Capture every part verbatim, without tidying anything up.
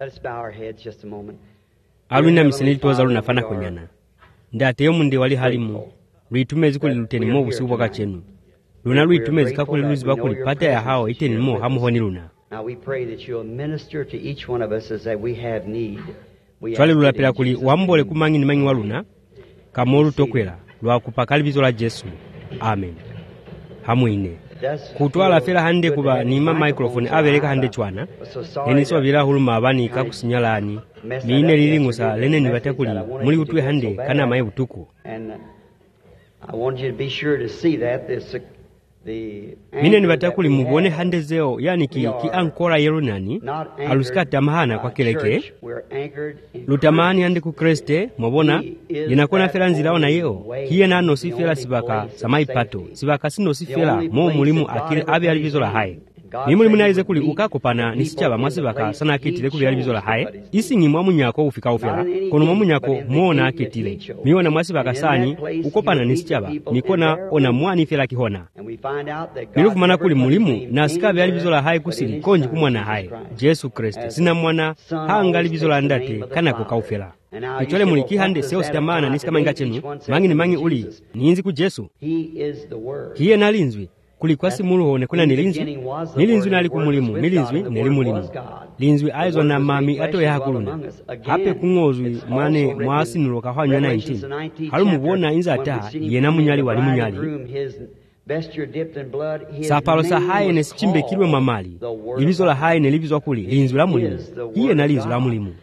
alwina miseneli toza lunafana kwenyana ndateyo munde wali halimu lwitumezi kuli luteni mo busiku bwakachenu luna lwitumezi kakuli luziba kuli pata ya hao iteni mo hamuhoni luna twali lulapira kuli wambole kumangi ni mangi waluna kamolu tokwela lwakupa kalibizo la Jesu. Amen. Hamwine kutwala fela hande kuba nima microphone abereka hande chwana eniso bila huluma abani kakusinyalani niine lilingusa lene nibatakuli muri utwe hande kana maye butuku. Mine nibatakuli mubone hande zeo yani ki, ki ankora yero nani alusika tamahana kwa keleke lutamani hande ku Kriste mobona linakona fela nzilao na yeo hiye nano si fela sibaka samai pato sibaka sino si fela mo mulimu akile abe alibizo la hae ni mulimu nalize kuli ukakopana nisichaba mwasibaka sana akitile kuli alibizo la hae isi ni mwamu nyako ufika ufela kono mwamu nyako mwona akitile miona mwasibaka sani ukopana nisichaba mikona ona mwani fela kihona milufu mana kuli mulimu na sikabe alibizo la hae kusili konji kumwana hae Jesu Kristo sina mwana hanga alibizo la ndate kana kukaufela Kichole muliki hande seo sitamana nisikama inga chenu mangi ni mangi uli niinzi ku Jesu hiye nalinzwi kulikuwa simulu hone kuna nilinzwi nilinzwi nali kumulimu nilinzwi nelimulimu linzwi aizwa na mami ato ya hakuluna hape kungozwi mwane mwasi nuloka hwanywa nineteen halu mubona inza ata yena munyali wali munyali sapalo sa haye nesichimbe kilwe mamali libizo la haye nelibizwa kuli linzwi la mulimu hiye na linzwi la mulimu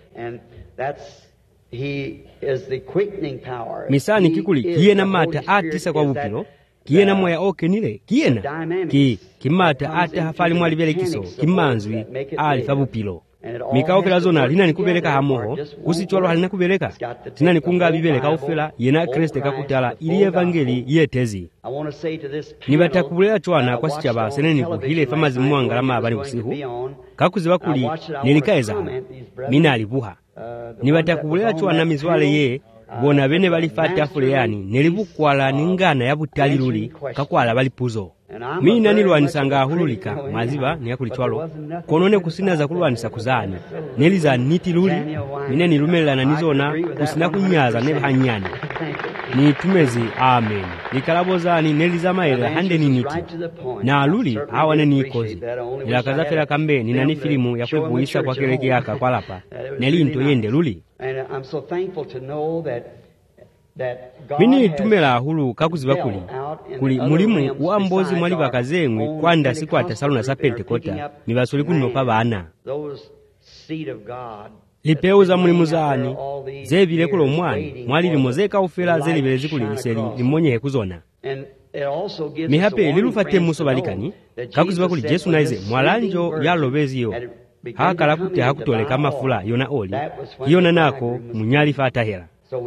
He is the quickening power. Misani kikuli kiena mata atisa kwa bupilo kiena moya oke nile kiena ki kimata ata hafali mwali vele kiso kimanzwi ali fabupilo mikao fela zona lina nikubeleka hamoho usichwalo halina kubeleka tina nikunga bibeleka ufela yena Kriste kakutala ili evangeli yetezi nibatakubulea chwana kwa sichaba seneni kuhile famazi mwangala mabali usihu kakuziba kuli nilikaeza mina alibuha nibatakubulea chwana mizwale ye bona bene balifata fuleyani nelibukwala ningana ya butali luli kakwala bali puzo mina nilwanisanga hululika maziba niyakuli chwalo konone kusina za kulwanisa kuzani neliza niti luli mina nilumelela na nizona kusina kunyaza neba hanyani ni tumezi. Amen. Nikalabozani neliza maele hande ni niti na luli hawane ni ikozi nilakaza fela kambe ninani filimu ya kwebuisa kwa keleke yaka kwa lapa neli into yende luli mini tumela hulu kakuziba kuli kuli mulimu wa mbozi mwali bakazengwe kwanda siku atasaluna sa Pentekota nibasuli kunyopa bana lipeuza mulimu zani zevile kulo mwani mwali limozeka ufela zelibele zikuli liseli limonye hekuzona mihape lilufate muso balikani kakuziba kuli Jesu naize mwalanjo ya lobeziyo hakala kute hakutoleka mafula yona oli yona nako munyali fata hela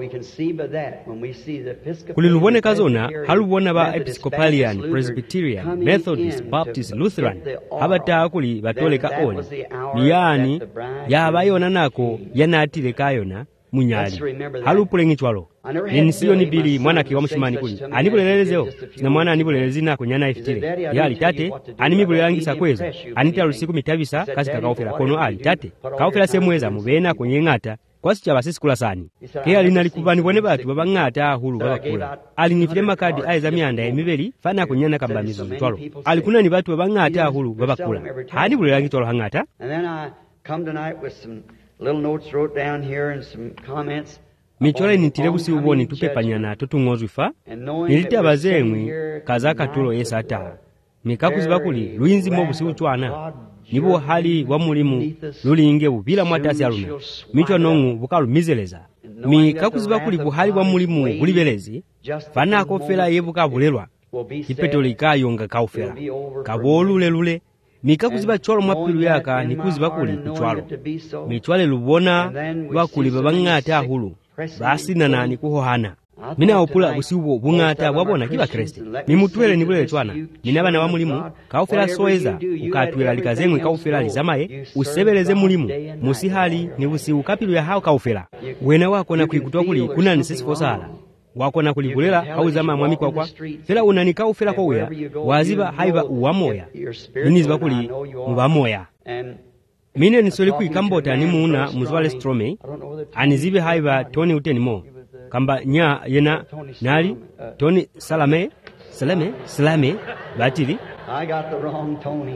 kulilubone kazona halubona ba Episcopalian, Presbyterian, Methodist, Baptist, Lutheran habata kuli batoleka oli yani yabayona nako yanatile kayona munyali halupulengi chwalo ninisiyo ni bili mwana kiwa mshimani kuli anibulelezeo na mwana anibulelezi nako nyana ifitile yali tate animibuleangisa kwezo anita lusiku mitabisa kasi kakaofela kono ali tate kaofela semweza mubena konyengata kwasi chaba sisi kula sani ke alina likubani bone batu babangata hulu babakula alinifile makadi aiza myanda emibeli fana kunyana kambamizo twalo alikuna ni batu babangata hulu babakula hani bulelangi twalo hangata. And then I come tonight with some little notes wrote down here and some comments. Michole nitile busi uboni tupepanyana tutungozwifa nilite abazemwe kazaka tulo yesata mikakuziba kuli luinzi mo busi uchwana nibo hali wa mulimu lulinge bubila mwatasi aluna michwa nongu bukalu mizeleza mikakuziba kuli buhali wa mulimu bulibelezi fana kofela yebuka bulelwa ipetoli kayonga kaufela kabolule lule mikakuziba cholo mwapilu yaka nikuziba kuli kuchwalo michwale lubona bakuli babangata hulu basi na nani kuhohana mina opula busiwo bungata bwabona kiba Kristo nimutwele nibulele chwana ninabana wa mulimu kaufela soeza ukatwela likazemwe kaufela lizamaye usebeleze mulimu musihali ni busiwu kapilu ya hao kaufela wena wako na kuikutoa kuli kuna nisisi fosala wako na kulibulela au zama mwami kwa kwa fela unanika ufela kwa uya waziba haiba uwa moya niniziba kuli mba moya mine nisoli kuikambota ni muuna muzwale Stromey anizibe haiba Tony utenimo kamba nya yena nali Tony Salame Salame Salame batili I got the wrong Tony.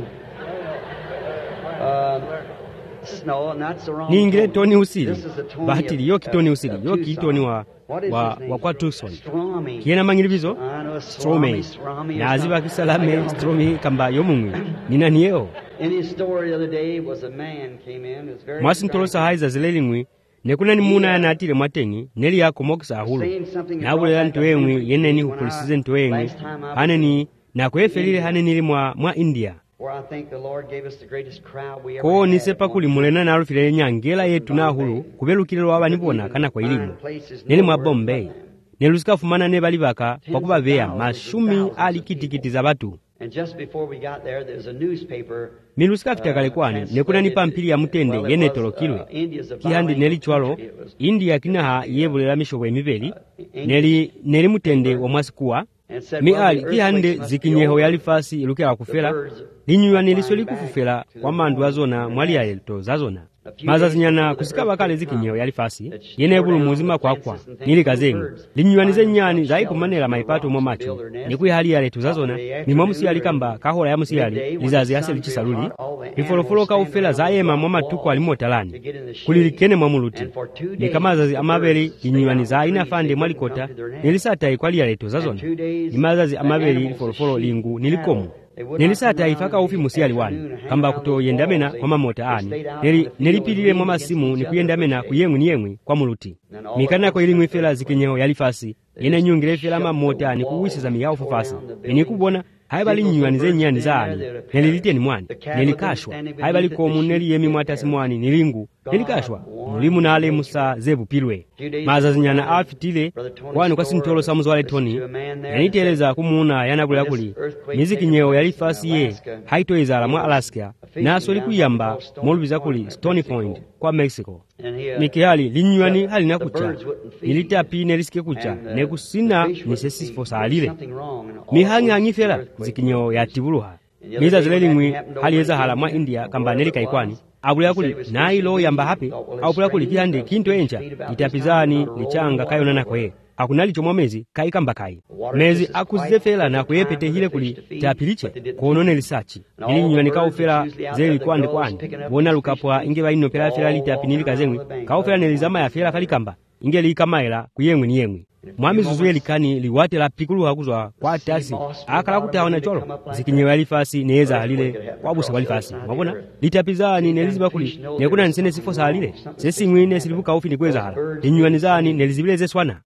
Uh, no, that's the wrong. Ningile Tony usili This is the Tony batili of- yoki Tony of- usili of yoki Tucson. Tony wa What is wa his name? wa kwa Tucson Stromey. kiena mangilibizo I know Stromey Stromey or naziba something. kisalame Stromey kamba yomungwi nina niyo In his story the other day was a man came in. It was very mwasintolosa haiza zilelingwi nekuna ni muna yanatile mwatengi neli yako mokisa hulu nabulela ntoengwi yeneni hukulisize ntoengwi haneni nakwefelile hanenili mwa mwa India where I think the Lord gave us the greatest crowd we ever ko had. nisepa kuli mulena nalufile nyangela yetu na hulu kubelukile lwaba nibona kana kwa elimu neli mwa Bombay nelusika fumana ne bali baka pakuba beya mashumi ali kitikiti za batu And just before we got there, there's a newspaper. milusika fitakale kwani nekuna ni pampili ya mutende yenetolokilwe kihandi neli chwalo India kinaha yebulela mishobo emibeli neli neli mutende wa mwasikuwa mi ali kihande zikinyeho yali fasi ilukela kufela linyuwa nilisoli kufufela kwa mandu azona mwali ya elto zazona mazazinyana kusikaba kale zikinyeho yali fasi yene bulu muzima kwa kwa nili kazengi linyuwa nize nyani zaiku manela maipato mwa macho nikui hali ya letu zazona ni mwamusi yali kamba kahola ya musi yali lizazi yase lichisaluli ifolofolo ka ufela zayema mwa matuko alimotalani kulilikene mwa muluti ni kama zazi amabeli linyuwa niza ina fande mwalikota nilisata ikwali ya letu zazona ni mazazi amabeli ifolofolo lingu nilikomu nilisata ifaka ufi musiyali wani kamba kuto yendamena kwa mamota ani nili nilipilile mwa masimu ni kuyendamena kuyengwi niyengwi kwa muluti mikana kwa ilimwi fela zikinyeho yalifasi yene nyungile fela mamota ani kuwisiza miyao fufasi ni kubona haibali nyuwani ze nyani zaani nililiteni mwani nilikashwa haibali komu neli yemi mwatasi mwani nilingu nilikashwa mulimu na ale musa zebu pilwe mazazi nyana afitile kwani kwa sintolo samuzo wale Tony yaniteleza kumuna yanagula kuli miziki nyeo yalifasi ye haito izala mwa Alaska na asoli kuyamba molubiza kuli Stony Point kwa Mexico nikihali linyuwani hali na kucha nilitapi nelisike kucha nekusina nisesifo salile mihangi hangifela zikinyo yatibuluha miza zilelingwi hali eza hala mwa India kamba nelika ikwani abula kuli nailo yamba hape au pula kuli kihande kinto encha itapizani lichanga kayona nako ye akunali chomwa mezi kai kamba kai mezi akuzifela na kuyepete hile kuli tapiliche kuonone lisachi ili nyuwani kaufela zeli kwande kwani wona lukapwa inge baino pela fela litapinili kazengwi kaufela nelizama ya fela kalikamba inge likamaela kuyengwi niyengwi mwami zuzuye likani liwate la pikulu hakuzwa kwa tasi akala kutaona cholo zikinyewa lifasi neeza halile kwa busi walifasi mwabona litapizani neliziba kuli nekuna nsene sifo salile sesi ngwine silivuka ufi ni kweza hala linyuwani zani nelizibileze swana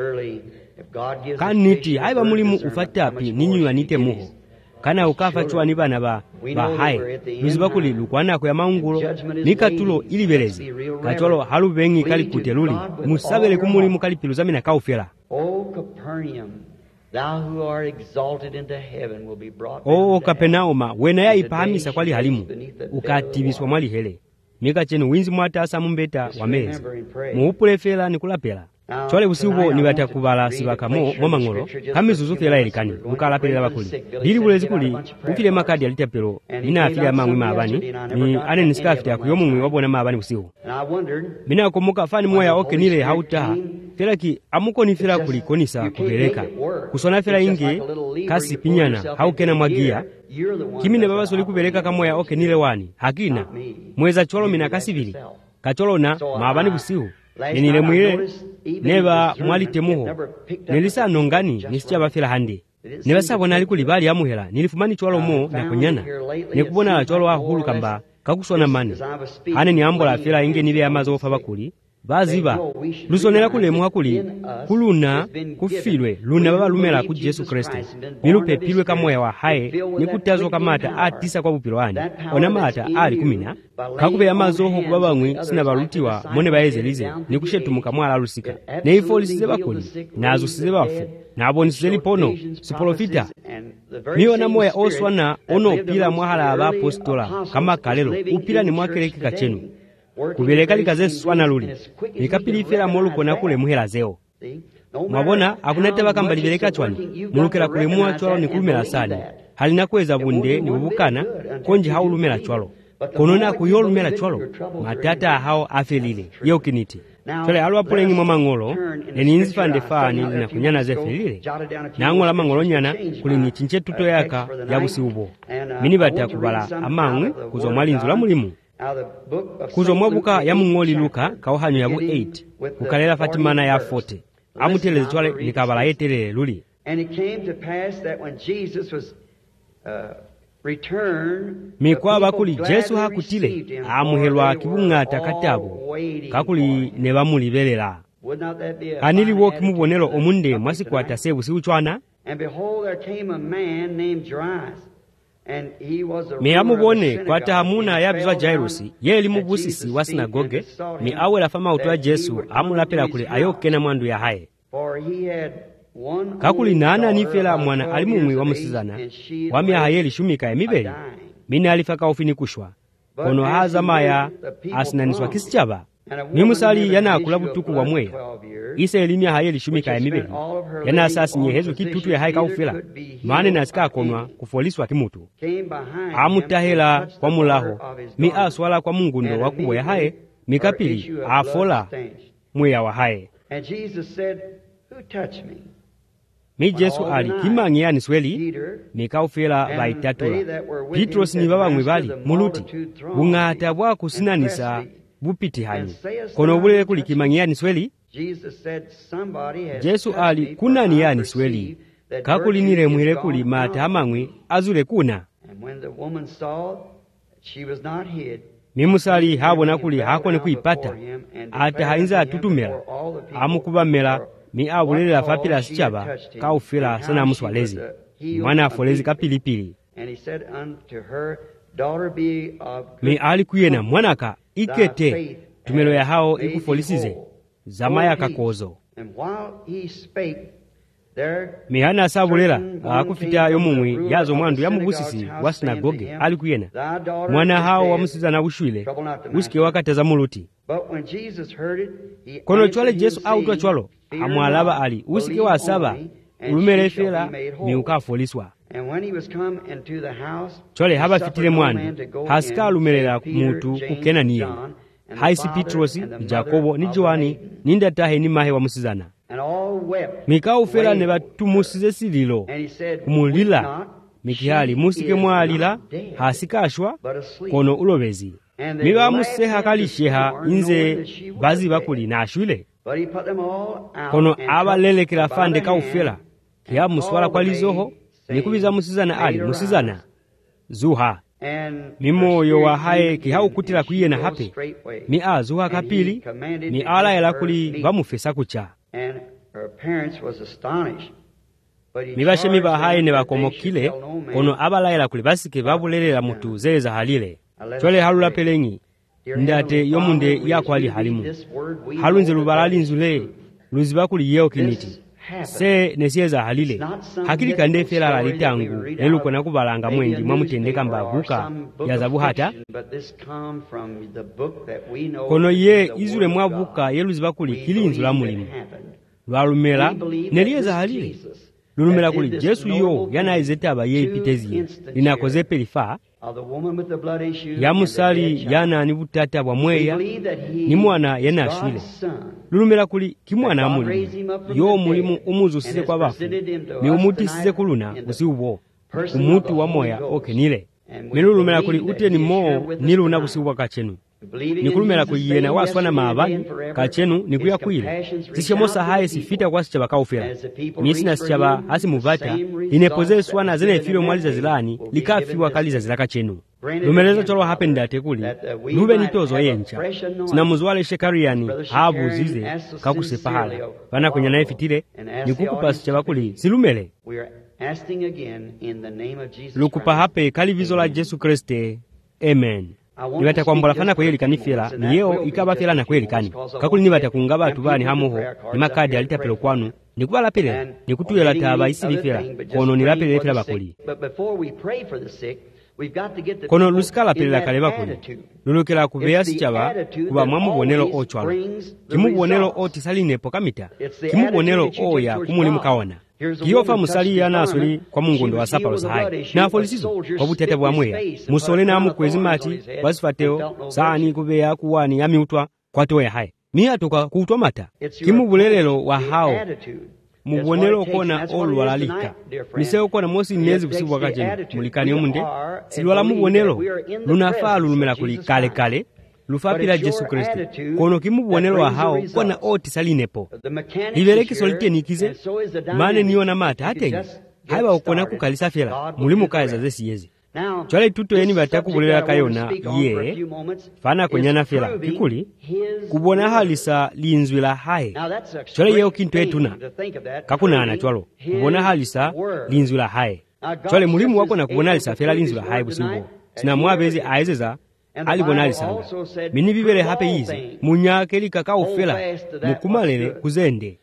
kaniti haiba mulimu ufatapi ninyuwani te muho kana ukafa chwani bana ba bahaye luziba kuli lukwana kwa maungulo nikatulo ilibelezi kacholo halubengi kali kuteluli musabele kumulimu kali piluzamina kaufela O Capernaum, thou who art exalted into heaven will be brought o Kapenauma wena ya ipahamisa kwali halimu ukatibiswa mwali hele mika chenu winzi mwatasa mumbeta wa mezi muupulefela nikulapela chole usiubo ni batakubala sibakamo momangolo kamizuzu fela elikani ukalapela bakuli lili bulezi kuli ufile makadi alitapelo ina afile amangwi mabani ni ane niskafita kuyomungwi wabona mabani usiu mina komuka fani moya oke nile hauta fela ki amuko ni fela kuli konisa kubeleka kusona fela inge kasi pinyana haukena mwagia kimine baba soli kubeleka kamoya oke nile wani hakina mweza cholo mina kasibili kacholona mabani usiu Nenile mwile neba mwali temuho nelisa nongani nisicha bafela hande neba sabona alikuli bali ya muhela nilifumani chwalo mo na kunyana nekubona chwalo wa hulu kamba kakusona mani hane ni ambola afela inge nile ya mazo ofa bakuli baziba lusonela kule muhakuli kuluna kufilwe luna baba lumela ku Yesu Kristo nilupe pilwe kamoya wa hae nikutazo kamata atisa kwa bupilwani ona mata ali kumina kakube amazo ho kubabangwi sina balutiwa mone baezelize nikushetumuka mwala lusika neifo lisize bakuli nazo size bafu nabo nisizeli pono siprofita niona moya oswana ono pila mwahala aba apostola kama kalelo upila ni mwakeleke kachenu kubeleka likaze swana luli nikapili fela moluko na kule muhela zeo mwabona akunateba kamba libeleka chwani mulukela kule muwa chwalo ni kulumela sani halina kweza bunde ni ubukana konji haulumela chwalo konona kuyolumela chwalo matata ahawo afelile yokiniti chole alwa pulengi mwa mang'olo eni nzifande fani lina kunyana zefelile nang'ola mang'olo nyana kulini chinche tuto yaka ya busiubo mini bata kubala amang'we kuzo mwalinzu la mulimu kuzo mwabuka ya mung'oli Luka kauhanyo yabu eight kukalela Fatimana ya forty amuteleze chwale nikabala yetelele luli. And it came to pass that when Jesus was uh, returned, mikwaba kuli Jesu hakutile amuhelwa kibung'ata katabo kakuli ne bamulibelela kanili woki mubonelo omunde mwasikwata sebusi uchwana. And behold, there came a man named Jairus, and he was a mi amubone kwata hamuna yabizwa Jairusi yeli mubusisi wa sinagoge mi awela fama utwa Jesu amulapela kuli ayokena mwandu ya haye kakuli nana nifela mwana alimumwi wa musizana wami ahayeli shumika emibeli mine alifaka ofini kushwa kono haza maya asinaniswa kisichaba mimusali yana akula butuku wa mweya isa elimi ahayeli shumika emibeli yana asasi nyehezu kitutu ya haika ufela mane nasika akonwa kufoliswa kimutu amutahela kwa mulaho mi aswala kwa mungundo wakubo ya haye mikapili afola mweya wa haye. And Jesus said, "Who touched me?" Mi Jesu ali kimangi yani sweli mikaufela baitatula Petros ni baba mwibali muluti bung'ata bwa kusinanisa bupiti hanyi kono bule kuli kimangi yani sweli. Jesu ali kuna ni yani sweli kakuli nire mwile kuli mata amangwi azule kuna mimusali habona kuli hakone kuipata ata hainza atutumela amukubamela mi abulela fapila sichaba kaufila sana muswalezi mwana afolezi kapilipili mi alikuyena mwanaka ikete tumelo ya hao ikufolisize zamaya kakozo mihana sabulela akufita yomumwi yazo mwandu ya mubusisi wa sinagoge alikuyena mwana hao wamusizana ushwile usike wakataza muluti kono chwale Jesu autwa chwalo amwalaba ali usike wa saba ulumelefela miukafoliswa chwale haba fitile mwandu hasika alumelela mutu kukena niye haisi Petrosi Jakobo ni Joani ninda tahe ni mahe wa musizana mikaufela ne batumusize sililo kumulila mikihali musike mwalila hasikashwa kono ulobezi miba museha kalisheha inze bazi bakuli na ashwile kono abalelekela fande kaufela kia muswala kwa lizoho nikubiza musizana ali musizana zuha mimoyo wa haye kihau kutila kuye na hape mi a zuha kapili mi ala yala kuli bamufesa kucha. And her parents was astonished. Mibashe miba haye ne bakomokile kono abalayela kuli basike babulelela mutu zeza halile chole halula pelengi ndate yomunde yakwali halimu halunze lubalali nzule luzibakuli yeo kiniti se nesiyeza halile hakili kande fela la litangu eluko na kubalanga mwendi mwamutendeka mbavuka ya zabuhata kono ye izule mwavuka yeluzibakuli kilinzu la mulimu lwalumela neliyeza halile lulumela kuli Jesu yo yanaizeta ye ipitezi linakoze pelifa ya musali yana ni butata bwa mweya ni mwana yanashwile lulumela kuli kimwana amuli yo mulimu umuzusise kwa bafu ni umutisize kuluna usiubo umutu wa moya okenile milulumela kuli uteni mo niluna kusiubo kachenu nikulumela kuyena waswana maabani kachenu nikuya kuile zishemosa haye sifita kwa sichaba kaufela nisina sichaba hasi muvata inepoze swana zene filo mwaliza zilani likafiwa kaliza zilaka chenu lumelezo cholo hapendate kuli lube nitozo yencha sina muzwale shekariani habu zize kakusepahala wana kwenye nae fitile nikukupa sichaba kuli silumele lukupa hape kalivizo la Jesu Kriste. Amen. Nibata kwambola fana kweli kanifela niyo ikaba fela na kweli kani kakuli nibata kungaba atubani hamuho ni makadi alitapelo kwanu nikubala pele nikutuyela taba isilifela kono nilapele fela bakuli kono lusikala pele la kale bakuli lulukela kubeya sichaba kuba mwamubonelo ochwalo kimubonelo oti saline pokamita kimubonelo oya kumulimu kawana kiyofa musali anasuli kwa mungondo wa sapalo sahayi nafolisizo kwa butete bwa mweya musole namu kwezi mati basifateo saani kubeya kuwani yamiutwa kwatoya hayi miyatoka kuutwa mata kimubulelelo wa hao mubonelo kona olwalalika miseo kona mosi nezi kusibu wakati mulikani omunde silwala mubonelo lunafaa lulumela kuli kale kale lufapila Yesu Kristo kono kimubonelo wa hao kona oti salinepo liveleki solitenikize mane niona mata hatengi haiba ukona kukalisa fela mulimu kaeza zesi yezi chwale tuto yeni bataku bulela kayona ye fana kwenyana fela kikuli kubona halisa linzwila hae chwale yeo kintu etuna kakuna ana chwalo kubona halisa linzwila hae chwale mulimu wako na kubona halisa fela linzwila hae busibo sina mwabezi aezeza alibona alisanga mini bibele hape yize munyake likakao fela mukumalele kuzende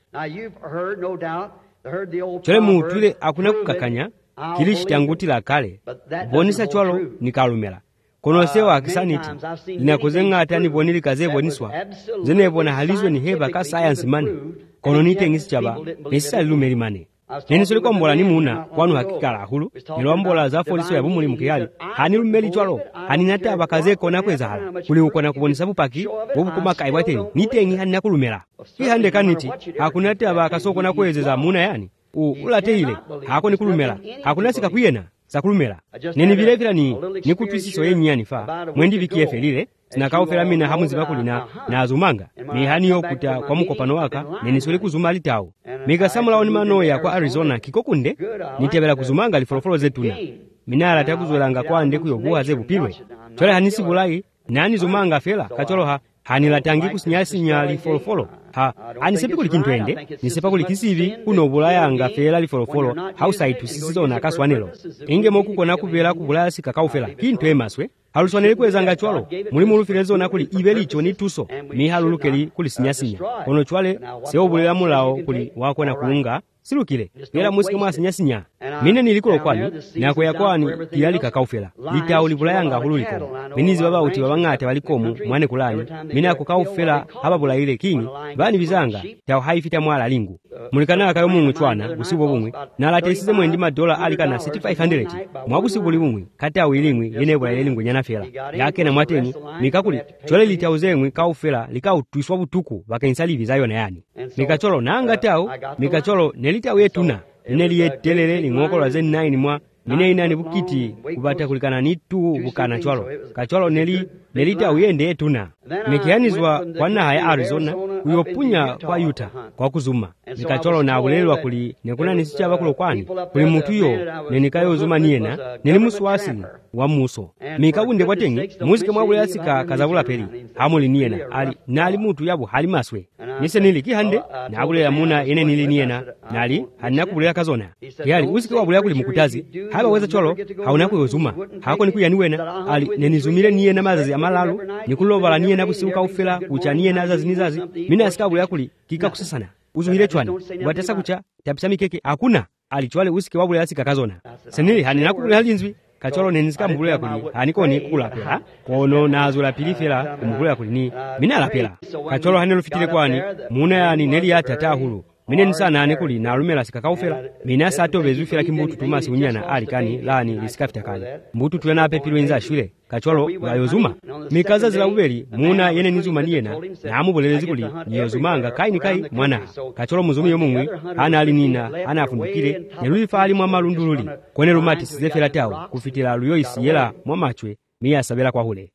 chwale muutwile akuna kukakanya kilishitanguti la kale bonisa chwalo nikalumela konosewa akisaniti linakozenga ni bonili kaze boniswa zene bona halizwe ni heba ka science mane kono nitengisi chaba nesisa lumeli mane neni soli kwambola ni muna kwanu hakikala hulu nilwambola za foliso ya bumuli mkiyali hani lumeli chwalo hani nate abakaze kona kweza hala kuli ukona kubonisa bupaki bobu kumaka ibwateni nitengi hani nakulumela hii hande kaniti hakunate abakaso kona kwezeza muna yani u ulate ile hako ni kulumela hakuna sika kuyena za kulumela neni vile vile ni nikutwisiso yenyani fa mwendi vikiye lile sinakao fela mina hamuzi bakulina na azumanga ni hani yokuta kwa mukopano waka neni soli kuzuma litao mega samula oni manoya kwa Arizona kikokunde nitebela kuzumanga lifolofolo zetuna minala takuzolanga kwa nde kuyobuha zebu pilwe chole hanisi bulai nani zumanga fela kacholoha hanilatangi kusinyasi nyali folofolo ha anisepi kuli kintwende nisepa kuli kisivi kuno bulaya nga fela li folofolo hausaitu sisizo na kaswanelo inge moku kona kubela kubulaya sikakau fela kintwe maswe haluswanele kwezanga chwalo muli mulufirezo na kuli ibelicho ni tuso mi halulukeli kuli sinyasinya kono chwale seo bulela mulao kuli wako na kuunga silukile pela musika mwa sinyasinya mine nilikulo kwani na kwa kwani tiyali kakaufela litao libulaya nga hululiko minizi baba uti babangate balikomu mwane kulani mina kukaufela haba bulaile kingi bani bizanga tao haifita mwala lingu mulikana akayo mungu chwana busibo bumwe na latesize mwendi madola alikana seventy-five hundred mwabusi buli bumwe kati awo ilimwe yenebwa yelingu nyana fela yake na mwateni mikakuli chole litauzemwe kaufela likautuswa butuku bakensali bizayo na yani mikacholo nanga tao mikacholo nelitawe yetuna neliyetelele lingokolo ze nine mwa mine inani bukiti kubata kulikana ni tu bukana chwalo kachwalo neli nelita uyende etuna mikianizwa kwa na haya Arizona uyopunya kwa Utah kwa kuzuma mikachwalo na bulelwa kuli nekuna nisichaba kulo kwani kuli mutu yo nenikayo zuma niena neli muswasi wa muso mikabunde kwatengi muzike mwabule sika kazabula peli hamuli niena ali nali mutu yabu hali maswe nise nili kihande na abule ya muna ene nili niena nali hanina kubulea kazona yali usike wabulea kuli mukutazi haba weza cholo hauna kuyozuma hako niku yaniwena ali nenizumile niena mazazi amalalu nikulovala niena kusiuka ufela kucha niena zazi nizazi mina asikabulea kuli kika kusasana uzumile chwani watesa kucha tapisami keke hakuna ali chwale usike wabulea sika kazona senili hanina kubulea halinzwi kacholo nenizika mbulea kuli haniko ni kula pela kono nazula pilifela kumbulea kuli ni mina la pela kacholo hanelo fitile kwani muna yani neli ya tatahulu mine nisana ane kuli na alumela sikakaufela mina sato bezufela kimbutu tumasi unyana alikani lani lisikafita kani mbutu tuwena ape pilo inza shule kacholo yayozuma mikaza zila ubeli muna yene nizuma niena na amu bolelezi kuli yayozumanga kai ni kai mwana kacholo muzumi yomumwi hana alinina hana afundukile nelulifa ali mwa malundululi kone lumati sizefela tao kufitila luyoisi yela mwa machwe miya sabela kwa hule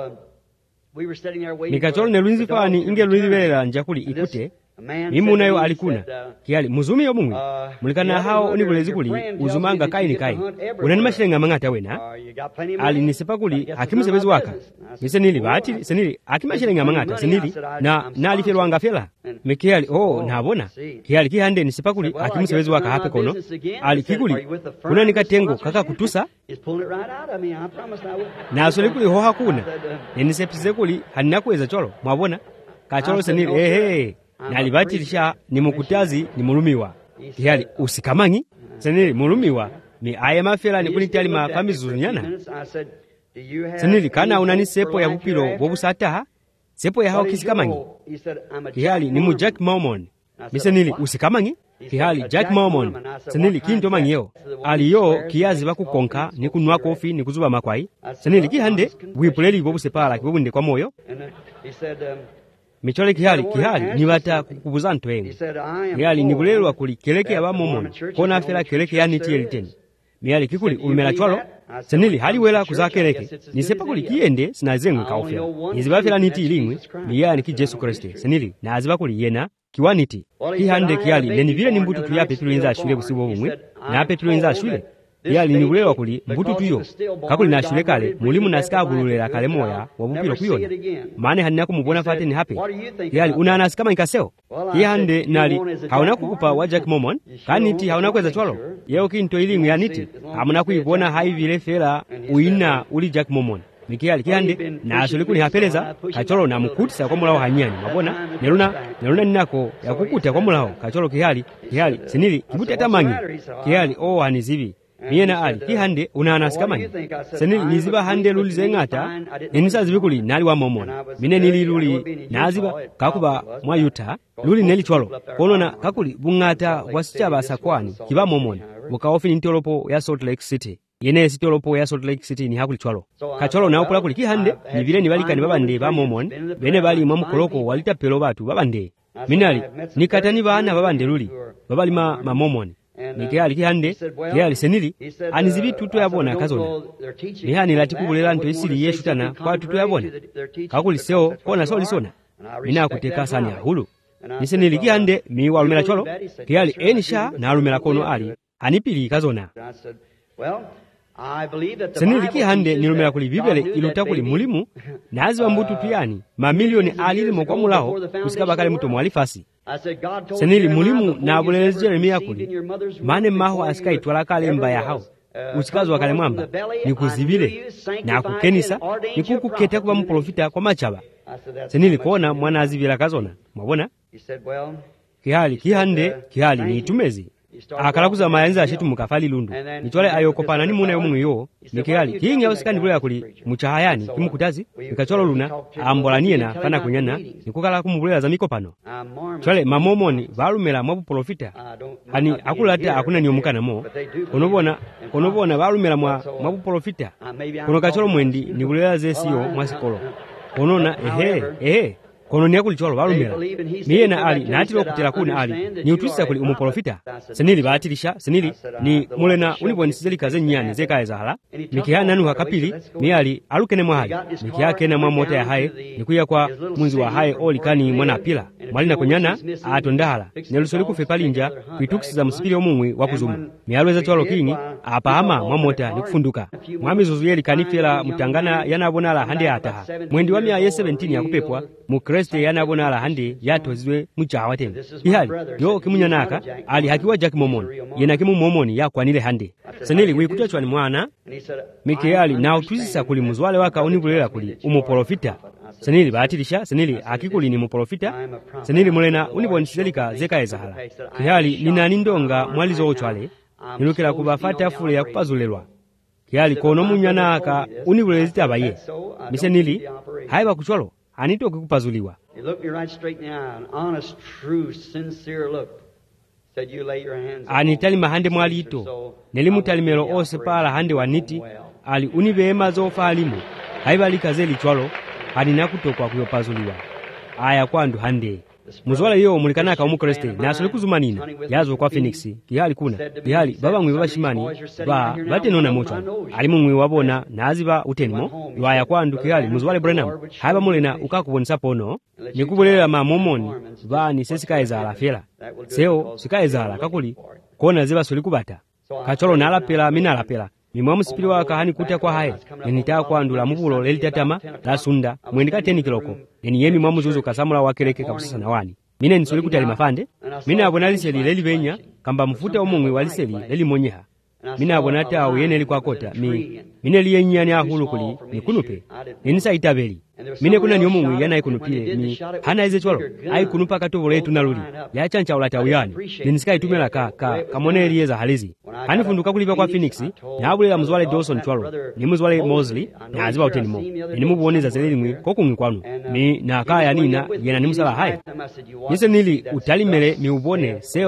mikacholo nelunzi fani inge lulivelela njakuli ikute Mimu nayo alikuna kiali muzumi yo mumwi mulikana hao onibulezi kuli uzumanga kai ni kai unani mashirenga mangata wena ali nisepa kuli hakimu sebezi waka mise nili bati senili hakima shirenga mangata senili na nali felwanga fela mekiali oh nabona kiali kihande nisepa kuli hakimu sebezi waka hape kono ali kikuli kuna nikatengo kaka kutusa na asole kuli ho hakuna nisepize kuli haninakuweza cholo mwabona kacholo senili ehe na alibatilisha ni mukutazi ni mulumiwa kihali usikamangi senili mulumiwa ni ayema fela ni kunitali mafamizu nyana senili kana unani sepo ya bupilo bobusataha sepo ya hao kisikamangi kihali ni mu Jack Mormon misenili usikamangi kihali Jack Mormon senili kinto mangio aliyo kiyazi bakukonka ni kunwa kofi ni kuzuba makwai senili kihande wipuleli bobu sepala kibunde kwa moyo michole kihali kihali ni bata kukubuza ntwengu kihali ni bulelwa kuli keleke aba Mormon kona afela keleke yani tieliteni miyali kikuli umela chwalo senili haliwela kuzakeleke nisepa kuli kiende sinazengu kaofela nizibafela niti ilingwe miyani ki Jesu Kristo senili na aziba kuli yena kiwaniti kihande kihali neni vile ni mbutu tuya Petro inza shule busibo bumwe na Petro inza shule kihali ni bulelwa kuli mbutu tuyo kakuli na shule kale mulimu nasika bululera kale moya wabupilo kuyona mane hanina kumubona fate ni hape kihali unanasi kama ikaseo kihande nali hauna kukupa wa Jack Mormon kaniti hauna kweza chwalo yeo kinto ilingwe ya niti hamuna kuibona hai vile fela uina uli Jack Mormon mikihali kihande na asuli kuni hapeleza kacholo na mukutisa kwa mulao hanyani mabona neluna neluna ninako ya kukuta kwa mulao kacholo kihali kihali senili kibuti atamangi kihali o hanizibi miyena ali kihande unanasi kamanyi senili niziba hande luli zengata nenisa zibikuli nali wa Mormon mine nili luli naziba kakuba mwa Utah luli neli chwalo konona kakuli bungata wasichaba sakwani kiba Mormon bukaofi nitolopo ya Salt Lake City yene sitolopo ya Salt Lake City ni hakuli chwalo kacholo na upula kuli kihande ni vile ni balika ni babande ba Mormon bene bali mwa mukoloko walita pelo batu babande minali nikatani bana babande luli babali ma, ma Mormon nikihali kihande kihali senili anizibi tutu yabona kazona nihani lati kubulela nto isili yeshutana kwa tutu yabona kakuli seo kona soli sona mina kuteka sani ahulu nisenili kihande mi walumela cholo kihali enisha na alumela kono ali anipili kazona senili kihande nilumela kuli bibele iluta kuli mulimu naziba mbutu tuyani mamilioni alili mokwa mulaho kusikaba kale muto mwalifasi senili mulimu na abulelezi Jeremia kuli mane maho asika itwala kale mbaya hao usikazo wakale mwamba ni kuzibile na kukenisa ni kukukete kuba mprofita kwa machaba senili kuona mwana azibila kazona mwabona kihali kihande kihali ni itumezi akalakuza mayanza ashitu mukafali lundu nitwale ayokopana ni muna yomu yo nikihali kingi ya usikani bule ya kuli muchahayani kimukutazi nikacholo luna ambolanie na kana kunyana nikukala kumubulea za mikopano twale mamomoni valumela mwabu profita hani akulata akuna ni omukana mo konobona konobona valumela mwa mwabu profita kono kacholo mwendi nibulea zesiyo mwasikolo konona ehe ehe kono niya kulicholo valumela miye na ali na atilo kutela kuna ali ni utuisa kuli umuprofita senili baatilisha senili ni mulena uniboni sizeli kaze nyani zeka ezahala mikiha nanu hakapili miye ali alukene mwahali mikiha kena mwa mota ya hae nikuya kwa munzi wa hae oli kani mwana pila mwali na kunyana atondahala nelusoli kufepalinja kuitukusiza msipili omumwi wakuzumu mialweza chwalo kingi apahama mwa mota nikufunduka mwami zuzuyeli kanifela mutangana yanabonala hande ataha mwendi wa miya ye seventeen ya kupepwa mukreste yanabonala hande yatozwe muchawa tena ihali yo kimunyanaka ali hakiwa Jack Mormon yena kimu Mormon ya kwanile hande senili wikutochwa ni mwana mikeyali na utuzisa kuli muzwale waka unibulela kuli umuprofita senili baatilisha senili akikuli ni muprofita senili mulena unibonisizalika zeka ezahala kihali nina nindonga mwalizo ochwale nilukila kubafata fule ya kupazulelwa kihali kono munyanaka unibulezita abaye misenili haiba kuchwalo anito kukupazuliwa anitali mahande mwalito nelimutalimelo ose pala hande waniti ali unibema zofa alimu haibalika zeli chwalo hanina kutokwa kuyopazuliwa aya kwandu hande muzwala yo mulikanaka umukreste na asuli kuzumanina yazo kwa Phoenix kihali kuna kihali baba mwi baba shimani ba batenona mocha alimu mwi wabona naziba utenimo lwaya kwandu kihali muzwale Branham haba mulena ukakubonisa pono nikubulela ma Mormon ba ni sesikaeza la fela seo sikaeza la kakuli kona ziba suli kubata kacholo nala pela minala pela mimwa musipili waka hani kutia kwa hae nenita kwandula mubulo lelitatama la sunda mwendika teni kiloko neni yemi mwa muzuzu kasamula wakeleke kabusisa na wani mine nisoli kutali mafande mine abona liseli leli venya kamba mfuta omungwi waliseli leli monyeha mine abona tao yene likwa kota mi mine liye nyani ahulu kuli nikunupe nenisa itabeli mine kuna ni omungwi yana ikunupile mi hana ize chwalo ai kunupa katovo letu naluli ya chancha ulata uyani nenisika itumela ka ka kamone lieza halizi hani funduka kulipa kwa Phoenix na abulela muzwale Dawson chwalo ni muzwale Mosley na aziba utenimo ni muboneza zeleli mwi kokungwi kwanu mi na kaya nina yena ni musala hai nise nili utalimele mi ubone seo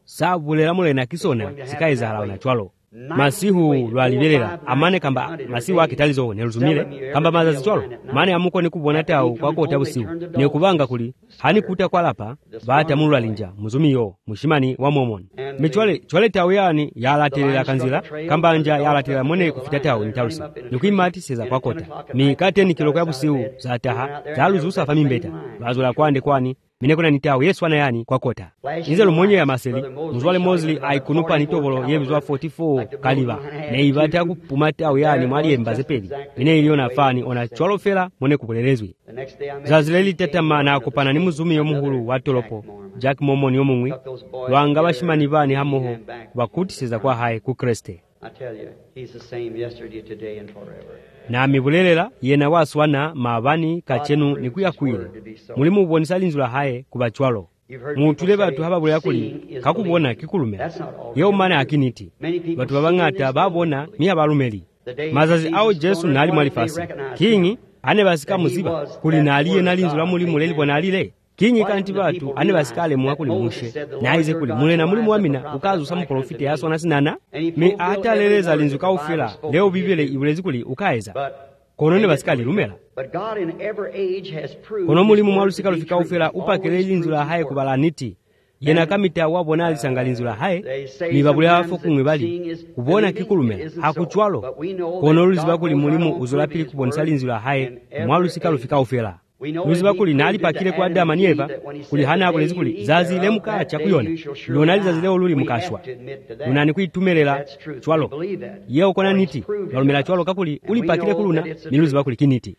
sabulera mulena kisona zikayiza halawana chwalo masihu lwaliberera amane kamba masihu akitalizo ne luzumile kamba mazazi chwalo mane amuko ni kubona tawo kwakota busihu ne kubanga kuli hani kuta kwalapa bata mulwalinja muzumiyo mushimani wa momon michwale chwale tawo yani yalaterera kanzira kamba anja yalaterera mone kufita tawo ntarusi nikuimati seza kwakota mi kateni kiloko ya busihu za taha zaluzusa famimbeta bazula kwande kwani minekona nitawo Yesu ana yani kwa kota nizelo mwenye ya maseli mzwale Mosley aikunupa nitobolo yebizwa arobaini kaliba ne ibata kupumatawo yani mwali embaze peli mine iliona fani ona chwalofela mone kupulelezwi zazileli tetama na kupana ni muzumi yomuhulu watolopo Jack Mormon yomumwi lwanga bashimani bani hamoho bakutiseza kwa haye ku Kriste na mibulelela yena waswana mabani kachenu nikuyakwile mulimu ubonisa linzula haye kubachwalo mutule batu hababulera kuli kakubona kikulumela yo mana akiniti batu babangata babona miya balumeli mazazi awo Jesu nali mwalifasi kingi ane basika muziba kuli naliye nalinzula mulimu lelibona alile kinyi kanti batu ane basikale mwakuli mushe naize kuli mulena mulimu wamina ukazu samu profite yaso nasinana me ataleleza linzuka ufela leo bibele ibulezi kuli ukaeza kono ne basikale lumela kono mulimu mwalusika lufika ufela upakele linzula haye kubala niti yena kamita wabona alisangalinzula haye nibabule afo kumwe bali kubona kikulumela hakuchwalo kono luziba kuli mulimu uzolapili kubonisa linzula haye mwalusika lufika ufela luziba kuli nali pakile kwa Adama ni Eva kuli hana abulezi kuli zazile mukacha kuyona lona zazile oluli mukashwa lunani kuitumelela chwalo yeo kona niti lolumela chwalo kakuli uli pakile kuluna ni luziba kuli kiniti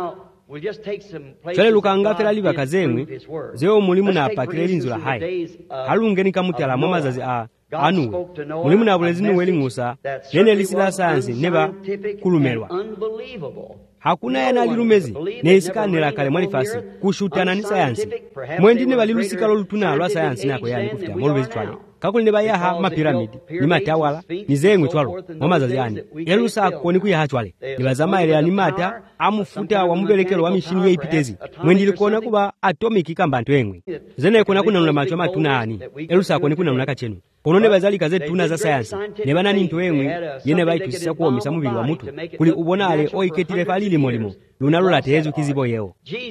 chale lukanga fela liba kazemwe zeo mulimu na pakile linzula haye halungeni kamutala mwa mazazi a anu mulimu na abulezi nuweli ngusa nene lisila sayansi neba kulumelwa hakuna yana lilumezi ne isikanira kale mwalifasi kushutana ni sayansi mwendi ne balilusika lolutuna lwa sayansi nako yani kufita molwezi twale kakuli ne bayaha mapiramidi ni matawala ni zengwe twalo mamazazi yani elusa koni kuyaha twale nibazama ile ani mata amufuta wa mubelekero wa mishini ye ipitezi mwendi likona kuba atomic kamba ntwengwe zene kona kuna nula macho matuna ani elusa koni kuna nula kachenu kono ne bazali kaze tuna za sayansi ne banani ntwengwe yene baitusisa kuomisa mubili wa mutu kuli ubonale oiketile falili molimo lunalola tezu kizibo yeo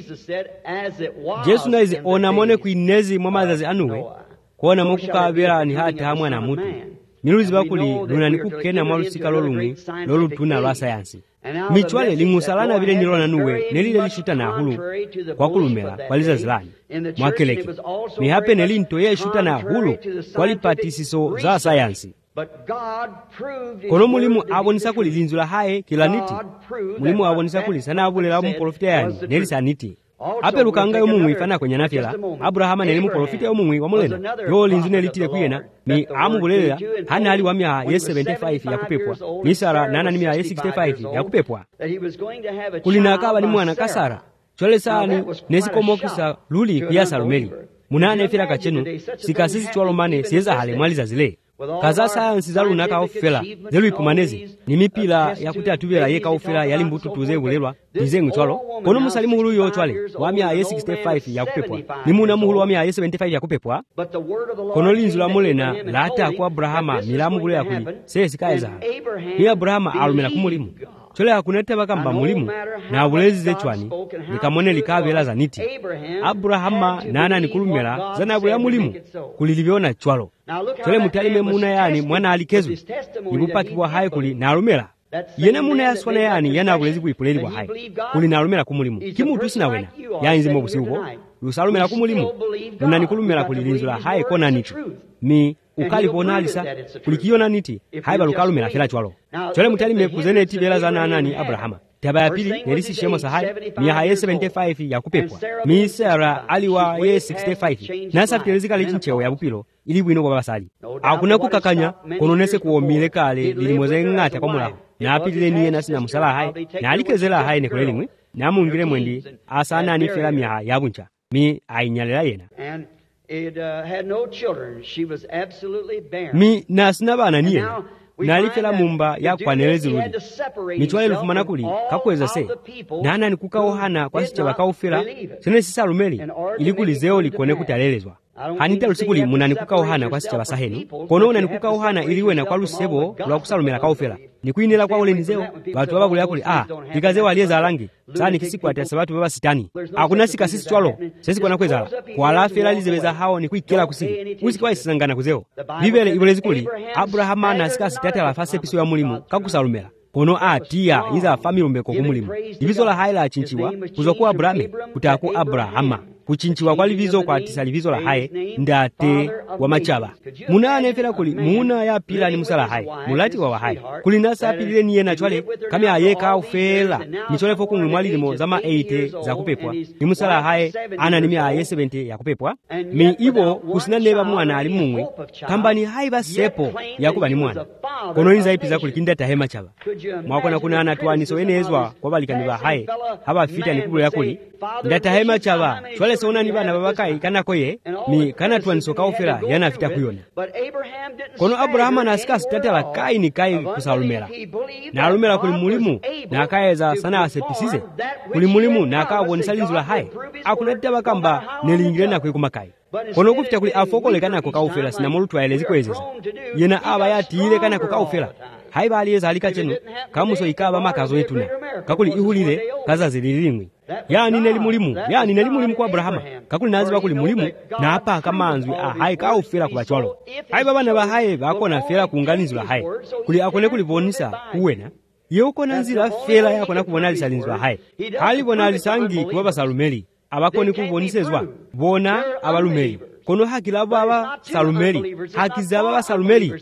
Jesu naize ona mone kuinezi mwamazazi anuwe kuona mukukabera ni hata hamwa na mutu miluzi bakuli lunani kukena mwalusika lolumwi lolutuna lwa sayansi michwale lingusalana vile nilona nuwe nelile lishuta na hulu kwa kulumela waliza zilani mwakeleki ni hape nelinto ye shuta na hulu wali patisiso za sayansi kono mulimu abonisa kuli linzula haye kila niti mulimu abonisa kuli sana abulela mprofita yani nelisa niti ape lukanga yomumwi ifana kwenye nafela Abrahama nelimu profita yomumwi wa mulena yo linzune litile kuyena ni amubulela hana hali wa miya ye seventy-five ya kupepwa ni Sara nana ni miya ye sixty-five ya kupepwa kulinakaba ni mwana kasara chole sani nezikomokisa luli kuya Salomeli munane fila kachenu sikasisi chwalomane sieza hale mwaliza zile kaza sayansi za lunaka ofela zelu ikumanezi ni mipila ya kuti atubela yeka ofela yali mbutu tuze ulelwa nizengu chwalo kono musalimu hulu yo chwale wa miya ye sixty-five ya kupepwa ni muna muhulu wa miya ye seventy-five ya kupepwa kono linzu la mulena lata kwa Abrahama milamu kule ya kuli sesi kaeza ni Abrahama alumela kumulimu chole hakunete bakamba mulimu na abulezi zechwani nikamone likabela za niti Abrahama nana nikulumela zana abula mulimu kulilibiona chwalo chole mutalime muna yani mwana alikezwe nibupakibwa haye kuli na alumela yena muna yaswana yani yana abulezi kuipuleli kwa haye kuli na alumela kumulimu kimutu sina wena ya inzimo busiubo lusalumela kumulimu luna nikulumela kulilinzula haye kona nitu mi ukali kuona alisa kulikiona niti haiba lukalumela fela chwalo chole mutalime kuzene tibela za nanani Abrahama taba ya pili nelisi shemo sahaye miya ye seventy-five ya kupepwa mi Sara aliwa ye sixty-five nasa fitelezika lichincheo ya bupilo ili bwino kwa basali hakuna kukakanya kononese kuomile kale lilimweze ngata kwa mulaho na apilile niye nasi na musala haye na alikezela haye nekolelimwe na mungile mwendi asana ni fela miya ya buncha mi ainyalela yena It uh, had no children. She was absolutely barren. Mi nasina bana niye nalifela mumba ya kwanelezi luli michwale lufumana kuli kakweza se nana nikukao hana kwa sicha wakao fela sene sisa lumeli ili kulizeo likone kutalelezwa hanita lusikuli munanikuka ohana kwa sicha basahenu kono unanikuka ohana iliwe na kwa lusebo lwa kusalumela kaofela nikuinela kwa ule nizeo watu baba kuli ah ikazewa aliyeza alangi sani kisiku atasa watu baba sitani akuna sika sisi twalo sisi kwa nakwezala kwa lafela lizebeza hao ni kuikela kusiki usiki waisangana kuzeo bibele ibulezi kuli Abrahama na sika sitata la fase piso ya mulimu kakusalumela kono atia iza family mbeko kumulimu divizo la haila chinchiwa kuzokuwa Abrahame kutaku Abrahama kuchinchiwa kwa livizo kwa tisa livizo la hae ndate wa machaba muna anefela kuli muna ya pila ni musala hae mulati wa hae kuli nasa pilile niye na chwale kame ayeka ufela michole foku mwali limo zama themanini za kupepwa ni musala hae ana nimi aye sabini ya kupepwa mi ibo kusina neba mwana ali mumwe kambani hae basepo yakuba ni mwana kono inza ipiza kuli kinda tahema chaba mwakona kuna anatuaniso enezwa kwa balikani ba hae haba fita ni kubula yakuli ndatahema chaba chwale sona ni bana babakai kana koye ni kana tuaniso kaofela yana fita kuyona kono Abrahama na sika sitatela kai ni kai kusalumela na alumela kuli mulimu na kaeza sana asepisize kuli mulimu na akabonisa linzula hae akunatita bakamba nelingire na kwekumakai kono kufita kuli afokole kana kokaofela sina mulutu aelezi kwezeza yena aba yatile kana kokaofela haiba aliyeza alika chenu kamuso ikaba makazo yetuna kakuli ihulile kaza zililimwi yani neli mulimu yani neli mulimu kwa Abrahama kakuli naziba kuli mulimu na hapa kamanzwi ahai kaofela kubachwalo haiba bana bahaye bakona fela kuunganizwa haye kuli akone kulibonisa kuwena yoko nanzira fela yako na kubona lisalinzwa haye hali bona lisangi kuba salumeli abakoni kubonisezwa bona abalumeli kono hakila baba salumeli hakizaba ba salumeli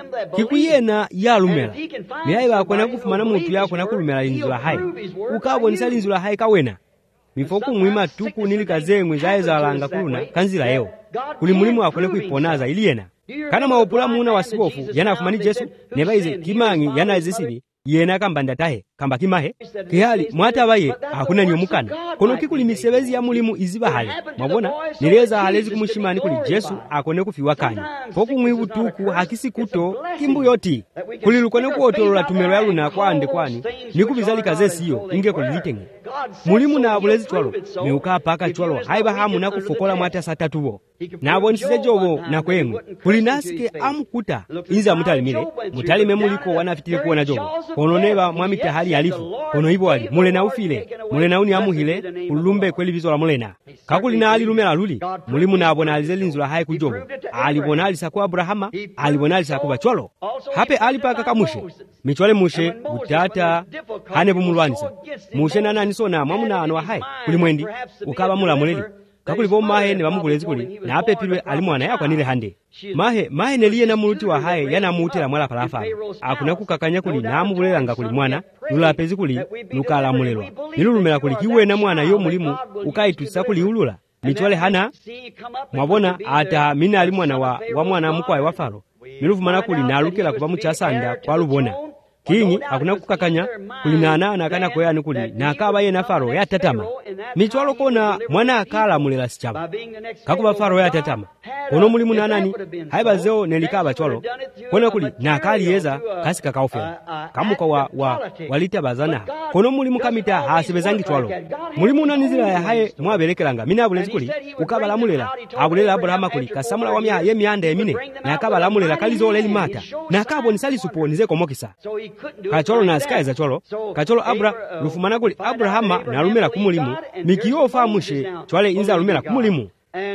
kikuyena ya lumela niye bakona kufumana mutu yako na kulumela linzula haye ukabonisa linzula haye kawena mifoku mwima tuku nilikazemwe zaeza alanga kuluna kanzila yeo kuli mulimu akole kuiponaza iliyena kana maopula muna wasibofu yana afumani Jesu nebaize kimangi yana ezisibi yena kamba ndatahe kamba kimahe kihali mwata baye hakuna nyomukana kono kikuli misebezi ya mulimu iziba hali mabona nileza halezi kumushimani kuli Jesu akone kufiwa kanya foku mwibutuku hakisi kuto kimbu yoti kuli lukone kuotolola tumero ya luna kwa ande kwani nikubizali kazesi yo inge kulitenge mulimu na abulezi chwalo miuka paka chwalo haiba hamu na kufokola mwata satatubo na abonisize jobo na kwemwe kuli nasike amukuta inza mutalimile mutalime muliko wanafitile kuona jobo kono neba mwamita hali alifu kono ibo ali mulena ufile mulena uni amuhile ulumbe kweli vizo la mulena kakuli na ali lumela luli mulimu na abona alizelinzula haye kujobo alibona alisa kwa Abrahama alibona alisa kwa chwalo hape alipaka kamushe michwale mushe utata hane bumulwanisa mushe nana nisona mwamuna anwa haye kuli mwendi ukaba mula muleli kakuli bo mahe ne bamugulezi kuli na ape pilwe alimwana yakwa nile hande mahe mahe neliye na muluti wa haye yana mutela mwala palafa akuna kukakanya kuli na amugulela nga kuli mwana lula pezi kuli lukala mulelwa nilulumela kuli kiwe na mwana yo mulimu ukaitusa kuli ulula michwale hana mwabona ata mina alimwana wa wa mwana mukwaye wa Faro niluvumana kuli na alukela kuba muchasanda kwa lubona kinyi akuna kukakanya kulinana na kana koyani kuli na akaba yena Faro ya tatama michwalo kona mwana akala mulela sichaba kakuba Faro ya tatama kono mulimu nanani haiba zeo nelikaba chwalo kona kuli na akali yeza kasi kakaofela kamuka wa, wa walita bazana kono mulimu kamita hasibezangi chwalo mulimu nanizila ya haye mwabelekelanga mina abulezi kuli ukaba la mulela abulela Abrahama kuli kasamula wa miya ye mianda emine na akaba la mulela kalizo leli mata na akabo nisali suponize komokisa kacholo na asikaiza cholo kacholo Abra lufumana kuli Abrahama na lumela kumulimu mikiyo fa mushe chwale inza lumela kumulimu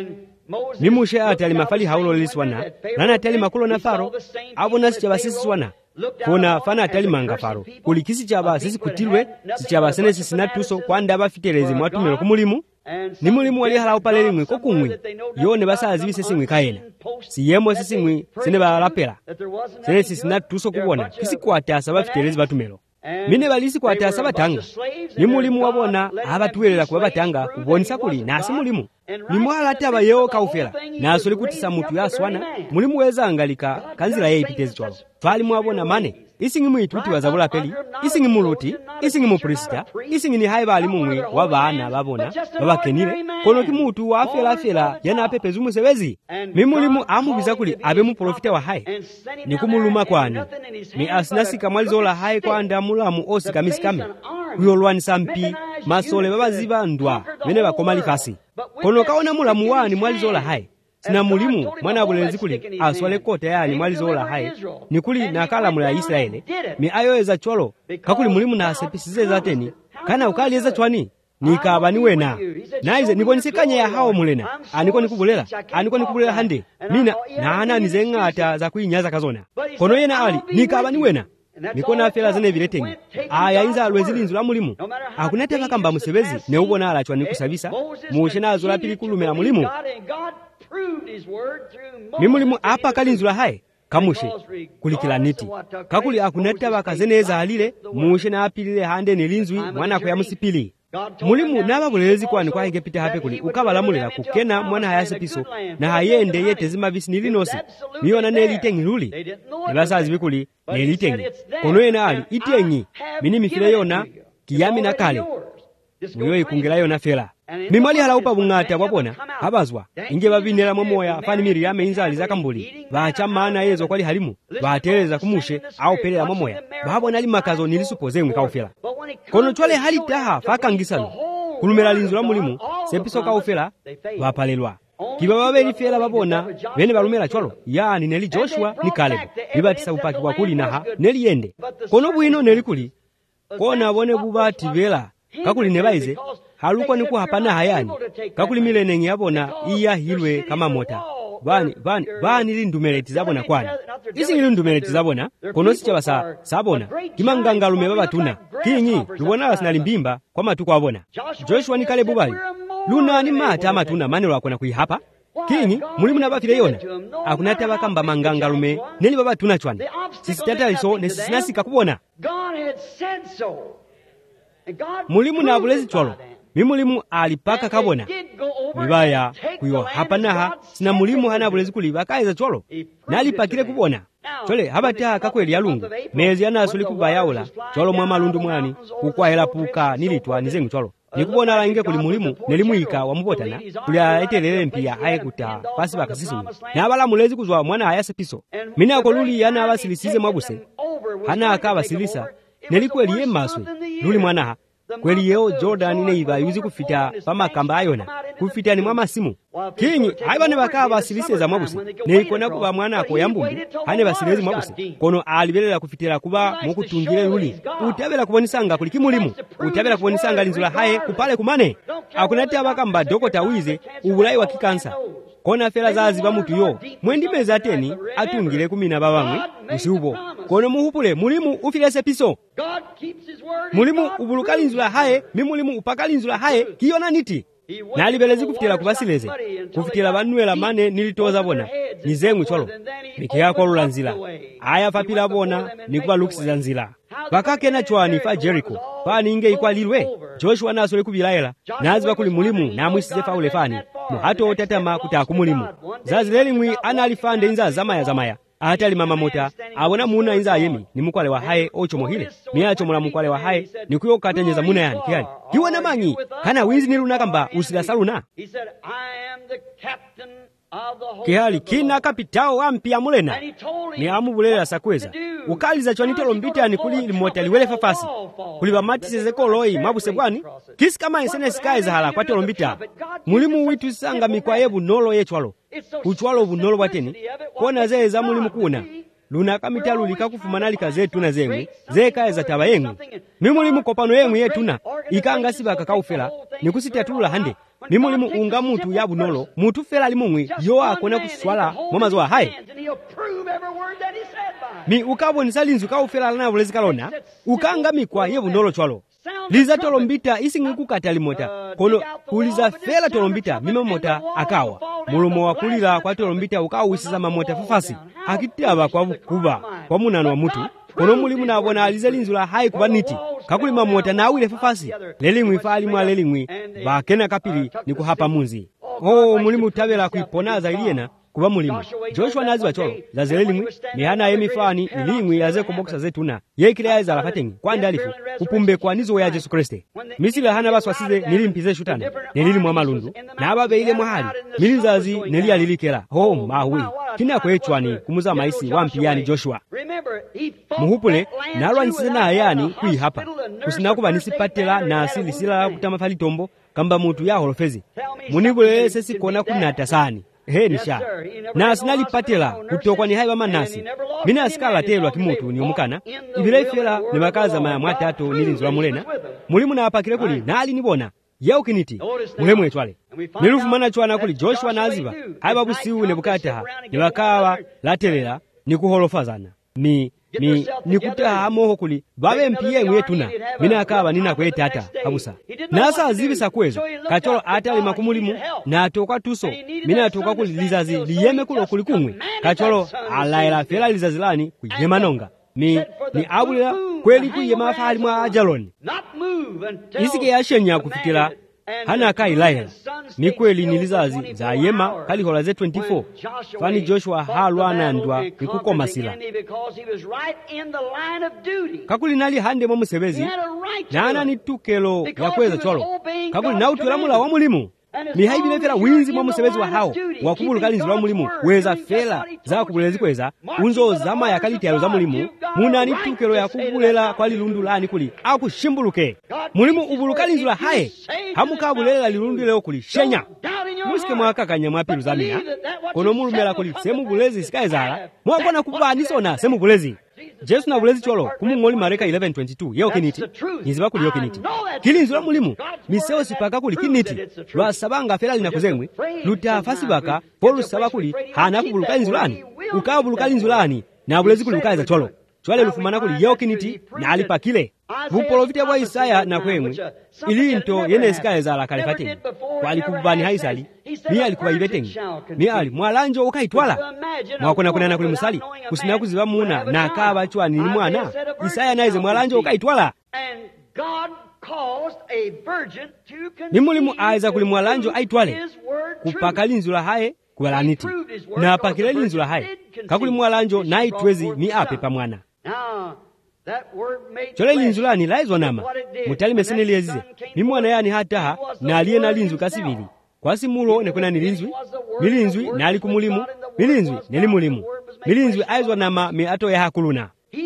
nimushe atali mafali haulo liswana nana atali makulo na Faro abona sichaba sisi wana kona fana atali manga Faro kuli kisi chaba sisi kutilwe sichaba sene sisi natuso kwanda abafitelezi mwatumelo kumulimu ni mulimu wali hala upaleli mwe kokungwi yone basa zibise singwi kaena siyemo sisingwi sine balapela sene sisi natuso kubona kisi kwatasa bafitelezi batumelo mine balisi kwatasa batanga ni mulimu wabona abatuwelela kuba batanga kubonisa kuli nasi mulimu ni mwala taba yeo kaufela na asoli kutisa mutu ya swana mulimu weza angalika kanzila ye ipitezi chwalo twali mwabona mane isingi mwituti wazabula peli isingi muluti isingi muprista isingi ni haiba alimumwe wabana babona babakenile kono kimutu wa afela afela yana apepezi umusewezi mimulimu amubiza kuli abe mu profita wa hai ni kumuluma kwani ni asinasika mwalizola hai kwa andamulamu osika misikame kuyolwani sampi masole babaziba ndwa bene bakoma likasi kono kaona mulamu wani mwalizola hai sina mulimu mwana bulezi kuli aswale kota yani mwalizola haye nikuli nakalamula ya Israeli mi ayoeza cholo kakuli mulimu na asepisize zateni kana ukalieza chwani nikaba niwena naize nibonisekanye ya hao mulena aniko nikubulela aniko nikubulela hande mina naana nizengata za kuinyaza kazona kono yena ali nikaba niwena nikona afela zene viletengi aya inza alwezilinzu la mulimu akunateka kamba musebezi ne ubona alachwa nikusabisa mushena azula pili kulumela mulimu mimulimu apa kalinzu la haye kamushe kulikila niti kakuli akunataba kazeneza alile mushena apilile hande nilinzwi mwana kwa musipili mulimu naba bulezi kwani kwa ingepita hape kuli ukabalamulira kukena mwana hayase piso na hayende yete zima visi nilinosi niona nelitengi luli nibasazi bikuli nelitengi kono yena ali itengi mini mifile yona kiyami na kale muyo ikungela yona fela mimali halaupa bungata wabona habazwa inge babinera momoya fani miri yame inzali zakambuli bacha maana yezo kwali halimu batereza kumushe au pelera momoya babona ali makazo nilisupoze mwikaufela kono chwale hali taha fakangisano kulumela linzu la mulimu sepiso kaufela bapalelwa kiba babeli fela babona bene balumela chwalo yani neli Joshua ni Caleb bibatisa upaki kwa kuli naha neli yende kono bwino neli kuli kona bone bubati bela kakuli nebaize haluko niku hapana hayani kakuli milenengi yabona iya hilwe kama mota bani bani bani lindumeleti zabona kwani isi lindumeleti zabona kono sicha basa sabona kimanganga lume baba tuna kinyi lubona sina limbimba kwa matuko abona Joshua ni Caleb bali luna ni mata amatuna manelo akona kuihapa kinyi mulimu nabafile yona akunata bakamba manganga lume neni baba tuna chwani sisi tata iso nesinasika kubona mulimu na bulezi chwalo mimulimu alipaka kabona mibaya kuyo hapa naha sina mulimu hana bulezi kuliba kaiza chwalo nalipakile kubona chole habata kakweli yalungu mezi anasuli kubayaula chwalo mwa malundu mwani kukwa hela puka nilitwa nizengu chwalo nikubona lange kuli mulimu nelimuika wamubotana kuli aetelele mpia haye kuta pasi bakasisumi na abala mulezi kuzwa mwana hayase piso mina akoluli yana abasilisize mwabuse hana akabasilisa nelikweli ye maswe luli mwanaha kweli yeo Jordan neiva yuzi kufita pama kamba ayona kufita ni mwama simu kinyi haibane bakaba basiliseza mwabuse neikona kuba mwana ako yambumbi hane basilezi mwabuse kono alibelela kufitira kuba mukutungile luli utabela kubonisanga kuliki mulimu utabela kubonisanga linzula haye kupale kumane akunati abakamba dokota wize ubulai wa kikansa kona fela zazi bamutu yo mwendi meza ateni atungile kumina babamwe usiubo kono muhupule mulimu ufilese piso mulimu ubulukalinzula haye mimulimu upakalinzula haye kiyona niti nalibelezi kufitila kubasileze kufitila banwela mane nilitoza bona nizengwe cholo nikia kwa lulanzila aya fapila bona nikuba luksiza nzila bakake na chwani fa Jericho fani inge ikwa lilwe Joshua nasole kubilaela naziba kuli mulimu na mwisize faule fani muhato otatama kutaku mulimu zazileli mwi analifande inza zamaya zamaya atali mama mota abona muna inza yemi ni mukwale wa haye ocho mohile miacho mula mukwale wa haye ni kuyo katenjeza muna yani kiali hiwa na mangi kana wizi niluna kamba usila saluna kihali kina kapitao wampi ya mulena ni amu bulela sakweza ukaliza chwanitelo mbita ni kuli limota liwele fafasi kuliba matise zeko loi mabuse kwani kisi kama isene sky za hala kwa telo mbita mulimu witu sanga mikwa yebu nolo ye chwalo uchwalo bunolo wateni kona zee za mulimu kuna luna kamitalu likakufumanali kazetu na zemwe zeka za taba yengu mimulimu kopano yengu yetuna ikanga siba kakaufela nikusitiatulula hande mimulimu unga mutu ya bunolo mutu fela limumwi yo akona kuswala mwamazo wa haye mi ukabo nisalinzu kaufela lana vulezi kalona ukanga mikwa ye bunolo chwalo liza tolombita isingiku katalimota kono kuliza fela tolombita mima mota akawa mulumo wa kulila kwa tolombita ukawisiza mamota fafasi akitaba kwa bukuba kwa munano wa mutu kono mulimu na abona aliza linzula hayi kubaniti kakuli mamota na awile fafasi lelimwi fali mwa lelimwi bakena kapili ni kuhapa munzi oh mulimu tabela kuiponaza iliena kuba mulimu Joshua nazi wacholo zazelelingwi mihana yemifani ilingwi yaze kumboksa zetuna yekile yaza lafatengi kwa ndalifu upumbe kwa nizo ya Yesu Kristo misila hana baswasize nilimpize shutana nelili mwa malundu na ababe ile mwahali milizazi nelia lilikela ho mahui kina kwechwani kumuza maisi wampiyani Joshua muhupule nalwa nisena ayani kui hapa kusinakuba nisipatela na asili sila kutamafali tombo kamba mutu ya holofezi munibule sesi kona kunata sani heni sha na sinalipatela kutokwa ni haiwa manasi mine asikala telwa kimutu ni omukana ibila ifela ni makaza maya mwatatu nilinzi wa mulena mulimu na apakile kuli nali nibona yeo kiniti muhemu etwale nilufu mana chwana kuli Joshua na aziba haiwa busiu ne bukataha ni wakawa latelela ni kuholofazana mi mi nikutaha moho kuli babe mpiye mwetuna mina akaba nina kwete ata habusa nasa azibisa kwezo kacholo atali makumulimu na atoka tuso mina atoka kuli lizazi liyeme kulo kuli kumwe kacholo alaila fela lizazi lani kuyema nonga mi ni abulila kweli kuyema afali mwa ajaloni isike yashenya kufikila hana kai laila ni kweli ni lizazi za yema kalihola ze twenty-four fani Joshua halwana ndwa nikukoma sila kakuli nali hande mwa musebezi nana ni tukelo ya kweza cholo kakuli na utulamula wa mulimu ni haibile fela winzi mwa musebezi wa hao wakubulu kalinzi wa mulimu weza fela za kubulezi kweza unzo zama ya kalitialo za mulimu muna ni tukelo ya kubulela kwa lilundu lani kuli aku shimbuluke mulimu ubulu kalinzi wa hae hamu kabulela lilundu leo kuli shenya musike mwaka kanya mwapilu zamia kono mulumela kuli semu bulezi sikae zala mwakona kubanisona semu bulezi Jesu na bulezi cholo kumungoli Mareka eleven twenty-two yeo kiniti niziba kuli yeo kiniti kilinzi wa mulimu miseo sipaka kuli kiniti lwa sabanga fela lina kuzengwe lutafasi baka polu sabakuli hana kubuluka inzulani ukabuluka inzulani na bulezi kuli ukaiza cholo chwale lufumana kuli yeo kiniti na alipakile bupolovite wa Isaya na kwemwe ili into yene sikae zala kalifateni wali kubani haisali mi alikuwa ibetengi mi ali mwalanjo ukaitwala mwakona kuna na kuli musali kusina kuziba muna na akaba chwa ni mwana Isaya naize mwalanjo ukaitwala ni mulimu aiza kuli mwalanjo aitwale kupaka linzula hae kuwalaniti na apakile linzula hae kakuli mwalanjo na itwezi ni ape pa mwana chole linzulani laizwa nama mutali mesene liyezize ni mwana yani hataha na aliye na linzu kasibili kwa simulo nekuna nilinzwi milinzwi na alikumulimu milinzwi neli mulimu milinzwi aizwa nama me ato ya hakuluna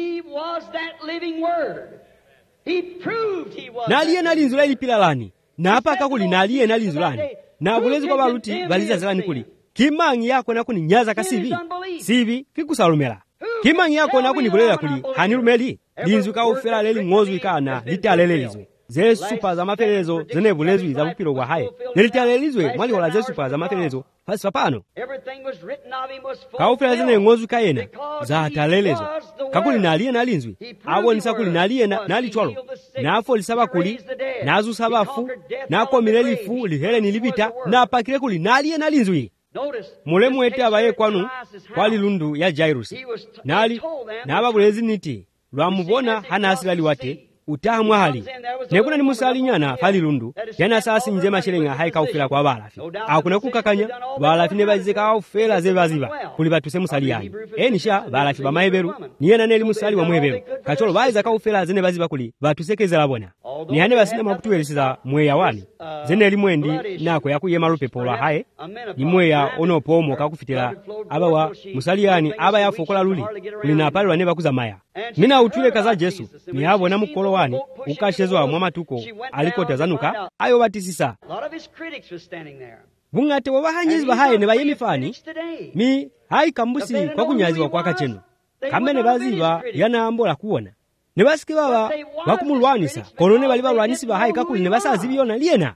na aliye na linzu laili pilalani na hapa kakuli na aliye na linzu lani na bulezi kwa baluti baliza zilani kuli kimangi yako na kuni nyaza kasivi sivi kikusalumela kimangi yako na kuni bulela kuli hanilumeli linzu ka ufela leli ngozu ikana litalelelizwe ze super za mapelezo zene bulezwi za bupiro kwa haye nelitalelizwe mwali wala ze super za mapelezo hasi papano ka ufela zene ngozu kaena za talelezo kakuli naliye na linzwi abo nisakuli naliye na nali cholo na afo lisaba kuli nazu sabafu na ko milelifu lihele nilibita na pakile kuli naliye na linzwi mulemu ete abaye kwanu kwali lundu ya Jairus nali na ababulezi niti lwamubona hana asilali wate utahamwa hali nekuna ni musali nyana fali lundu yana sasi njema shilenga haika ufela kwa balafi akuna kukakanya balafi ne bazika ufela ze baziba kuli batuse musali yani enisha balafi ba maheberu niyena neli musali wa mweberu kacholo baiza ka ufela zene baziba kuli batusekeza labona ni hane basina makutuwelisiza mweya wani zene limwendi nako yakuyema lupepo lwa haye ni mweya ono pomo kakufitira abawa musali yani aba yafokola luli kulina pale wane bakuza maya mina utule kaza Jesu ni habo na mukolo wani ukashezwa mwa matuko alikotazanuka ayo batisisa bungate wabahanyizi bahaye ne bayemifani mi hai kambusi kwa kunyaziwa kwa kacheno kamene baziba yanaambola kuona ne basiki baba bakumulwanisa kono ne bali balwanisi bahaye kakuli ne basazibiyona liena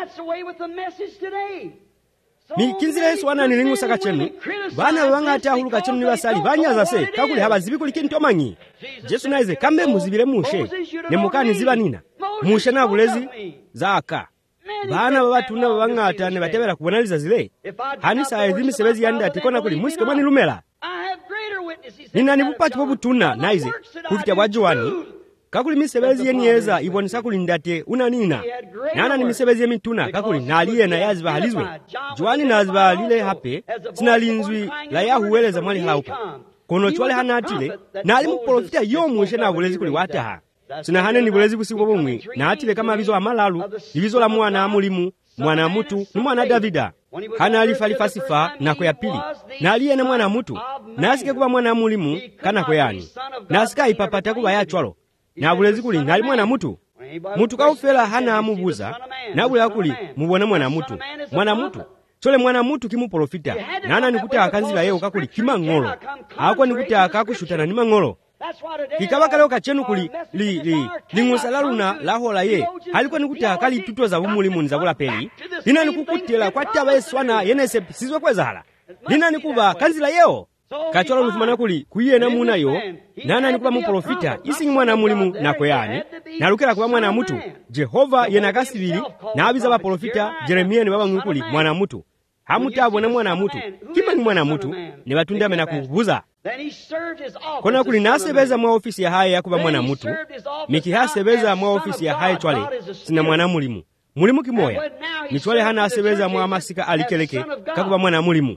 mikinzile Yesu wana nilingu saka chenu bana wangata huluka chenu nibasali banyaza se kakuli habazibi kuli kintomanyi Jesu naize kambe muzibile mushe ne mukani ziba nina mushe na bulezi zaka bana babatuna bangata ne batebera kubonaliza zile hanisa ezimi sebezi yanda tikona kuli musike bani lumela nina nibupaki bobutuna naize kufita bwajuwani kakuli misebezi yeniyeza ibonisa kuli ndate unanina nana ni misebezi yemituna kakuli naliye na yaziba halizwe juwani naziba lile hape sinalinzwi la yahuweleza mwali haupa kono chwale hanatile na alimuprofita yomushe na bulezi kuli wataha sina hane ni bulezi kusiku bomwe na atile kama bizo amalalu ibizo la mwana mulimu mwana mutu ni mwana Davida hana alifalifasifa na kwa pili na aliye na mwana mutu na asike kuba mwana mulimu kana kwa yani na asika ipapata kuba ya chwalo na bulezi kuli ngali mwana mutu mutu kaufela hana amubuza na bula kuli mubona mwana mutu mwana mutu chole mwana mutu kimuprofita nana nikuti akanzira yewo kakuli kimang'olo akwa nikuti akakushutana ni mang'olo kikabakalewo kachenu kuli li li ling'osa laluna lahola ye haliko nikuti akali tuto za bumulimu nzabula peli lina nikukutela kwa taba yeswana yenese sizwe kwezahala lina nikuba kanzira yewo kacholo lufumana kuli kuyena muna yo nana nikuba muprofita isi mwana mulimu nakweyani nalukira kuba mwana mutu Jehova yena kasibili na abiza ba profita Jeremia ni baba ngukuli mwana mutu hamutabo na mwana mutu kima ni mwana mutu ni batunde amena kubuza kona kuli nasebeza mwa ofisi ya haya yakuba mwana mutu miki hasebeza mwa ofisi ya haya chwale sina mwana mulimu mulimu kimoya ni chwale hana asebeza mwa masika alikeleke kakuba mwana mulimu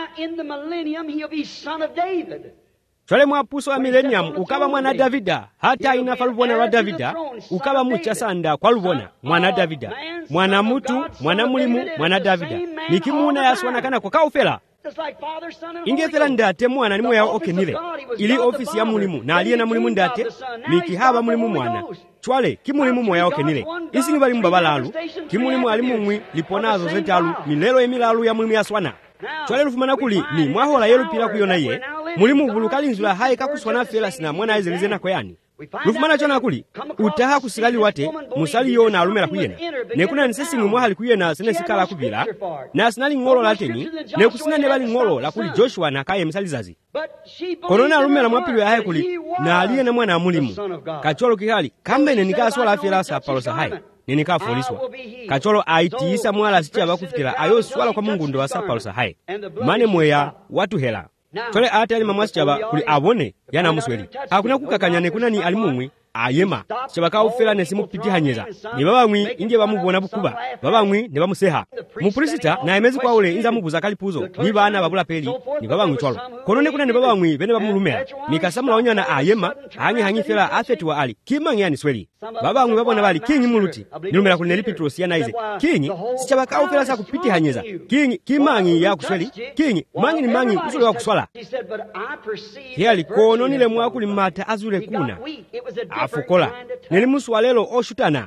chwale mwa puso wa millennium ukaba mwana Davida hata inafa lubona wa Davida ukaba mucha sanda kwa lubona mwana Davida mwana mutu mwana mulimu mwana Davida nikimuna yaswana kana kwa kaufela ingefela ndate mwana nimwe ya okenile ili ofisi ya mulimu na aliye na mulimu ndate mikihaba mulimu mwana chwale kimulimu moya okenile isi ni bali mbabalalu kimulimu alimu mwi liponazo zetalu milelo emilalu ya mulimu yaswana chwale lufumana kuli ni mwahola yelu pila kuyona ye mulimu bulukali nzula haye kakuswana fela sina mwana ezelize na kweyani lufumana chona kuli utaha kusikali wate musali yo na alumela kuyena nekuna nisesi ngumwa hali kuyena sene sikala kubila na sinali ngolo lateni nekusina nebali ngolo la kuli Joshua na kaye msalizazi konona alumela mwapilu ya haye kuli na aliye na mwana mulimu kacholo kihali kambene nikaswala afela sa palosa haye ninika foliswa kacholo aitiisa mwala sicha bakufitira ayo swala kwa Mungu ndo wasapalosa haye mane moya watu hela chole ate ali mamwasi chaba kuli abone yana musweli hakuna kukakanyane kuna ni alimumwi ayema chaba kaufela nesimu piti hanyeza ni baba mwi inge bamubona bukuba baba mwi ne bamuseha mupulisita na emezi kwa ule inza mubuza kalipuzo ni bana babula peli ni baba mwi cholo konone kuna ni baba mwi bene bamulumela nikasamula onyana ayema hangi hangi fela afetwa ali kimangi yani sweli baba mwi babona bali kingi muluti nilumela kuli Petros yana ize kingi sichaba kaufela sa kupiti hanyeza kingi kimangi ya kusweli kingi mangi ni mangi usule wa kuswala yali kono nile mwakuli mata azule kuna afukola nelimuswalelo oshutana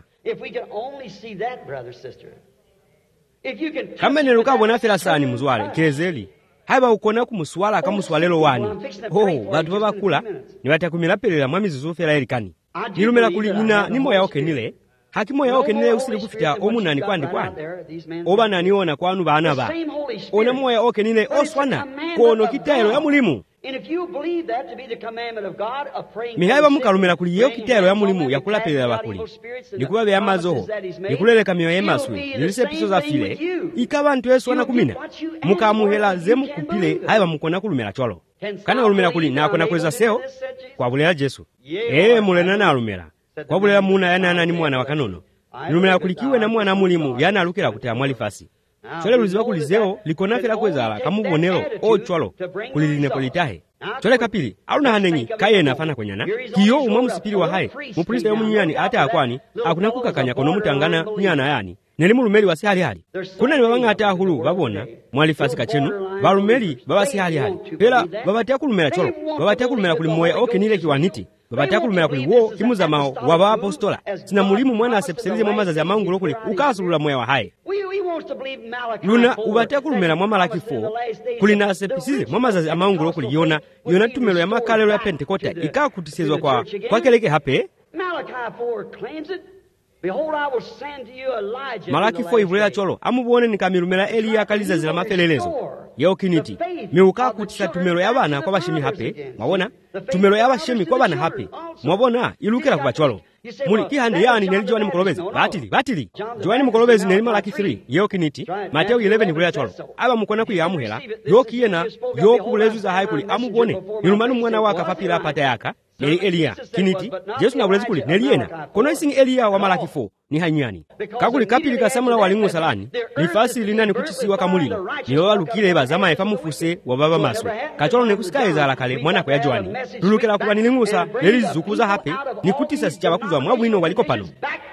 kama nelukabona fela sani muzwale kezeli haiba ukona kumuswala kamuswalelo wani oh batu babakula nibatakumira pelela mwamizi zofela elikani nilumela kuli nina nimo ya okenile hakimo ya okenile usili kufita omunani kwandi kwani oba naniona kwanu bana ba ona moya okenile oswana kono kitelo ya mulimu mihaiba mukalumela kuli yeo kitelo ya mulimu ya kulapelela bakuli nikuba be amazoho nikuleleka miyo yemaswe nilise piso za file ikaba ntu eswana kumina mukamuhela zemu kupile haiba mukona kulumela cholo kana ulumela kuli na kona kweza seo kwa bulela Jesu ewe mulena na alumela kwa bulela muna yana nani mwana wakanono nilumela kulikiwe na mwana mulimu yana alukela kutea mwalifasi chole luziba kulizeo likona fela kwezala kamubonelo o cholo kuliline politahe chole kapili aluna hanenyi kaye na fana kwenyana kiyo umwa musipiri wa hae mupulisa yomu nyani ate akwani akuna kukakanya kono mutangana nyana yani nelimu lumeli wasi hali hali kuna ni wabanga ate ahulu babona mwalifasi kachenu balumeli babasi hali hali pela babatea kulumela cholo babatea kulumela kulimoya oke nile kiwaniti babatea kulumela kuliwoo kimuza mao waba apostola sina mulimu mwana asepselize mwamazazi ya maungulo kuli ukasulula moya wa hae luna ubatea kulumela mwamalaki fo kulina asepisize mwamazazi ya maungulo kuli yona yona tumelo ya makalelo ya Pentekota ika kutisezwa kwa kwa keleke hape Malaki fo ivulela cholo amubone nikamilumela Eliya kaliza zila mafelelezo yeo kiniti miuka kutisa tumelo ya bana kwa bashimi hape mwabona tumelo ya bashimi kwa bana hape mwabona ilukela kwa cholo muli kihandi yani neli Joani Mukolobezi batili batili Joani Mukolobezi neli Malaki three yeo kiniti Mateo eleven ivulela cholo aba mukona kuyamuhela yo kiyena yo kulezu za haikuli amubone nilumanu mwana waka papila pata yaka neli Eliya kiniti Jesu na bulezi kuli neli yena kono isingi Eliya wa Malaki four ni hanyani kakuli kapili kasamula walingu salani nifasi linani kuchisiwa kamulilo nilowa lukile bazama efa mufuse wa baba maswe kacholo nekusikaeza alakale mwana kwa ya Joani lulukela kuwa nilingusa neli zukuza hape nikutisa sichaba kuzwa mwabwino waliko pano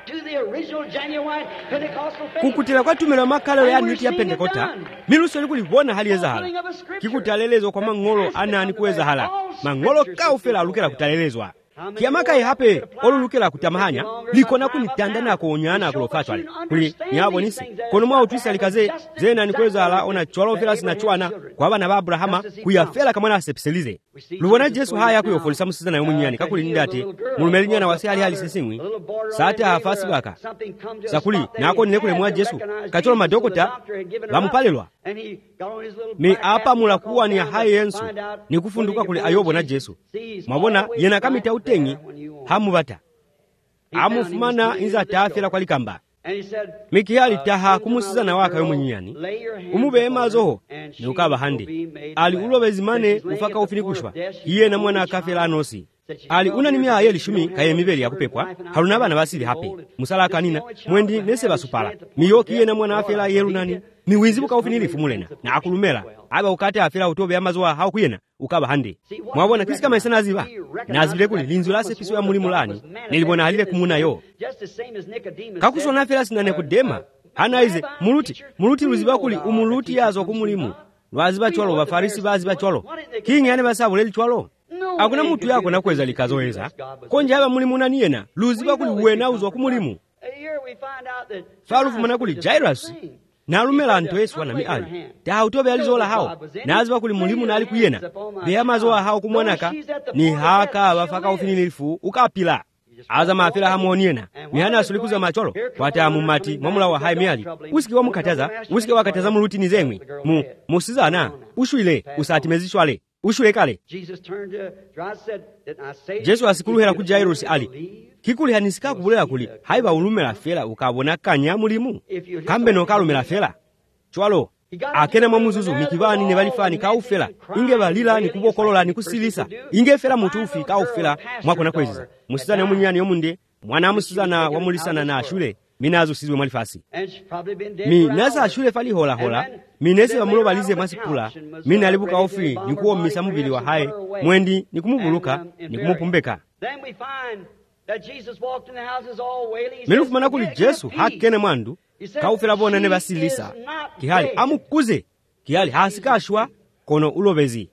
kukutila kwa tumela makalelo ya niti ya Pentekota miluso ni kulivona hali eza hala kikutalelezo kwa mangolo ana ni kuweza hala mangolo kaufela lukela kutalelezwa kiyamaka ihape olulukira kutamahanya likona kunitanda nako onyana kulofatwale kuli nyabonisi kono mwa utwisa likaze zena nikweza ala ona chwalo fela sina chwana kwa bana ba Abrahama kuyafela kamwana asepselize lubona Yesu haya kuyofolisa musizana yomunyani kakuli ndati mulumelinya na wasi hali hali sesingwi sata hafasi baka sakuli nako ninekule mwa Yesu kacholo madokota bamupalelwa mi apa mulakuwa ni haye yensu ni kufunduka kuli Ayobo na Yesu mabona yena kamita utengi hamubata amufumana inza tafela kwa likamba mikihali taha kumusizana waka yomunyani umube emazoho ni ukaba handi ali ulobezimane ufaka ufinikushwa iye na mwana akafela anosi ali unanimia ayeli shumi kaye mibeli ya kupepwa haruna bana basili hape musala kanina mwendi nese basupala miyoki iye na mwana afela yerunani ni wizibuka ufinilifu mulena na akulumela aba ukate afela utobe amazoa hau kuyena ukaba handi mwabona kisika maisana aziba na azibile kuli linzulase piso ya mulimulani nilibona halile kumuna yo kakusona afela sinane kudema hana ize muluti muluti luziba kuli umuluti yazo kumulimu waziba chwalo bafarisi baziba chwalo kingi ane basabuleli chwalo akuna mutu yako nakweza likazoeza konje aba mulimu naniyena luziba kuli uwena uzo kumulimu farufu mana kuli Jairus na alumela anto Yesu wana miali ta utobe alizola hao na aziba kuli mulimu na alikuyena beya mazoa hao kumwanaka ni haka abafaka ufinilifu ukapila aza mafila hamoniena mihana asulikuza macholo wata mumati mwamula wa hai miali usiki wa mukataza usiki wa kataza muluti nizengwi mu musizana ushuile usatimezishwale ushule kale Yesu asikuluhera ku Jairus ali kikuli hanisika kubulela kuli haiba ulumela fela ukabona kanya mulimu kambe no kalumela fela chwalo akena mwamuzuzu mikibani ne balifani kaufela inge balila ni kubokolola ni kusilisa inge fela mutufi kaufela mwako nakweza musizana yomunyani yomunde mwana musizana wamulisana na shule minazo sizwe mwalifasi mi nasa ashule fali hola hola minese bamulo balize masipula mina alibuka ofi nikuo misa mubili wa hae mwendi nikumubuluka nikumupumbeka melufu manakuli Yesu hakene mwandu kaufela bona ne basilisa kihali amukuze kihali hasikashwa kono ulobezi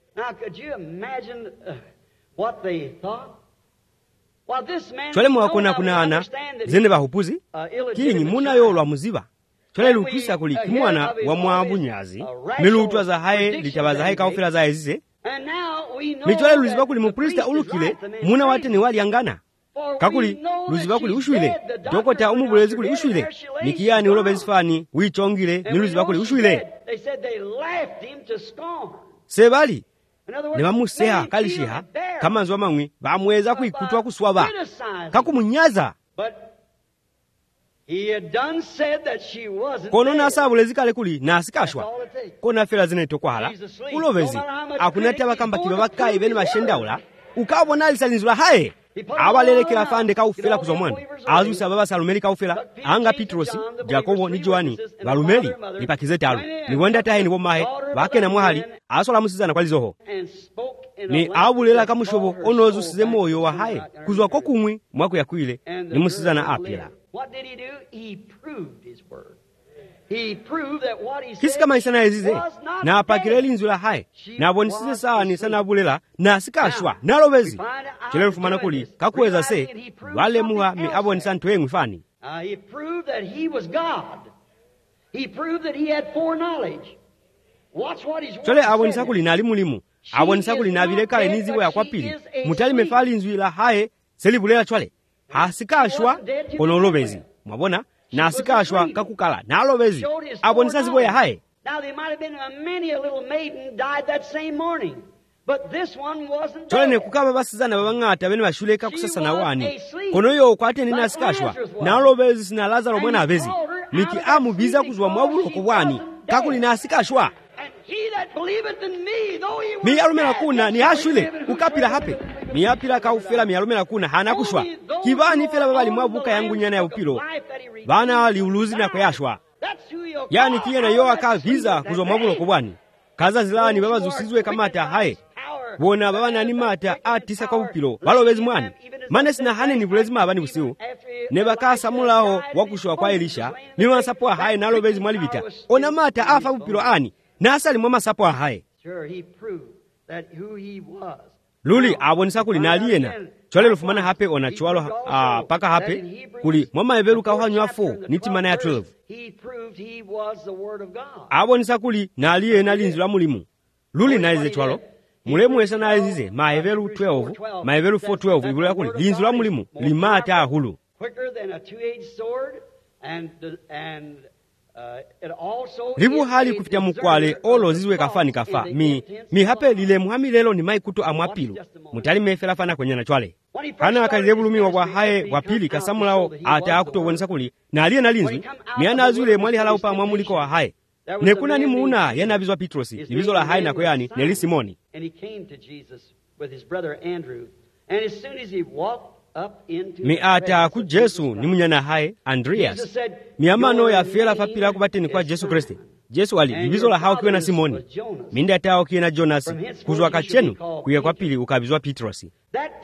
chole mwakona kunana zene bahupuzi kinyi muna yolwa muziba chole lutisa kuli kimwana wa mwabunyazi milutwa za hae litabaza hae kaufela za ezize michole luziba kuli muprista ulukile muna wate ni wali angana kakuli luziba kuli ushuile dokota umubulezi kuli ushuile nikiyani ulobezi fani wichongile ni luziba kuli ushuile sebali ne bamuseha kalishiha kama nzwa mangwi bamweza kuikutwa kuswaba kakumunyaza kono nasabulezi kale kuli nasikashwa kona fela zineto kwahala ulobezi akunata bakamba kibaba kai bene bashendaula ukabona alisalinzula hae abalelekera fande kaufela kuzomwana azusa baba salumeli kaufela anga Petrosi Jakobo ni Joani balumeli lipakize talu ni wenda tahe ni bomahe bakena mwahali asola musizana kwa lizoho ni abulela kamushobo onozu size moyo wa hae kuzwa ko kumwi mwako yakwile ni musizana apela kisika maisana ezize na apakireli nzula hae na abonisize saa ni sana abulela na sikashwa na lobezi chile rufumana kuli kakuweza se wale muha mi abonisa ntuwe ngwifani he proved that he was God. He proved that he had foreknowledge. Watch what his chole abonisa kuli na limulimu abonisa kuli na bileka enizibo ya kwa pili mutali mefali nzwila hae selibulela chole hasikashwa kono lobezi mwabona na asikashwa kakukala na alobezi abonisa zibo ya hae. Now there might have been a many a little maiden died that same morning, but this one wasn't chole ne dead. kukaba basizana babangata bene bashuleka kusasa na wani kono yo kwate nina asikashwa na alobezi sina Lazaro mwana abezi niki amu biza kuzwa mwabulo kubwani kakuli na asikashwa And he that believeth in me, though he was miyalumela dead, kuna yet ni shall he hashule live and ukapila will hape live. miyapila kaufela miyalumela kuna hana kushwa kibani fela babali mwabuka yangu nyana ya upilo bana liuluzi na kuyashwa That's who you'll yani call kiyena out yo of that aka sleep viza that kuzwa day. mwabulo kubwani kaza zilani baba zusizwe kamata hae wona baba nani mata atisa kwa upilo balobezi mwani mane sina hane ni bulezima abani busiu neba kasa mulao wakushwa kwa Elisha niwa sapwa hae nalobezi mwalibita ona mata afa upilo ani nasali mwama sapwa hae Sure, he proved that who he was. luli abonisa kuli naliena chwale lufumana hape ona chwalo uh, paka hape kuli mwa maheveru kauhanywa four nitimana ya twelve abonisa kuli na aliye na linzi la mulimu luli naize chwalo mulemu esa naizize maheveru twelve maheveru four twelve ibula kuli linzi la mulimu limata ahulu libu hali kufita mukwale olo zizwe kafani kafa mi mi hape lile muhami lelo ni maikuto amwapilu mutali mefela fana kwenye na chwale hana akalizebulumiwa kwa hae wapili kasamulao ata akutowonesa kuli na aliye na linzwi miana azule mwali hala upa mwamuliko wa hae nekuna ni muuna yana bizwa Petrosi libizo la hae na kweyani neli Simoni mi ata ku Jesu ni munyana hae Andreas miamano ya fiela fapila kubateni kwa Jesu Kristi Jesu ali libizo la hao kiwe na Simoni minde atao kiwe na Jonas kuzwa kachenu kuye kwa pili ukabizwa Petrosi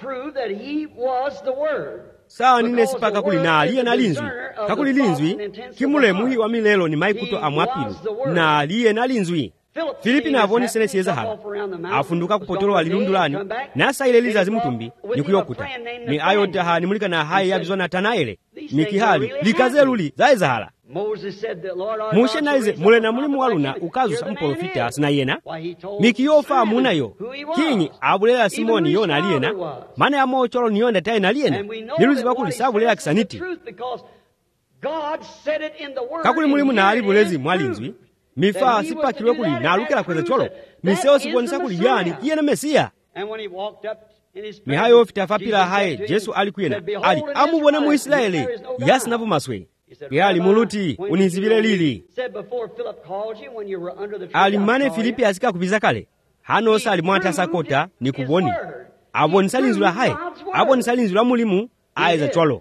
sawa nine sipaka kuli na aliye na linzwi kakuli linzwi kimule muhi wa milelo ni maikuto amwapilu na aliye na linzwi Filipi na avoni sene siyeza hala afunduka kupotolo walilundulani na saileliza zimutumbi ni kuyokuta ni ayo taha ni mulika na hae ya bizwa na Natanaele ni kihali likaze luli zaeza hala mushe naize mule na mulimu waluna ukazu sa mprofita sina yena miki yofa amuna yo kinyi abulela Simoni yona aliyena mana ya moo cholo niyonda tae na aliyena niluzi bakuli sabulela kisaniti kakuli mulimu na alibulezi mwalinzwi mifaa sipa kilwe kuli na alukela kweza cholo miseo sikuonisa kuli yani kiyena Mesia mihayo fitafapila hae Jesu alikuyena ali amubona mu Israeli yasi navu maswe yali muluti unizibile lili alimane Filipi asika kubiza kale hano sali mwata sakota ni kuboni abonisa linzula hae abonisa linzula mulimu aeza cholo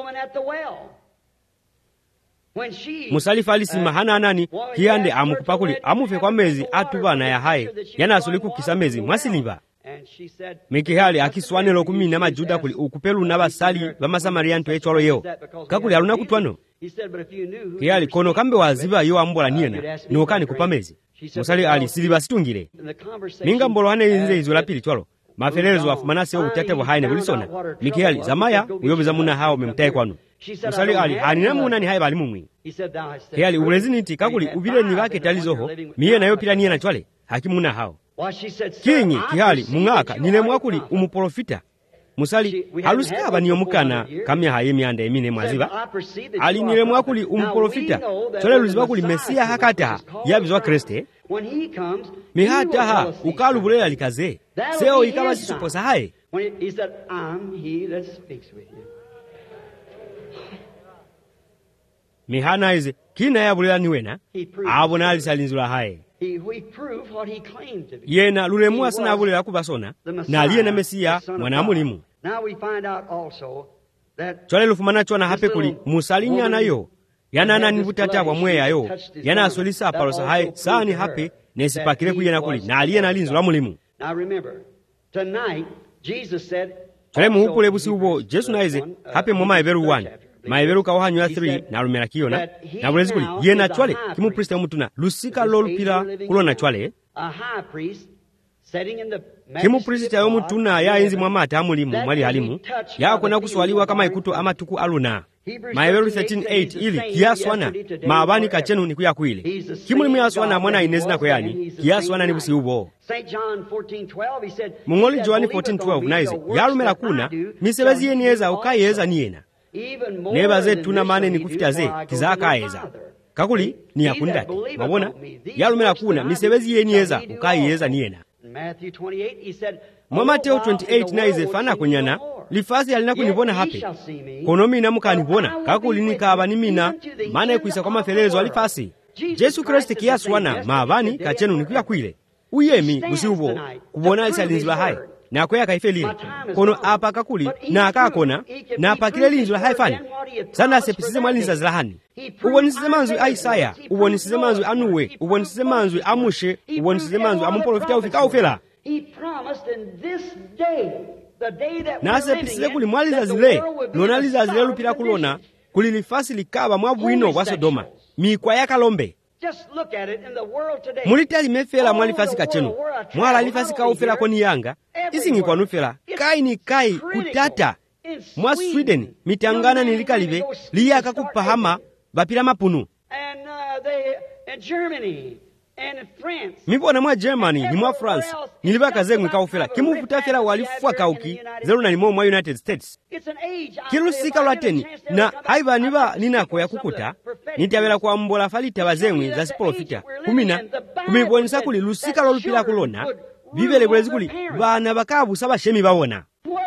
musalifa alisima hana anani hiyande amukupakuli amufe kwa mezi atubana ya hae yana asuliku kisamezi mwasiliva mikihali akiswanelo kumi na majuda kuli ukupelu na basali bama Samarianto echolo yeo kakuli aluna kutwano kihali kono kambe waziba yo ambola niena nokani kupamezi musali ali siliva situngile minga mbolo hane inze izo la pili cholo mafelezo wafumanase utate wa haine bulisona mikihali zamaya uyobeza muna hao memtae kwanu musali ali hanina muna ni hae bali mumwi kihali ulezi niti kakuli ubile ni wake talizoho miye na yo pila niena chwale hakimuna hao kinyi kihali mungaka nile mwakuli umuprofita musali halusikaba niyo mukana kamya haye mianda emine mwaziba ali nile mwakuli umuprofita chole luziba kuli Mesia hakata yabizwa Kriste mihata ha ukalu bulela likaze seo ikaba sisuposa hae mihana ize kina ya bulela niwena abona alisalinzula hae yena lulemu asina abulela kubasona na aliye na Mesia mwana mulimu chwale lufumana chwana hape kuli musalinya nayo yana nani butata wa mweya yo yana asolisa apalosa hae saani hape nesipakile kuyena kuli na aliye na linzo la mulimu chwale muhupule busi ubo Jesu naize hape mwama everu one maeveru kawahanyo ya three na lumela kiyona na bulezi kuli yena chwale kimu priste mutuna lusika lolupila kulona chwale kimu priste ya mutuna ya inzi mwamata amulimu mwali halimu ya kona kuswaliwa kama ikuto ama tuku aluna maeveru thirteen eight ili kiaswana maabani kachenu ni kuya kuile kimulimu ya aswana mwana inezina kweyani kiaswana ni busi ubo mungoli Joani fourteen twelve naize ya lumela kuna misebezi yenieza ukayeza niena neba ze tuna mane ni kufitaze kizaka eza kakuli ni yakundati mabona yalumela kuna misebezi yenieza ukayeza niena mwa Mateo twenty-eight naize fana kunyana lifasi alina kunibona hape konomi na mukanibona kakuli nikaba nimina mane kuisa kwa mafelezo alifasi Jesu Kristo kiaswana maabani kachenu nikuya kuile uyemi usiubo kubona isalinzula hai na kwea kaifelile kono apa kakuli na akakona na apakile linzula hai fani sana sepisize mwalinza zilahani ubonisize manzui a Isaya ubonisize manzui anuwe ubonisize manzui amushe ubonisize manzui amuprofita ufika ufela na sepisize kuli mwaliza zile lonaliza zile lupila kulona kuli lifasi likaba mwabuino wa Sodoma mikwa ya kalombe mulita limefela mwalifasi kachenu mwala lifasi kaufela koni yanga isi ngikwanu fela kai ni kai kutata mwa Sweden mitangana nilikalive liya kakupahama bapira mapunu and uh, they in Germany and in France. Mibona mwa Germany ni mwa France nilibaka zengwe kaufela kimufutafela walifua kauki zero na limo mwa United States kilusika lwateni na haiba niba ninako ya kukuta nitabela kwa mbola falita bazengwe za siprofita kumina kumibonisa kuli lusika lolupila kulona bibele kulezi kuli bana bakabu saba shemi babona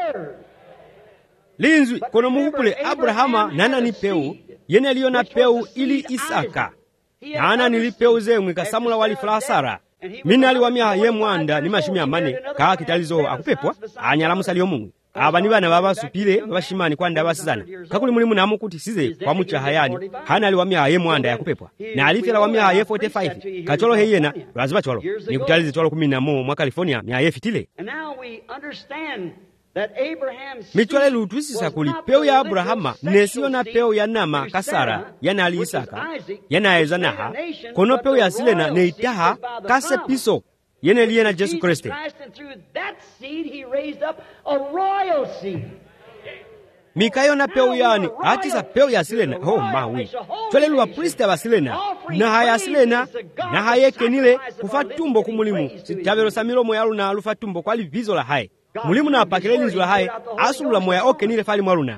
linzwi kono muhupule Abrahama nana ni peu yene liona peu ili Isaka nana nilipeu zemwe kasamula wali Sara minali wa mya ye mwanda ni mashimi amane ka kitalizo akupepwa anyala musali omungu abani bana baba supile babashimani kwanda abasizana kakuli mulimu namu kuti size kwa mucha hayani hana ali wa mya ye mwanda yakupepwa na alifela wa mya ye forty-five kacholo heyena raziba cholo ni kutalize cholo kumi na moja mwa California mya ye fitile mitwale lutwisisa kuli peu ya Abrahama nesio na peu ya nama kasara yana ali Isaka yana ezanaha kono peu ya silena neitaha kase piso yene liye na Yesu Kristo mikayo na peu yani hati sa peu ya silena oh mawi twale luwa priste wa silena na haya silena na haye kenile kufatumbo kumulimu sitabelo samilo moyalu na alufatumbo kwa livizo la haye mulimu na apakele nizula haye asulula moya oke nile fali mwaluna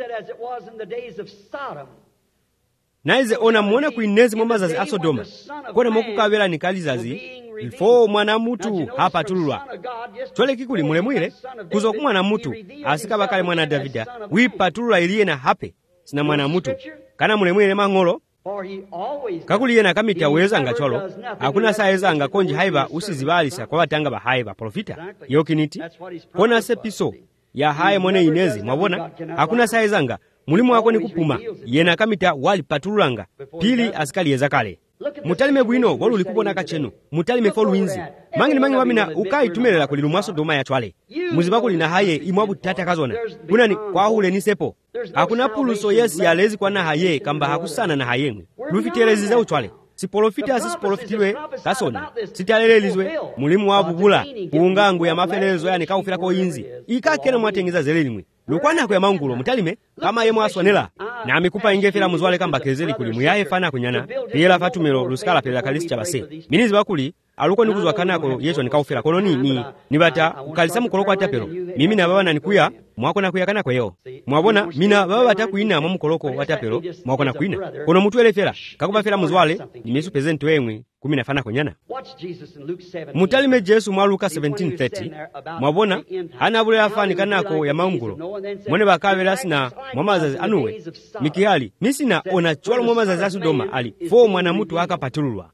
naize ona muone kuinezi mwamazazi asodoma kone moku kavela nikalizazi ilfo mwana mutu hapa tululwa chole kikuli mule mwile kuzo kumwana mutu asika bakale mwana Davida wipa tululwa iliye na hape sina mwana mutu kana mule mwile mangolo kakuli yena kamita weza nga cholo hakuna saeza nga konji haiba usizibalisa kwa watanga ba haiba profita yokiniti kona sepiso ya hae mwone inezi mwabona hakuna saeza nga mulimu wako ni kupuma yena kamita wali patulanga pili askali yeza kale mutalime bwino wolu likubona kachenu mutalime folu inzi mangi mangi wamina ukai tumelela kulilu mwaso doma ya chwale muzibako lina haye imwabu tata kazona kuna ni kwa hule ni sepo hakuna puluso yesi ya lezi kwa na haye kamba hakusana na hayengwe lufitelezi za uchwale siprofita asisiprofitiwe kasona sitalelelizwe mulimu wabu bula kuungangu ya mafelezo yani kaufila ko inzi ikakene mwatengeza zelelimwe lukwana kwa mangulo mutalime kama yemo aswanela na amekupa ingefela muzwale kamba kezeli kulimu yae fana kunyana yela fatumelo luskala pela kalisi chabase minizi bakuli aluko nikuzwa kanako yecho nikaufela kono ni ni nibata ukalisa mukoloko atapelo mimi na baba nanikuya mwako na kuyakana kwa yeo mwabona mina baba batakuina mwa mukoloko watapelo mwako na kuina kono mutu elefela kakuba fela muzwale nimesu present wemwe kumi na fana kunyana mutalime Yesu mwa Luka seventeen thirty mwabona hana bule afani kanako ya maungulo mwone bakabela sina mwamazazi anuwe mikihali misina ona chwalo mwamazazi asudoma ali fo mwana mutu akapatululwa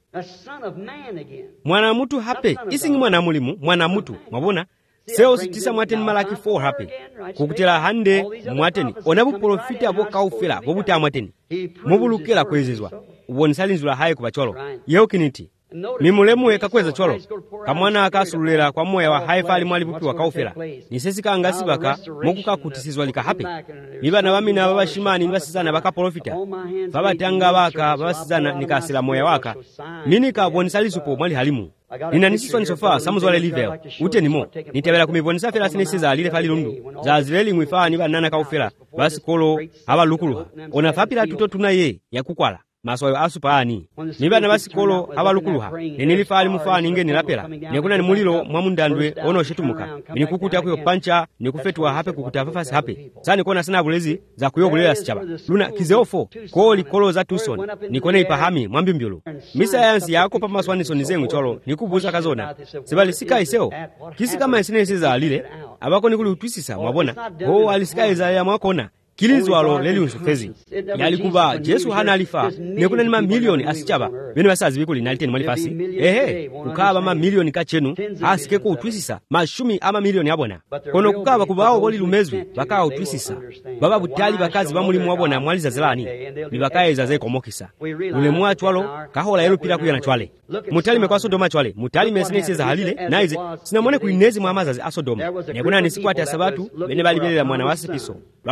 mwana mutu hape isingi mwana mulimu mwana mutu mwabona seo sitisa mwateni Malaki four hape kukutela hande mwateni onabu profita abo kaufela bobuta mwateni mubulukela kwezezwa ubonisali nzula haye kubacholo yeo kiniti mimulemu ekakweza cholo kamwana akasululera kwa moya wa haifali mwali bupi wa kaufela nisesika angasi baka mokuka kutisizwa lika hape mibana wamina babashimani nibasizana baka profita babatanga baka babasizana nikasila moya waka minika bonisali supo mwali halimu nina nisiswa nisofa samuzwale livel ute nimo nitebela kumibonisa fela sinesiza alile fali lundu za zileli mwifaa niba nana kaufela basi kolo haba lukuluha onafapila tuto tunaye ya kukwala maswayo asupani nibana basikolo abalukuluha nenilifali mufani nge nilapela nekuna ni mulilo mwamundandwe ono shitumuka nikukuta kuyo pancha nikufetwa hape kukuta fafasi hape sani kona sana bulezi za kuyobulela sichaba luna kizeofo ko likolo za tuson nikone ipahami mwambimbyulu misa yansi yako pa maswani sonizengwe cholo nikubuza kazona sebali sika iseo kisi kama isinesi za alile abako nikuli utwisisa mwabona ho alisika za ya mwakona kilizwalo leli unsufezi yalikuba Yesu hana alifa nekuna ni mamilioni asichaba bene basazi bikuli naliteni mwalifasi ehe ukaba mamilioni kachenu asike ko utwisisa mashumi ama milioni abona kono kukaba kubao boli lumezwe baka utwisisa baba butali bakazi bamulimu wabona mwaliza zelani nibakaeza ze komokisa ule mwachwalo kahola yelo pira kuyana chwale mutali mekwa Sodoma chwale mutali mesinese za halile naize sinamone kuinezi mwamazazi asodoma nekuna nisikwata sabatu bene bali belela mwana wasipiso lalumela chwalo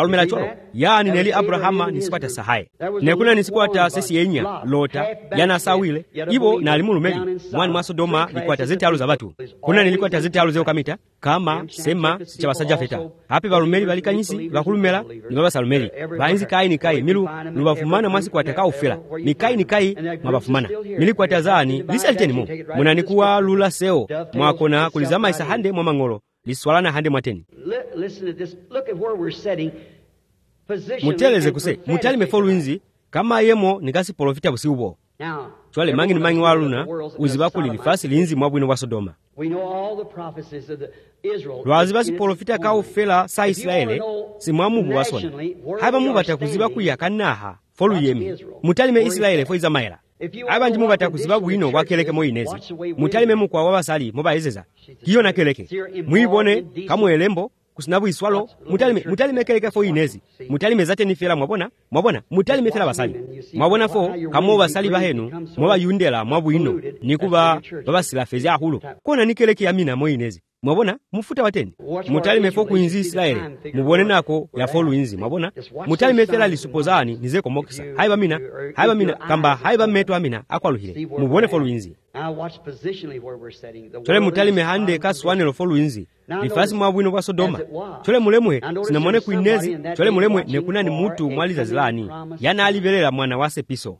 yani neli Abrahama nisikwata sahaye nekuna nisikwata sesi yenya lota yana sawile ibo na alimulumeli mwani mwa Sodoma likwata zitalu za batu kuna nilikwata zitalu zeo kamita kama sema sicha basajja feta hapi balumeli balikanyisi bakulumela ni baba salumeli bainzi kai ni kai milu lubafumana mwasi kwata ka ufela ni kai ni kai mabafumana milikwata zani lisaliteni mo munanikuwa lula seo mwakona kulizama isahande mwa mangolo liswalana hande mwateni muteleze kuse mutali mefoluinzi kama yemo nikasi profita busiubo chwale mangi ni mangi waluna uzibakuli lifasi linzi mwabwino wa Sodoma lwazibasi profita ka ufela sa Israele si mwamubu wasona haiba mubata kuziba kuyakanaha folu yemi mutali me Israele fo izamaela abanji mubata kuziba bwino wakeleke moyinezi mutali me mukwa wabasali mubayezeza kiyo na keleke muibone kamwelembo kusinabu iswalo mutalime mutalime keleke fo inezi mutalime zate ni fela mwabona mwabona mutalime fela basali mwabona fo kamo basali bahenu mwaba yundela mwabwino nikuba baba sila fezi ahulu kona nikeleke amina moyinezi mwabona mufuta wateni mutalime fo kuinzi Israeli mubone nako ya folu inzi mwabona mutalime fela lisupozani nizeko mokisa haiba mina haiba mina kamba haiba metu amina akwaluhile mubone folu inzi chole mutalime hande kaswane lo folu inzi lifasi mwabwino kwa Sodoma chole mulemwe sinamone kuinezi chole mulemwe nekuna ni mutu mwaliza zilani yana alibelela mwana wase piso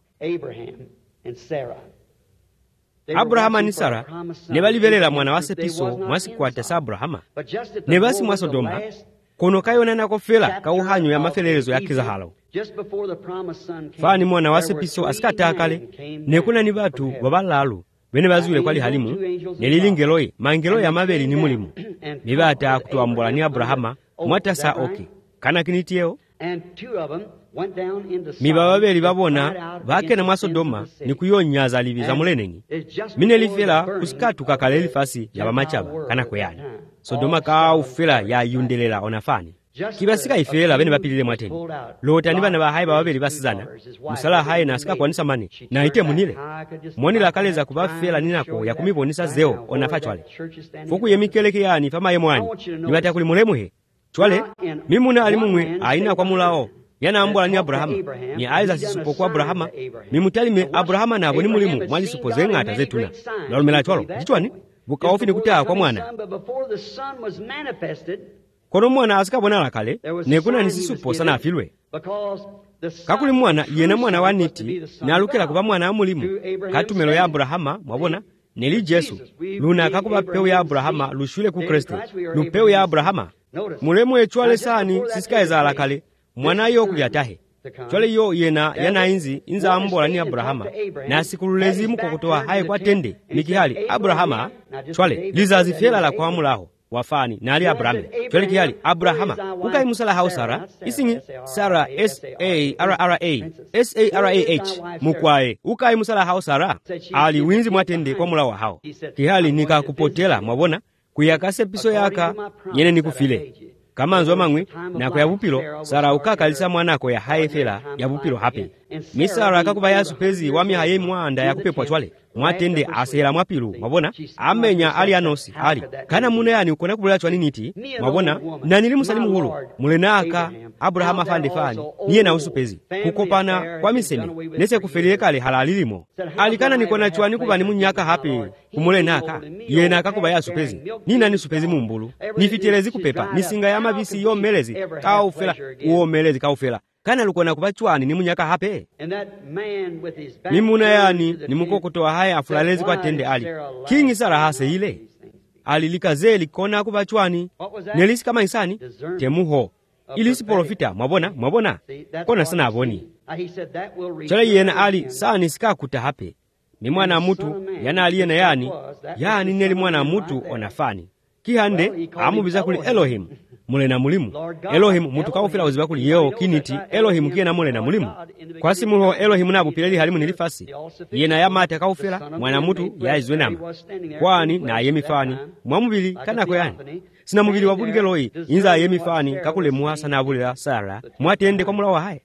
Abrahama ni Sara nebalibelela mwana wase piso mwasi kwata sa Abrahama nebasi mwa Sodoma kono kayona nako fela kauhanyo ya mafelelezo ya kizahalo fani mwana wase piso asikata kale nekuna ni batu babalalu bene bazule kwali halimu nelilingeloye mangeloye amabeli ni mulimu nibata kutuambola ni Abrahama mwata sa oke kana kinitieo miba babeli babona bakena mwa Sodoma ni kuyonyaza libiza mulenengi minelifela kusikatu kakale lifasi ya bamachaba kana kweyana Sodoma ka ufela ya yundelela onafani kibasika ifela bene bapilile mwateni lota ni bana bahaiba babeli basizana musala haye na asika kwanisa mane na ite munile monila kaleza kubafela ninako ya kumibonisa zeo onafachwale foku yemikeleke yani fama yemwani nibata kuli mulemuhe chwale mimuna alimumwe aina kwa mulao yana ambola ni Abrahama ni aiza sisupo kwa Abrahama mimutalime Abrahama na aboni mulimu mwali supoze ngata zetuna lolumela chwalo jichwani bukaofi ni kutaa kwa mwana kono mwana asika bona lakale nekuna nisisupo sana afilwe kakuli mwana yena mwana waniti nalukela kuba mwana amulimu katumelo ya Abrahama mwabona neli Jesu luna kakuba peu ya Abrahama lushule ku Kristo lupeu ya Abrahama mulemu echwale sani sisikaeza alakale mwana yo kulyatahe chwale yo yena yana inzi inza ambola ni Abrahama na sikululezi muko kutoa haye kwa tende nikihali Abrahama chwale lizazi fela la kwa mulaho wafani na ali Abrahama chwale kihali Abrahama ukai musala hao Sara isingi Sara S A R R A S A R A H mukwae ukai musala hao Sara ali winzi mwatende kwa mulaho hao kihali nika kupotela mwabona kuyakase piso yaka yene nikufile kama nzo mangwi na kwa yabupilo Sara ukakalisa mwanako ya haefela yabupilo hape misara akakuba ya supezi wami haye mwanda ya kupepwa chwale mwatende asela mwapilu mwabona amenya ali anosi ali kana mune yani ukona kubula chwani niti mwabona na nili musalimu hulu mulenaka Abrahama fande fani niye na usupezi kukopana kwa misemi nese kufelie kale halalilimo alikana nikona chwani kubani munyaka hape kumulenaka yena akakuba ya supezi nina ni supezi mumbulu nifitelezi kupepa nisinga ya mabisi yo melezi kaufela uo melezi kaufela kana lukona kubachwani ni munyaka hape nimuna yani ni mukokotoa haya afulalezi kwa tende ali kingi Sara hase ile alilikaze likona kubachwani nelisi kama isani temuho ilisi profita mwabona mwabona kona sana aboni chale yena ali sani sika kutahape ni mwana mutu yana aliyena yani yani neli mwana mutu onafani kihande amubiza kuli Elohim mule na mulimu Elohim mutu kaufila uziba kuli yeo kiniti Elohim kiena mule na mulimu kwa simuho Elohim na bupileli halimu nilifasi yena ya mate kaufila mwana mutu ya izwenama kwani na yemifani mwamubili kana kweyani sina mubili wabungeloi inza yemifani kakule muhasa na abulila Sara mwatende kwa mula wa hae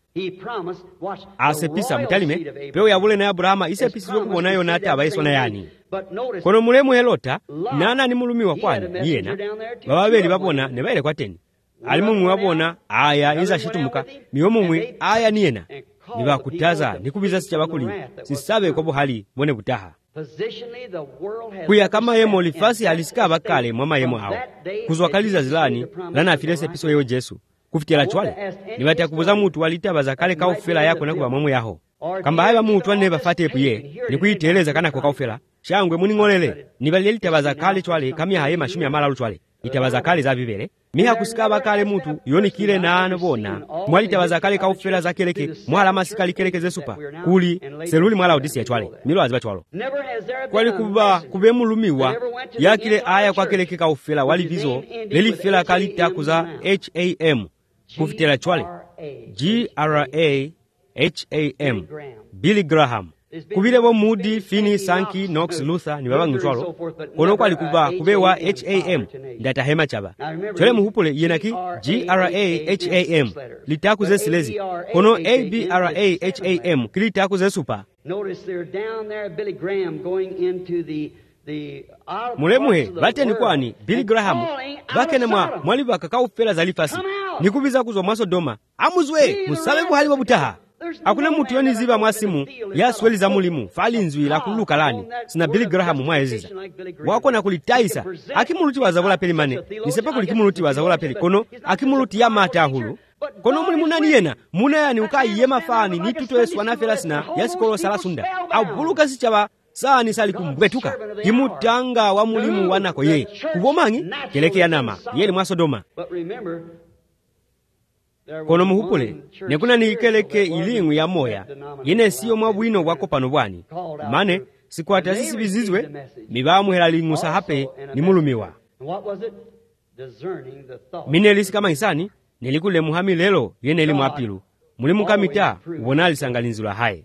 asepisa mutalime peo ya bule na Abrahama isepisi yokubona yo nata abayeso na yani kono mulemu helota nana ni mulumi wa kwani yena bababeli babona ne baile kwa teni ali momwe wabona aya izachitumuka niyo momwe aya niyena nibakutaza nikubiza sichabakuli sisabe kwa buhali bone butaha kuya kama yemo lifasi alisika bakale mwama yemo hao kuzwakaliza zilani lana afilese piso yo Jesu kufitela chwale nibati akubuza mutu walitabaza kale kaufela yako nakuba mwamu yaho kamba haiba mutu wane bafate epuye nikuiteleza kana kwa kaufela shangwe muni ngolele nibali litabaza kale chwale kamia haye mashumi ya mala chwale itabaza kale za bibele miha kusikaba kale mutu yoni kile na anobona mwali tabaza kale kaufela za keleke mwala masika likeleke ze supa kuli seluli mwala odisi ya chwale milo aziba chwalo kwali kuba kube mulumiwa ya kile aya kwa keleke kaufela wali vizo leli fela kalita kuza H A M kufitela chwale G R A H A M Billy Graham kubile bo Moody, Finney, Sankey, Knox, Luther ni baba ngchwalo kono kwali kuba kubewa H A M ndata hema chaba chole muhupule yenaki G R A H A M litakuze silezi kono A B R A H A M kilitakuze super. Notice they're down there Billy Graham going into the mulemuhe bateni kwani Billy Graham bakene mwa mwali bakakaufela zalifasi nikubiza kuzo Sodoma amuzwe musabe buhali bobutaha akuna mutu yoni ziba mwasimu ya sweli za mulimu fali nzwi la kuluka lani sina Billy Graham mwaeziza wako na kulitaisa akimuluti wazavola peli mane nisepa kulikimuluti wazavola peli kono akimuluti ya mata hulu kono mulimu nani yena muna yani ukai yema fani ni tuto yesu wanafela sina yasikolo salasunda au buluka si chaba sani sali kumbwetuka kimutanga wa mulimu wanako ye kubomangi keleke ya nama yeli mwa Sodoma kono muhupule nekuna nikeleke ilingu ya moya yene siyo mwabwino wako pano bwani mane sikwata sisi bizizwe mibamu hela lingusa hape ni mulumiwa minelisi kama isani nilikule muhami lelo yene elimu apilu mulimu kamita ubonali sangalinzula hae.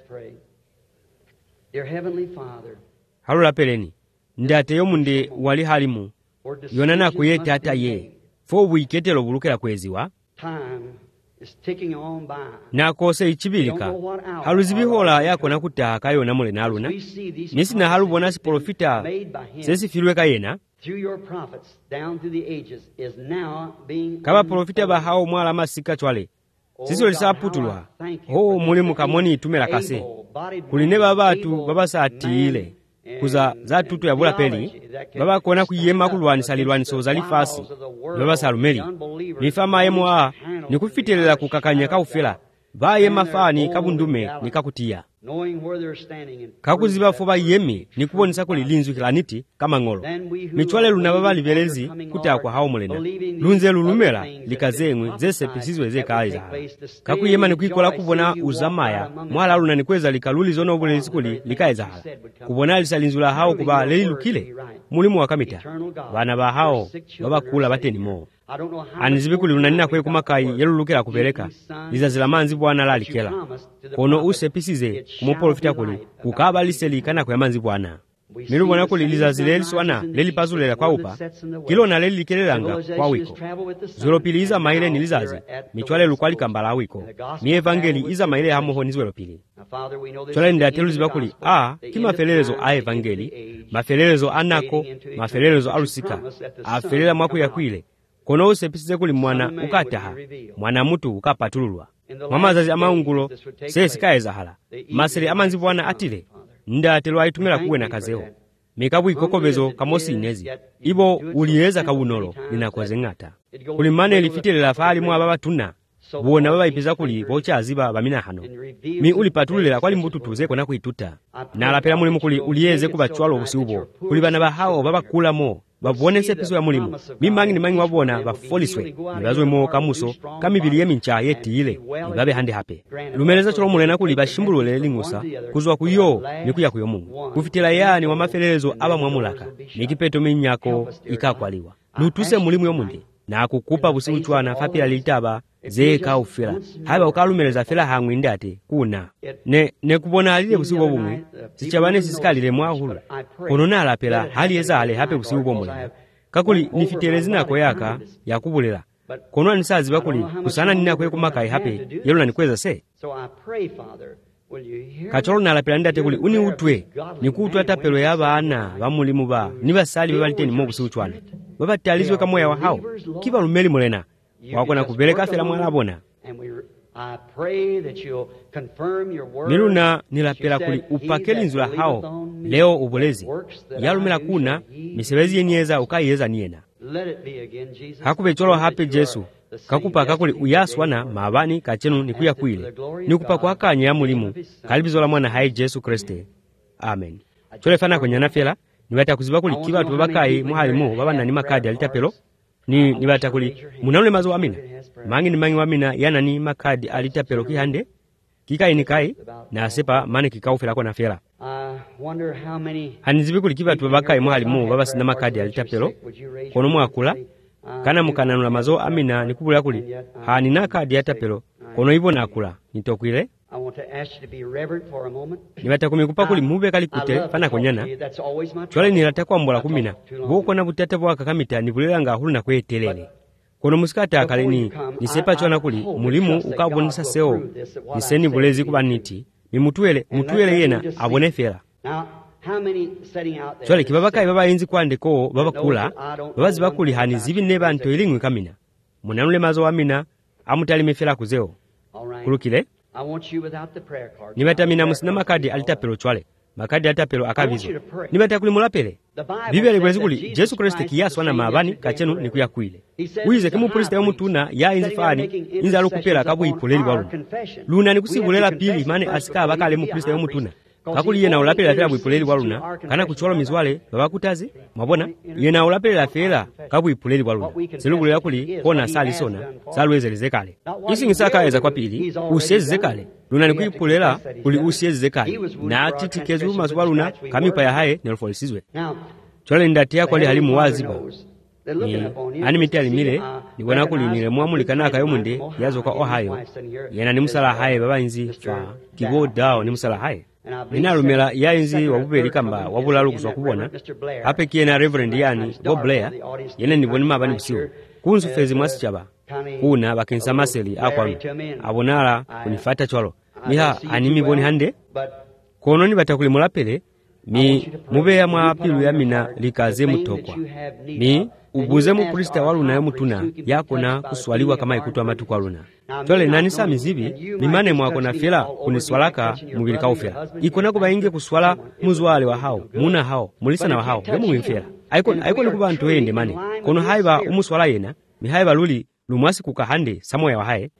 Harula peleni ndate yomunde wali halimu yonana kuyete hata ye fobu iketelo bulukela kweziwa na kose ichibilika haluzibihola yako nakutaha kayo namule naluna nisi na halubona si profita sesi filweka yena kaba profita ba hao mwala masika chwale sisi olisa putulwa ho mulimu kamoni itumela kase kuline babatu babasa atile kuza za tutu ya bula peli baba kona kuyema kulwanisa lilwaniso zalifasi baba salumeli mifama yemo a nikufitelela kukakanya kaufela baye mafani kabundume nikakutia kakuziba foba yemi nikubonisa ko lilinzu kilaniti kama ngolo michwale luna baba libelezi kuta kwa hao mulena lunze lulumela likazengwe zese pisizwe ze kaiza kakuyema nikuikola kubona uzamaya mwala luna nikweza likaluli zono obulezi kuli likaiza hala kubona lisalinzula hao kuba lelukile mulimu wakamita bana ba hao baba kula bateni mo anizibikuli lunanina kwe kumakai yelulukela kupeleka lizazila manzi bwana lalikela kono usepisize kumuprofita kuli kukaba liseli kana kwa manzi bwana milu bwana kuli lizazile liswana leli pazulela kwa upa kilo na leli likelelanga kwa wiko zolopili iza maile nilizazi michwale lukwali kambala wiko mi evangeli iza maile hamoho nizwelopili chwale ndatelu zibakuli a kima felelezo a evangeli mafelelezo anako mafelelezo alusika afelela mwaku ya kwile kono usepisize kuli mwana ukataha mwana mutu ukapatululwa mama zazi amaungulo sesi kaeza hala masiri amanzi bwana atile ndatelu aitumela kuwe na kazeo mekabu ikokobezo kamosi inezi ibo ulieza kabunolo ninakoze ngata kuli mane lifitelela fali mwa baba tuna buona baba ipiza kuli bocha aziba bamina hano mi ulipatulila kwali mbutu tuze kona kuituta na lapela mulimu kuli ulieze kubachwalo usiubo kuli bana ba hao baba kula mo babone sepiso ya mulimu mimangi ni mangi wabona bafoliswe nibazwe mo kamuso kamibili yemincha yeti ile nibabe hande hape lumeleza cholo mulena kuli bashimbulule lingusa kuzwa kuyo nikuya kuyo Mungu kufitila yani wa mafelezo aba mwamulaka nikipeto minyako ikakwaliwa nutuse mulimu yomundi na kukupa busiuchwana fapila litaba zeka ufila haba ukalumeleza fela hangwe ndate kuna ne ne kubona alile busibo bumwe sichabane sisikalile mwahulu konona alapela hali eza ale hape busibo bumwe kakuli nifitelezi nako yaka yakubulela konwa nisazi bakuli kusana nina kwe kumakai hape yelo nanikweza se kacholo na alapela ndate kuli uni utwe nikutwa tapelo yabana bamulimu ba nibasali babaliteni mo busiuchwana baba talizwe kamoya wa hao kiba lumeli mulena wakona kupereka fera mwalabona miluna nilapela kuli upakeli nzula hao leo ubulezi yalumela kuna misebezi yenyeza ukayeza niyena hakupe cholo hape Jesu kakupa kakuli uyaswana mabani kachenu nikuya kwile nikupa kwa kanya ya mulimu kalibizola mwana hai Jesu Kriste. Amen. Chole fana kwenye nafela niwata kuziba kuli kiba tubakai muhalimu baba nani makadi alitapelo ni niwata kuli munanule mazo amina mangi ni mangi wamina yana ni makadi alitapelo kihande kika inikai na asepa mane kikaufela kwa nafela hanizibi kuli kiba tubakai muhalimu baba sina makadi alitapelo kono mwakula kana mukananula mazo amina nikubula kuli hani na kadi atapelo kono hivyo nakula nitokwile niwata kumikupa kuli mube kalikute fana konyana chwale nilatakwa mbola kumina boko na butete bwa kakamita nibulela nga hulu na kwetelele kono musikata akaleni nisepa chwana kuli mulimu ukabonisa seo niseni bulezi kubaniti nimutuele mutuele yena abone fela chwale kibabaka baba yinzi kwandeko baba kula baba zibakuli hani zibi neba nto ilingwe kamina munanule mazo amina amutali mefela kuzeo kulukile nibatamina musina makadi alitapelo chwale makadi alitapelo akabizo nibata kuli mulapele bibeli bwezi kuli Jesu Kristo kiyaswa na mabani kachenu nikuya kwile uize kimu priest ya mutuna ya inzifani inza lukupela kabu ipoleli walu luna nikusibulela pili mane asika bakale mu priest ya mutuna kakuli yena ulapela fela bwipoleli waluna kana kucholo mizwale babakutazi mwabona yena ulapela fela kabu ipoleli waluna selugule yakuli kona sali sona salweze lezekale isi ngisaka eza kwa pili usiyezi zekale luna nikuipolela kuli usiyezi zekale na titikezu mazwaluna kamipa ya hae nelofolisizwe chole ndatia kwa li halimu waziba ni ani mitali mile ni wana kuli nile muamuli kanaka yomunde yazo kwa Ohio yena ni musala hae baba inzi fa kibo dao ni musala hae ninalumela yainzi wabubeli kamba wabulalu kuswa kubona hape kiena Reverend yani Bob Blair yene niboni mabani busiwo kunsu fezi mwasi chaba kuna bakensa maseli akwanu abonala kunifata chwalo niha animi boni hande kono ni batakuli mulapele mi mubeya mwa pilu ya mina likaze mutokwa mi ubuze mu Krista waluna ya mutuna yako na kuswaliwa kama ikutwa matuku waluna chole nani sa mizibi mimane mwako na fela kuniswalaka mubili kaufela ikona kuba inge kuswala muzwale wa hao muna hao mulisa na wa hao gemu mwimfela aiko aiko nikuba ntoende mane kono haiba umuswala yena mi haiba luli lumwasi kukahande samo ya wahae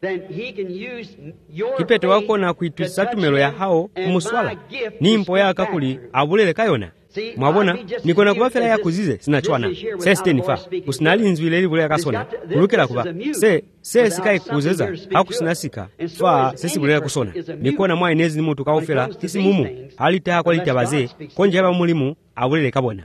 kipeto wako na kuitwisa tumelo ya hao umuswala ni mpo ya kakuli abulele kayona mwabona nikona kuba fela ya kuzize sinachwana se stenifa kusinali nzwile ili bulele kasona kulukela kuba se se sikai kuzeza hakusinasika fa sisi bulele kusona nikona mwa inezi ni mutu kaufela kisi mumu halita kwa litabaze konje haba mulimu abulele kabona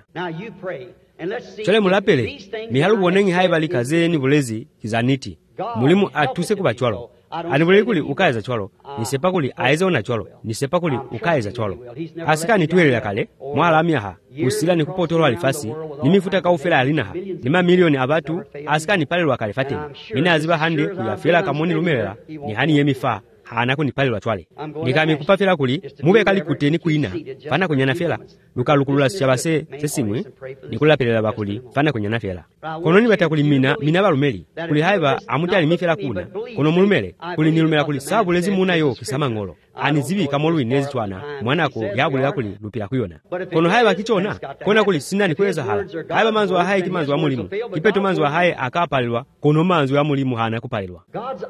chole mulapele mihalu bonengi haiba likaze ni bulezi kizaniti mulimu atuse kuba chwalo anibulele kuli ukaiza chwalo nisepa kuli aiza ona chwalo nisepa kuli ukaiza chwalo asika nituwelela kale mwala amiaha usila ni kupotolo alifasi nimifuta kaufela alinaha nima milioni abatu asika nipalelwa kalifateni mina aziba hande kuyafela kamoni lumelela ni hani yemifa hanako nipalelwa chwale nikami kupafela kuli mube kali kuteni kuina fana kunyana fela luka lukulula sichabase sesimwe nikula pelela bakuli fana kunyana fela kono ni batakuli mina mina balumeli kuli haiba amutali mifela kuna kono mulumele kuli nilumela kuli sabu lezi muna yo kisama ngolo anizibi kamolu inezi chwana mwanako yabulila kuli lupila kuyona kono haiba kichona kona kuli sinani kweza hala haiba manzo wa hai kimanzo wa mulimu kipeto manzo wa hai akapalilwa kono manzo wa mulimu hana kupalilwa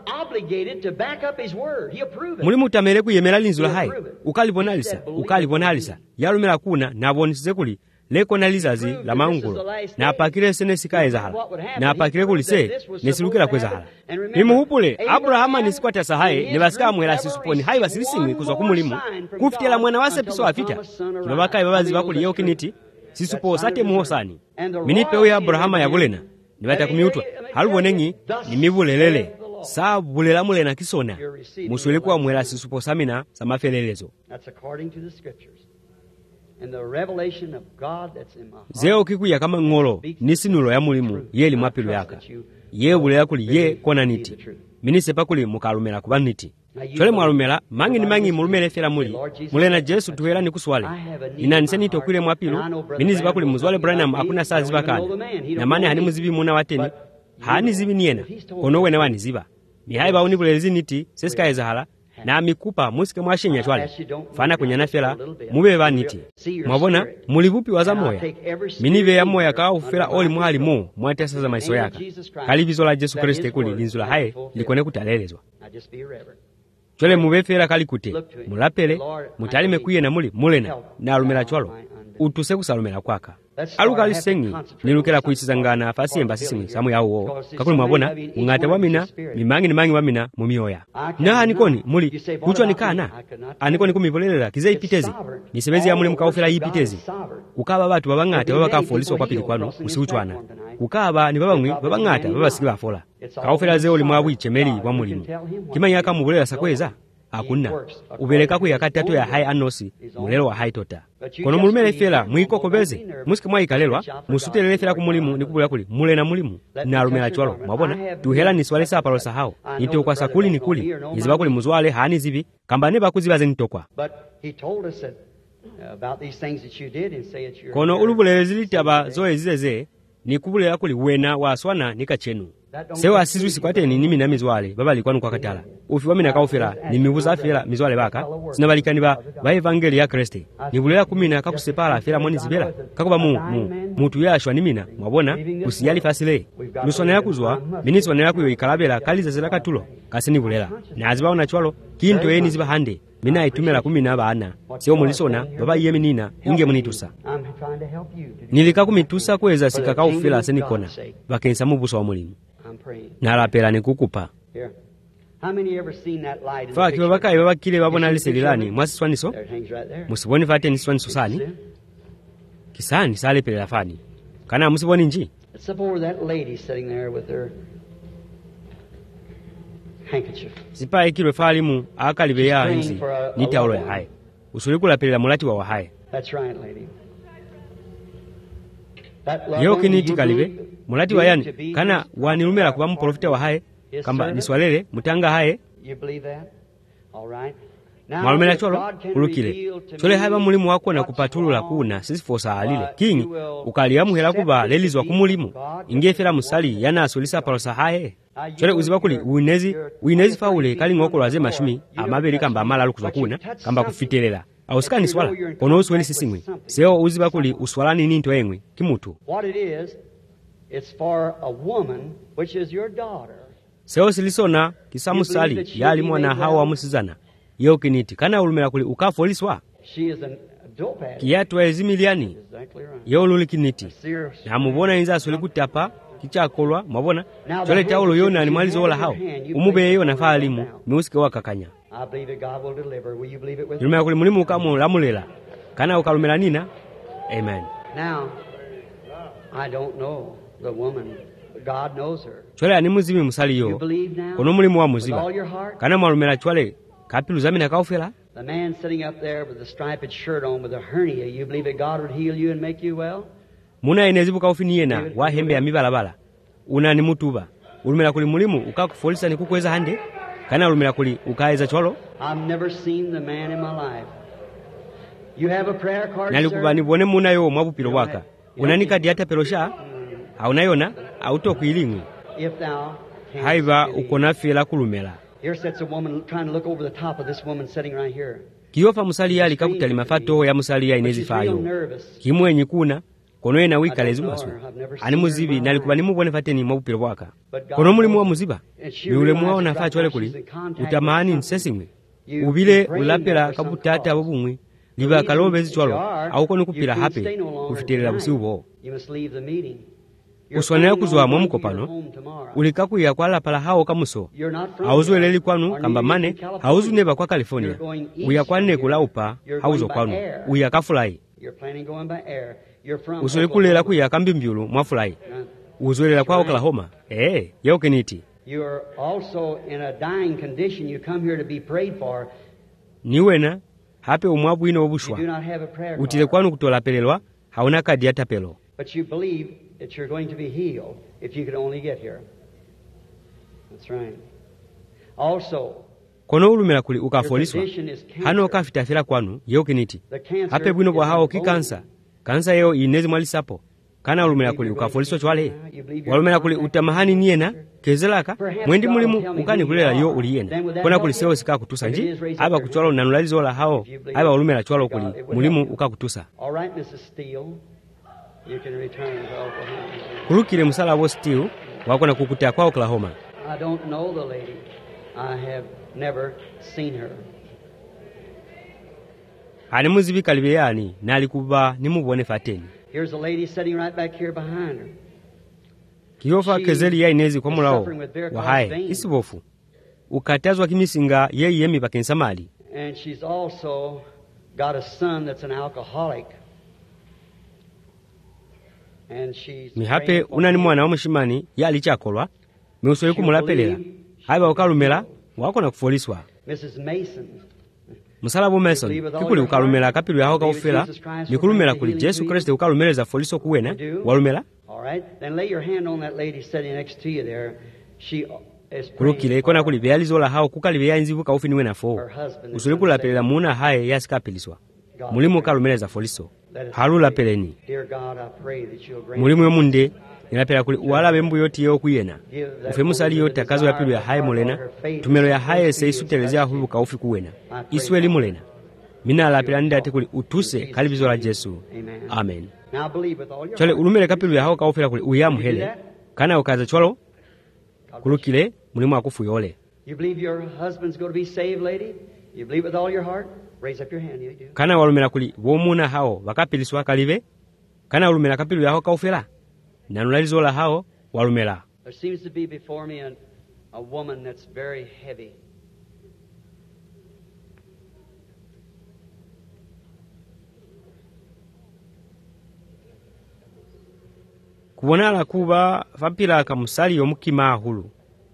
mulimu tamere kuyemela linzula hai ukalibonalisa ukalibonalisa yalumela kuna nabonisize kuli leko nalizazi la maungulo na apakire sene sikaeza hala na apakire kuli se nesilukira kweza hala nimu hupule Abrahama nisikwata sahaye nebasika mwela sisuponi hai basilisimwe kuzwa kumulimu kufitela mwana wase piso afita nabaka babazi bakuli yeo kiniti sisupo sate muhosani minipe uya Abrahama ya bulena nibata kumiutwa halubonengi nimibulelele saa bulela mulena kisona muswele kwa mwela sisupo samina samafelelezo zeo kikuya kama ngolo nisinulo ya mulimu yeli mwapilu yaka ye bulela kuli ye kona niti minisepa kuli mukalumela kuba niti chole mwalumela mangi ni mangi mulumele fela muli mulena Jesu tuwela ni kuswale inanise nito kwile mwapilu miniziba kuli muzwale Branham akuna saa zibakana na mane hani muzibi muna wateni hani zibi niena kono wena wani ziba mihai ba unibulezi niti sesikaiza hala na mikupa musike mwashenya chwale fana kunyana fela mube baniti mwabona mulibupi waza moya minive ya moya ka ufela oli mwali mu mwatesa za maiso yaka kalibizo la Yesu Kristo kuli linzula haye likone kutalelezwa chole mube fela kali kute mulapele mutalime kuye na muli mulena na alumela chwalo utuse kusalumela kwaka aluka lisengi nilukela kuisizangana fasi emba sisi samu yawo kakuli mwabona ngate wamina mimangi ni mangi wamina mumioya na anikoni muli kuchwa nikana anikoni kumipolelela kize ipitezi nisebezi ya muli mkaufela ipitezi kukaba batu babangate babakafoliswa kwa pili kwano usiuchwana kukaba ni babangwi babangata babasiki bafola kaufela zeo limwawiche meli wa mulimu kimanya kamubolela sakweza akuna ubeleka ku yakatatu ya hai anosi mulelo wa hai tota kono mulumele fela mwikoko beze musike mwayikalelwa musutelele fela ku mulimu nikubula kuli mule na mulimu na alumela chwalo mwabona tuhela niswale sa palo sahao nito kwa sakuli nikuli iziba kuli muzwale hani zibi kambane bakuziba zenitokwa kono ulubulele zilitaba zoe zizeze nikubulela kuli wena waswana nikachenu sewa asizu sikwateni nimi na mizwale baba likwanu kwa katala ufi wamina kaufela ni mibuza fela mizwale baka sinabalikani ba ba evangeli ya Kristo nibulela kumina kakusepala fela mwani zibela kakuba mu mu mutu yashwa nimina mwabona usiyali fasile lusonera kuzwa minisonera kuyo ikalabela kaliza zela katulo kasini bulela naziba ona chwalo kinto yeni ziba hande mina itumela kumina bana sio mulisona baba yemi nina inge munitusa nilika kumitusa kweza sikaka ufela senikona bakensa mubuso wa mulimu nalapela nikukupa fa kibabaka ibabakile babona liselilani mwasiswaniso musiboni fate niswaniso sani kisani sale pela fani kana musiboni nji sipa ikilwe falimu akalibe ya nzi nitaulo ya haye usulikula pela mulati wa wahaye Yo kiniti kalibe mulati wa yani kana wanilumela kuba muprofita wa haye kamba niswalele mutanga haye mwalumela cholo ulukile chole haba mulimu wako na kupatulula kuna sisi fosa alile kingi ukaliamu hela kuba lelizwa kumulimu ingefera musali yana asolisa palosa haye chole uziba kuli uinezi uinezi faule kali ngoko lwaze mashumi amabeli kamba amala lukuzwa kuna kamba kufitelela ausikani swala kono usweli sisingwe seo uziba kuli uswalani ninto engwe kimutu what it is it's for a woman which is your daughter seo silisona kisamusali yali mwana hawa musizana yo kiniti kana ulumela kuli ukafoliswa she is an dope kiyatu ezimiliani yo lulikiniti na mubona inza asuli kutapa kichakolwa mabona chole taulo yona animalizo wala hao umube yo nafa alimu musike wakakanya I believe that God will deliver. Will you believe it with me? Lumela kuli mulimu kamu lamulela kana ukalumela nina amen. Now I don't know the woman, but God knows her. Chole ani muzimi musali yo kono mulimu wa muziba kana malumela chole kapilu zamina kaufela the man sitting up there with the striped shirt on with a hernia, you believe that God would heal you and make you well? Muna enezibu kaufini yena wa hembe ya mibalabala una ni mutuba ulumela kuli mulimu ukakufolisa ni kukweza hande kana ulumela kuli ukaeza cholo I've never seen the man in my life. You have a prayer card, sir? Nalikubani bone muna yo mwabupilo waka unani kadi hata pelosha haunayona autokuilingwe If thou haiba ukona fela kulumela here sits a woman trying to look over the top of this woman sitting right here. Kiyofa musali yali kakutali mafato ya musali ya inezi fayo kimwenyi kuna kono ena wika lezumasu ani muzibi nalikubani mubone fateni mwabupilo waka kono mulimu wa muziba ni ule muwa unafacho wale kuli utamani nsesingwe ubile ulapela kabutata abubumwe liba kalobezi chwalo au kono kupila hape kufitelela busi ubo uswanea kuzwa mwamukopano ulikaku ya kwa lapala hao kamuso hauzu eleli kwanu kamba mane hauzu neba kwa California uya kwa ne kulaupa hauzo kwanu uya kafulai usulikulela kuya kambimbiulu mwafulai uzuelela kwa Oklahoma eh yao keniti you are also in a dying condition. You come here to be prayed for. Niwena hape umwabu ino obushwa utile kwanu kutolapelelwa hauna kadi hata pelo but you believe that you're going to be healed if you could only get here. That's right. Also kono ulumela kuli ukafoliswa hano kafitafira kwanu yeo kiniti hape bwino bwa hao kikansa kansa yeo inezi mwalisapo kana ulumira kuli ukafoliswa chwale walumira kuli utamahani niyena kezelaka mwendi mulimu ukani kulela yo uliyena kona kuli sewo sika kutusa nji aba kuchwalo nanulalizo la hao aba ulumira chwalo kuli mulimu ukakutusa. Kulukile musala wo Steele wakona kukutea kwa Oklahoma. I don't know the lady. I have never seen her. Ani muzibika libeyani nali kuba nimubone fateni. Here's a lady sitting right back here behind her. Kiyofa kezeli ya inezi kwa mulao wahaye isibofu ukatazwa kimisinga ye yemi bakensamali. And she's also got a son that's an alcoholic. And she's mihape unani mwana omushimani yali chakolwa meusole kumulapelela haba ukalumela wakona kufoliswa. Missus Mason Musalabo Mason kikuli ukalumela kapilu yaho kaufela nikulumela kuli Yesu Kristo ukalumeleza foliso kuwena walumela. All right, then lay your hand on that lady sitting next to you there. She is kulukile ikona kuli byalizola hao kukalibeya inzivu kaufi niwe nafo usuli kulapelela muna haye yasikapiliswa mulimu ukalumeleza foliso halula peleni. Mulimu yomunde inapela kuli uwalabe mbu yoti yo kuyena ufe musali yoti akazo ya pilu ya haye mulena tumelo ya haye se isutelezea hulu kaufi kuwena isweli mulena mina alapela ndate kuli utuse kalibizo la Jesu. Amen. Chole ulumele kapilu ya hao kaufela kuli uyamu hele kana ukaza cholo kulukile mulimu akufu yole. You believe your husband's going to be saved, lady? You believe with all your heart? Raise up your hand. You do. Kana walumela kuli womuna hao wakapiliswa kalive kana ulumela kapilu ya hao kaufela nanulalizola hao walumela. There seems to be before me a, a woman that's very heavy. Kubonala kuba vapila kamusali yomukima ahulu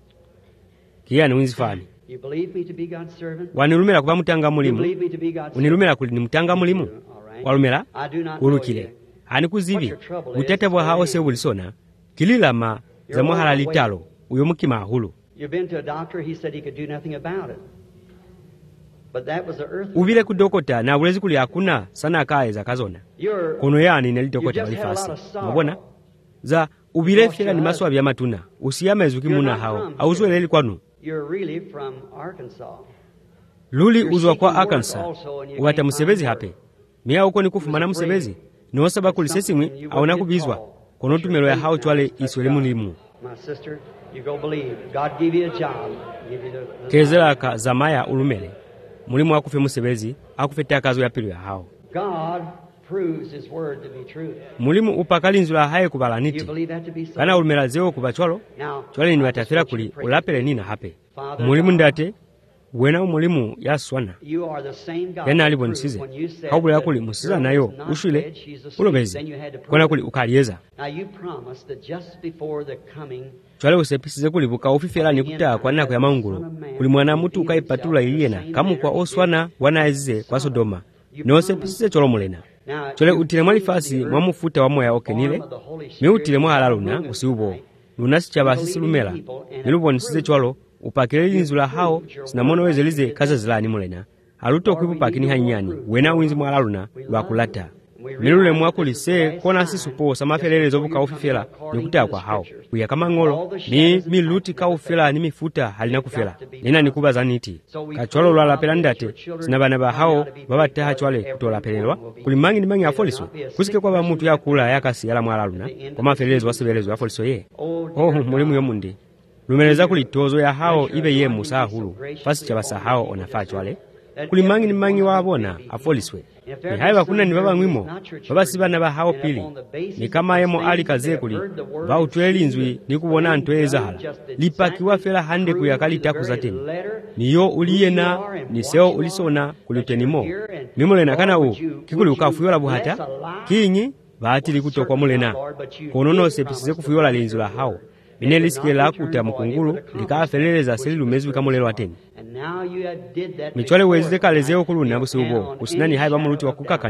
kiyani winzifani. You believe me to be God's servant? Wanilumela kuba mutanga mulimu. Believe me to be God's Unilumela kuli ni mutanga mulimu. Walumela kulukile ani kuzivi utetebwa hao se bulisona kililama za muhala litalo uyo mukima ahulu. You've been to a doctor, he said he could do nothing about it. But that was the earth. Uvile kudokota na ulezi kuli hakuna sana kae za kazona. Kono yani nelidokota walifasi. Mabona za ubile fela ni maswa bya matuna usiyama ezuki muna hao auzweleli kwanu. You're really from Arkansas. Luli uzwa kwa Arkansas ubata musebezi hape miya uko ni kufumana musebezi no saba kulisesimwe aona kubizwa kono tumelo ya hao chwale iswele mulimu. My sister, you go believe. God give you a job. Give you the, the kezela ka zamaya ulumele mulimu akufe musebezi akufete akazo ya pilu ya hao. God proves his word to be true. Mulimu upakalinzula haye kubalaniti You believe that to be so? kana ulumela zeo kubachwalo Now, chwale ni watafira kuli ulapele nina hape mulimu ndate wena mulimu yaswana you are the same God. yana alibo nisize haubula kuli musiza nayo ushile ulobezi kona kuli ukalieza. Now you promised that just before the coming chwale usepisize kuli buka ufifela ni kutaa kwa nako ya maungulu kuli mwana mutu ukaipatula iliena kamu kwa oswana wana ezize kwa Sodoma no usepisize cholo mulena chole utile mwalifasi mwamufuta wa moya okenile mi utile mwahalaluna usiubo lunasi chaba sisi lumela nilubo nisize cholo upakile linzula hao sinamono wezelize kaza zilani mulena haluto kwipu pakini hanyani wena winzi mwalaluna lwakulata milule mwakuli se kona sisupo samafelele zobuka ufifela nikutaa kwa hao kuya kama ngolo mi miluti ka ufela ni mifuta halina kufela nina nikuba zaniti kachwalo lwala pelandate sinabana ba hao babataha chwale kutola pelelwa kulimangi ni mangi afoliso kusike kwa ba mutu ya kula yakasi yala mwalaluna kwa mafelelezo wasibelezo afoliso ye. Oh mulimu yomundi lumeleza kulitozo ya hao ibe ye musa hulu fasi chabasa hao onafa chwale kulimangi ni mangi wabona afoliswe ni haiba kuna ni baba mwimo baba sibana ba hao pili ni kama yemo ali kaze kuli ba utweli nzwi ni kubona ntweza hala lipakiwa fela hande kuyakali taku zateni niyo uliyena ni seo ulisona kulitenimo mimolena kana u kikuli ukafuyola buhata kinyi baatili kutokwa mulena konono sepisize kufuyola linzula hao mine lisikela kuta mukungulu likafeleleza selilu mezu kamulelo ateni michwale wezide kalezeo kuluna busiubo kusinani haiba muluti wa kukakanya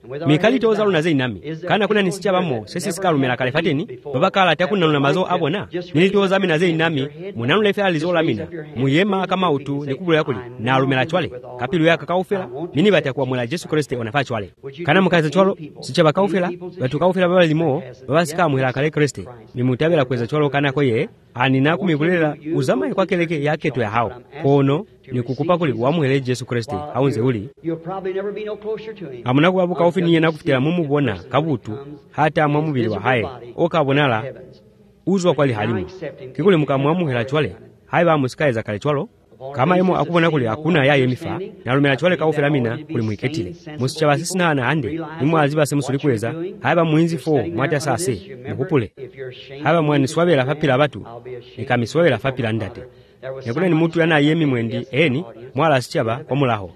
mikhalito ozaluna zeinami kana kuna nisichapamo sesikalumira kale fateni babakala takunanuna mazo abona nilitoza amina zeinami munanula ife alizolamina muyema kama utu nikubulira kuli nalumira chwale kapilu yaka kaufela mini batakuwa mwela Yesu Kristo onafa chwale kana mukaza chwalo sichaba kaufela batu kaufela baba limo babasika mwela kale Kristo mimutabela kweza chwalo kana koye anina kumibulira uzama kwa keleke yake to ya hao kono ni kukupa kuli wamuhele Yesu Kristo aunze uli amuna kubabuka ofiniye nakufitira mumubona kabutu hata mwamubili wa haye okabonala uzwa kwali halimu kikuli mukamwamuhela chwale haye bamusikaeza kale chwalo kama yemo akubona kuli hakuna yaye mifa nalumela chwale kaufela mina kuli mwiketile musichaba sisina ana ande nimwa aziba semusuli kweza haba muinzi fo mwata sase mukupule haba mwani swabela fapila batu nikamiswabela fapila ndate yakuna ni mutu yana yemi mwendi eni mwala sichaba kwa mulaho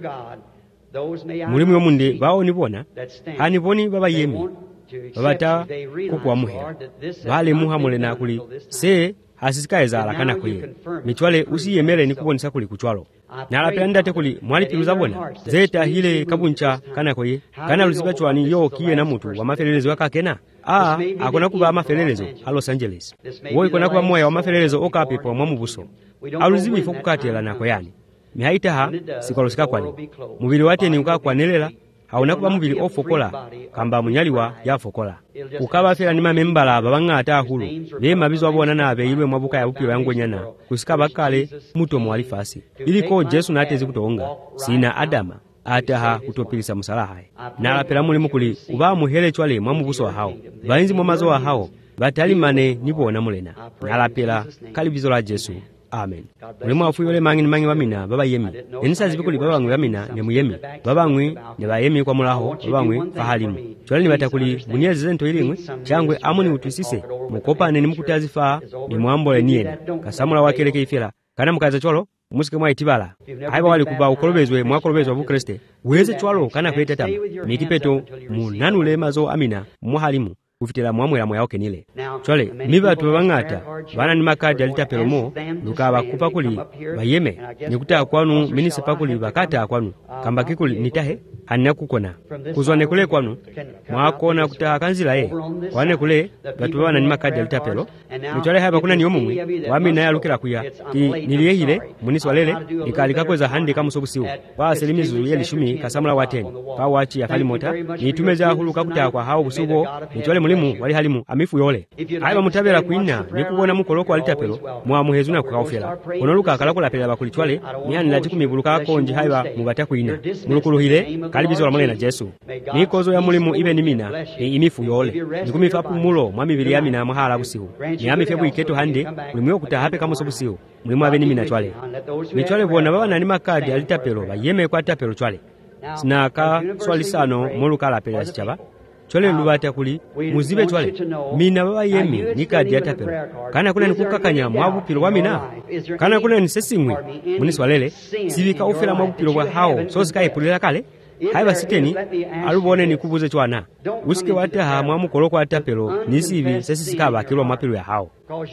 mulimu yomunde bao nibona haniboni baba yemi babata kukuwa muhela bale muha mulena kuli se hasisikaeza alakana kuye michwale usiyemele ni kubonisa kuli kuchwalo nalapela ndate kuli mwali piluza bona zeta hile kabuncha kana kuye kana luziba chwani yo kiye na mutu wa mafelelezo wakakena aa akona kuba mafelelezo a Los Angeles woi kona kuba moya wa mafelelezo okapepo mwamubuso aluzibi fokukatela nako yani mihaitaha sikolosika kwani mubili wate ni ukakwanelela hauna kuba mubili ofokola kamba munyaliwa yafokola ukaba fela ni mamembala babangata ahulu be mabizo abona nabe ilwe mwabuka ya upiro yangu nyana kusikaba kale muto mwalifasi iliko Yesu natezi kutonga sina Adama ataha kutopilisa musalaha na lapela mulimu kuli uba muhele chwale mwamubuso wa hao bainzi mwamazo wa hao batalimane nibona mulena na lapela kalibizo la Yesu. Amen. Mulimu afuyole mangi ni mangi wamina baba yemi enisa zibikuli baba ngwe wamina ne muyemi baba ngwe ne bayemi kwa mulaho baba ngwe fahalimu chwale ni batakuli munyeze zento ilimwe changwe amuni utusise mukopa ne nimukutazifa ni mwambole niene kasamula wakeleke ifela kana mukaza chwalo musike mwa itibala haiba wali kuba ukolobezwe mwakolobezwa bu Kristo weze chwalo kana kwete tama mikipeto munanule mazo amina muhalimu kufitela mwamwela moya oke nile chwale miba tubangata bana ni makadi alitapelo mo lukaba kupa kuli bayeme nikuta kwanu minise pakuli bakata kwanu kamba kikuli nitahe hanna kukona kuzwane kule kwanu mwakona kuta kanzila ye kwane kule batu bana ni makadi alitapelo chwale haba kuna ni omumwe wami naye alukira kuya ti niliyehile munisi walele ikalika kweza handi kamusobusiwo wa selimizu yeli shumi kasamula wateni pa wachi ya falimota nitumeza hulu kakuta kwa hao busubo chwale mulimu wali halimu amifu yole aiba mutabela kuina nikubona mukoloko alitapelo mwa muhezuna kukaufela onoluka akalakola pela bakuli chwale myani lati kumibuluka konji haiba mubata kuina mulukuluhile kalibizo la mulena Yesu nikozo ya mulimu ibe nimina ni imifu yole nikumifa pumulo mwami bili yami na mahala busihu ni amife buiketo hande mulimu kutahape kamuso busihu mulimu abe nimina chwale michwale bona baba nani makadi alitapelo bayeme kwa tapelo chwale sinaka swali sano moluka la pela sichaba chwale lubata kuli muzibe chwale mina baba yemi nikadi atapelo kana kuna nikukakanya mwabupilo wa mina kana kuna nisesimwe muniswalele sivika ufela mwabupilo wa hao so sikaipulila kale haiba siteni alubone nikubuze chwana usike wataha mwamukoloko atapelo nisibi sesisikaba kilwa mapilo ya hao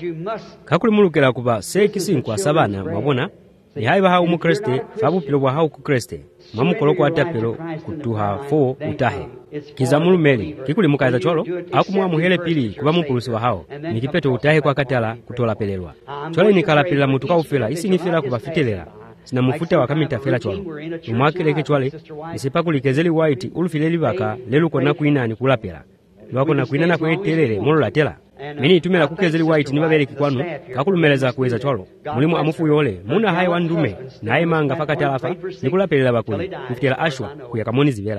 kakuli mulukela kuba sekisinkwa sabana mwabona ni haiba hao mu Kristo fabupilo wa hao ku Kristo mwamukoloko atapelo kutuha fo utahe kizamulu meli kikuli mukaza cholo akumwa muhele pili kuba mupulusi wa hao nikipeto utahe kwa katala kutola pelelwa cholo nikala pela mutu kaufela isi nifela kuba fitelela sina mufuta wakamita fela cholo umwakileke chwale isipakulikezeli white ulufileli baka lelu kona kuina ni kulapela lwako na kuina na kwetelele molo latela mini itumela kukezeli white nibabele kikwanu kakulumeleza kuweza cholo mulimu amufu yole muna hai wandume na hai manga fakata alafa nikulapelela bakuli kufitela ashwa kuyakamoni zivela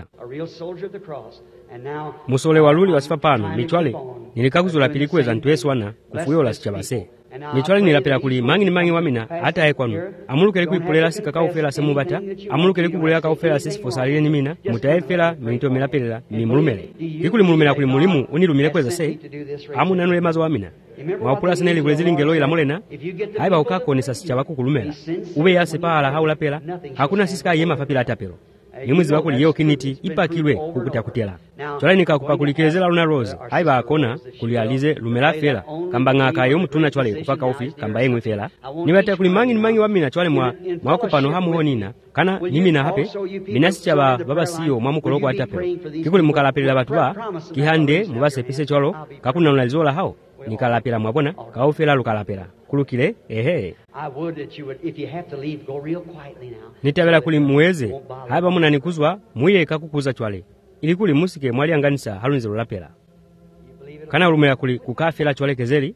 musole waluli wasifa pano michwale nilikakuzula pili kuweza ntuesu wana kufuyola sichabase michwale nilapela kuli mangi ni mangi wamina hata hai kwanu amulukele kuipulela sika kaufela semubata amulukele kuipulela kaufela sisi fosalile ni mina mutaefela minito milapelela ni mulumele kikuli mulumela kuli mulimu unilumile kweza se amu nanule mazo wamina mwapula sineli kulezili ngelo ila mulena haiba ukako ni sasi chabaku kulumela ube yase pahala haula pela hakuna sisika yema fapila atapelo nimwiziva kuli yeyo kiniti ipakilwe kukutyakutela chola nikakupakulikelezela luna rose aiba akona kuli alize lumela fela kamba ng'aka yomutuna chwale kupaka ofi kamba yemwe fela niwata kuli mangi ni mangi wamina chwale mwa mwakupano hamuhonina kana nimina hape binasi chaba baba siyo mwamukoloko atape kikuli mukalapelela batu ba kihande mubasepise chwalo kakuna unalizola hao nikalapela mwabona kaofela lukalapela kulukile ehe nitabela kuli muweze haba muna nikuzwa muye kakukuza chwale ili kuli musike mwali anganisa halunze lulapela kana ulumela kuli kukafela chwale kezeli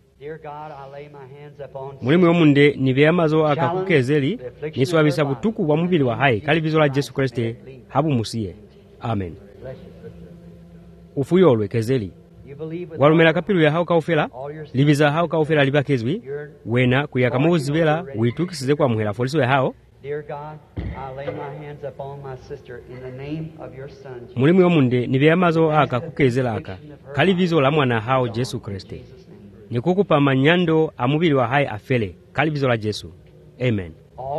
mulimu yomunde nive amazo akakukezeli niswabisa butuku bwa mubili wa hai kalibizo la Yesu Kristo habu musiye amen ufuyolwe kezeli walumela kapilu ya hao kaufela libiza hao kaufela libakezwi wena kuyakamuuzibela witukisize kwa muhela foliso ya hao mulimu yomunde nive amazo akakukezela aka kalibizo la mwana hao Yesu Kristo nikukupa manyando amubili wa hai afele kalibizo la Yesu amen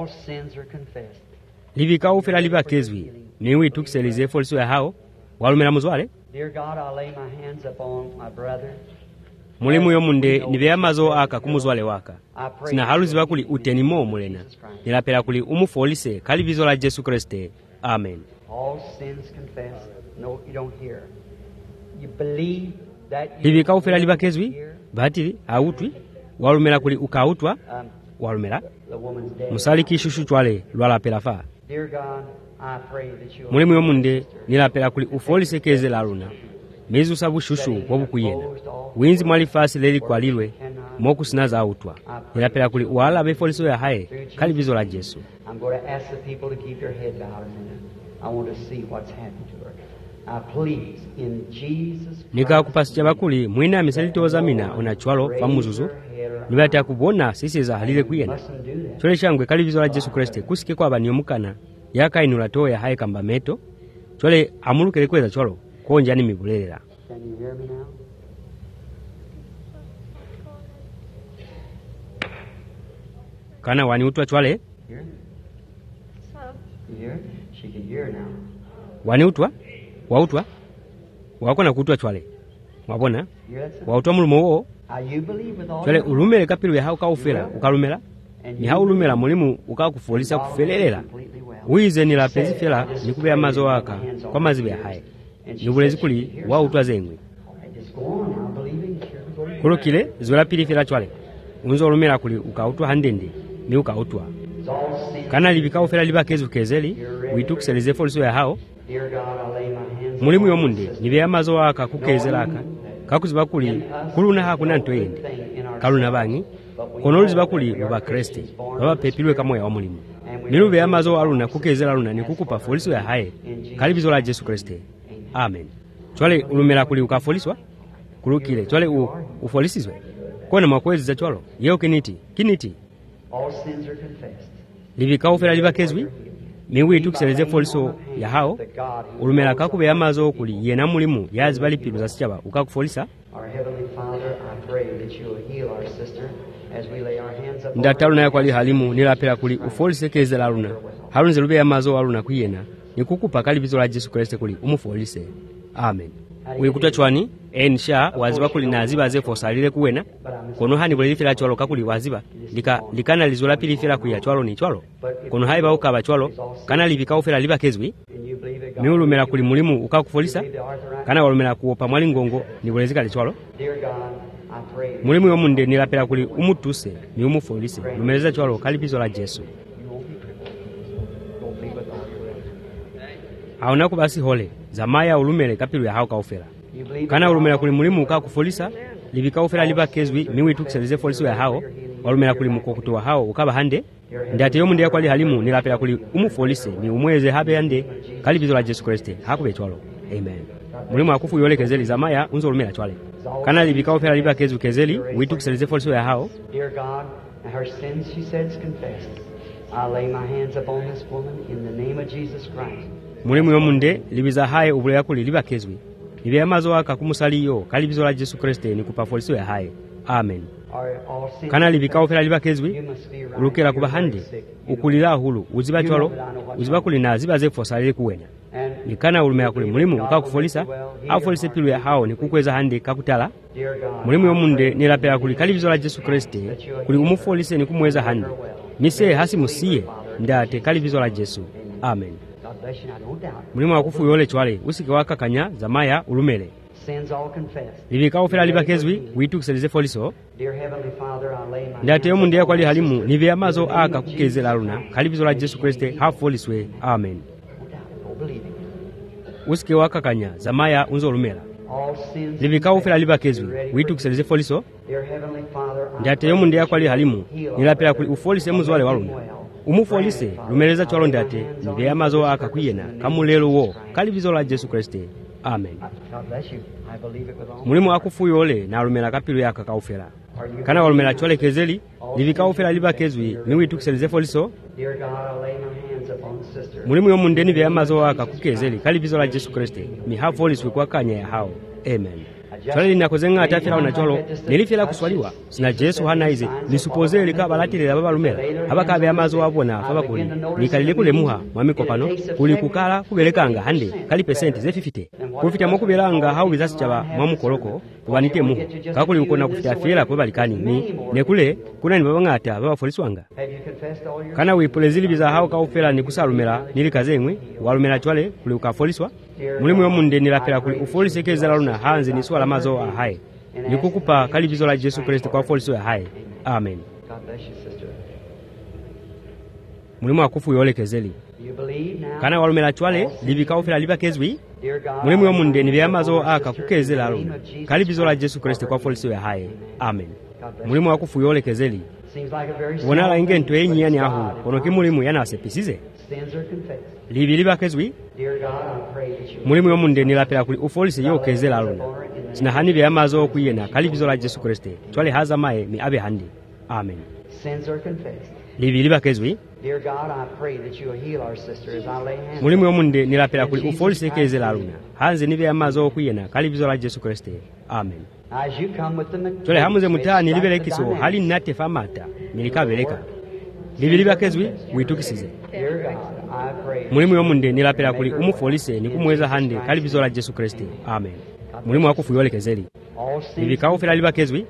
livika ufela libakezwi niwi tukiselize foliso ya hao walumela muzwale mulimu yomunde nive amazo aka kumuzwale waka sina haluziba kuli utenimo mulena nilapela kuli umufolise kalibizo la Yesu Kristo amen livika ufela libakezwi batili autwi walumela kuli ukautwa walumela musaliki shushu chwale lwalapela fa mulimu yomunde nilapela kuli ufolise keze la luna mizu sabu shushu wabukuyena winzi mwali fasi leli kwa lilwe moku sinaza autwa nilapela kuli wala befoliso ya hae kalibizo la Yesu nika kupasicha bakuli mwina misalito zamina onachwalo famuzuzu nibata kubona sisi za halile kuyena chole shangwe kalibizo la Yesu Kristo kusike kwa banyomukana yaka inula toya hae kamba meto chole amulukele kweza chwalo konja ni mibulela kana wani utwa chwale wani utwa wautwa wakona kutwa chwale wabona wautwa mulumo wo chwale ulumele kapilu ya hao kaufela ukalumela ni hao ulumela mulimu ukakufolisa kufelelela uize nila pezi fela nikubea mazo waka kwa mazibe ya hae nibulezi kuli wautwa zengwe kulukile zwela pili fela chwale unzo ulumela kuli ukautwa handende ni ukautwa kana libika ufela libakezu kezeli witukiselize foliso ya hao mulimu yomunde nibe amazo waka kukezela aka kakuziba kuli kuluna hakuna ntoyende kaluna bangi konoliziba kuli baba Kristo baba pepilwe kamoya wa mulimu nilube amazo aluna kukezela aluna nikukupa foliso ya hae kalibizo la Yesu Kristo amen chwale ulumela kuli ukafoliswa kulukile chwale u, ufolisizwe kona makwezi za chwalo yeo kiniti kiniti livika ufela libakezwi miwi tukiseleze foliso ya hao ulumela kakube amazo kuli yena mulimu yazi bali pilu za sichaba ukakufolisa ndatalu na ya kwali halimu nilapela kuli ufolise keze la luna halunze lube amazo aluna kuyena nikukupa kalibizo la Yesu Kristo kuli umufolise amen wikuta chwani ensha waziba kuli naziba ze fosalile kuwena kono hani bole lifela chwalo kakuli waziba lika likana lizola pili fela kuya chwalo ni chwalo kono haiba ukaba chwalo kana libika ufela liba kezwi miulumela kuli mulimu ukakufolisa kana walumela kuopa mwali ngongo nibolezika lichwalo mulimu yomunde nilapela kuli umutuse ni umufolise lumeleza chwalo kalibizo la Yesu hauna kubasi hole zamaya ulumele kapilu ya hao kaufela kana ulumela kuli mulimu ukakufolisa libika ufela liba kezwi miwi tukiselize foliso ya hao walumela kuli mukokuto wa hao ukaba hande ndate yomunde yakwali halimu nilapela kuli umufolise ni umweze habe hande kalibizo la Yesu Kristo hakube chwalo amen mulimu akufu yole kezeli zamaya unzo ulumela chwale kana libika ufela liba kezwi kezeli witukiselize foliso ya hao Dear God, her sins she says confessed. I lay my hands upon this woman in the name of Jesus Christ. mulimu yomunde libiza hae ubule yakuli liba kezwi libe amazo aka kumusaliyo kalibizo la Yesu Kristo ni kupa foliso ya hae amen. Kana livikawofera libakezwi ulukera kubahande ukulira hulu uziba chwalo uziba kulina ziba zefosalire kuwena nikana ulumera kuli mulimu ukakufolisa afolise pilu ya hao ni kukweza hande kakutala mulimu yomunde nilapera kuli kalibizo la Yesu Kristo kuli umufolise ni kumweza hande mise hasi musiye ndate kalibizo la Yesu amen. Mulimu wakufu yole chwale usike wakakanya zamaya ulumele livikawofera libakezwi witukiselize foliso ndate yomunde ya kwali halimu nive amazo aka kukeze laluna kalibizo la Yesu Kristo hafoliswe amen. Usike wakakanya zamaya unzo ulumela livikawofera libakezwi witukiselize foliso ndate yomunde ya kwali halimu nilapera kuli ufolise muzwale waluna umufolise lumeleza chwalo ndate nive amazo aka kuyena kamulelo wo kalibizo la Yesu Kristo amen. Mulimu akufuyo ole na alumela kapilu ya kakawofera kana walumela chwale kezeli livikawofera libakezwi miwitukiselize foliso mulimu yomunde nive amazo aka kukezeli kalibizo la Yesu Kristo mihafoliswe kwa kanya ya hao amen. Chwale linakozenga atafira una chwalo nilifira kuswaliwa sina Yesu hanaize nisupoze likaba latirira baba lumela abakabe amazo abona fabakuli nikalile kule muha mwamikopano kuli kukala kubelekanga hande kali percent ze fifty kufita mokubelanga hau bizasi chaba mwamukoloko kubanite muho kakuli ukona kufita fira kwa balikani ni nekule kuna ni babangata baba foliswanga kana wipulezili biza hau kaufera ni kusalumela nilikazengwe walumela chwale kuli ukafoliswa mulimu yomunde nilapera kuli ufolise kezela luna hanze ni swala mazo ahaye nikukupa kalibizo la Yesu Kristo kwa foliso ya haye amen. Mulimu akufu yole kezeli kana walumela chwale livikawofera libakezwi mulimu yomunde nive amazo aka kukezela luna kalibizo la Yesu Kristo kwa foliso ya haye amen. Mulimu akufu yole kezeli wonala inge nto enyani ahu konoki mulimu yana sepisize libi libakezwi mulimu yomunde nilapera kuli ufolise yo kezela luna sina hani vya amazo kuyena kalibizo la Yesu Kristo twale haza mae mi abe handi amen. Libi libakezwi mulimu yomunde nilapera kuli ufolise kezela luna hanze nive amazo kuyena kalibizo la Yesu Kristo amen. Twale hamuze mutani libelekiso hali nate famata nilikabeleka libi libakezwi witukisize mulimu yomunde nilapera kuli umufolise nikumweza hande kalibizo la Yesu Kristo amen. Mulimu wakufu yole kezeli livikawofera libakezwi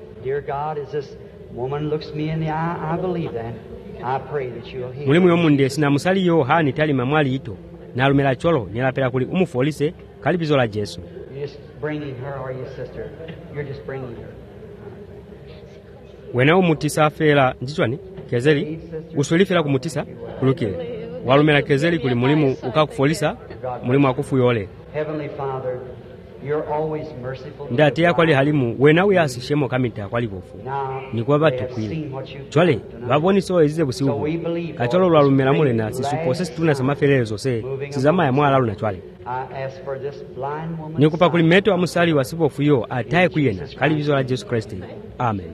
mulimu yomunde sina musali yo hani tali mamwali ito na alumela cholo nilapera kuli umufolise kalibizo la Yesu wena umutisa fera njichwani kezeli usulifera kumutisa kulukile walumela kezeli kuli mulimu ukakufolisa mulimu wakufu yole ndate ya kwali halimu wena uyasi shemo kamita kwali bofu nikuwa batu kwile chwale baboni so ezize busiubu kacholo lwalumela mule na sisupose situna samafelezo se sizama ya mwala luna chwale nikupa kuli meto wa musali wa sipo fuyo ataye kuyena kalibizo la Yesu Kristo amen.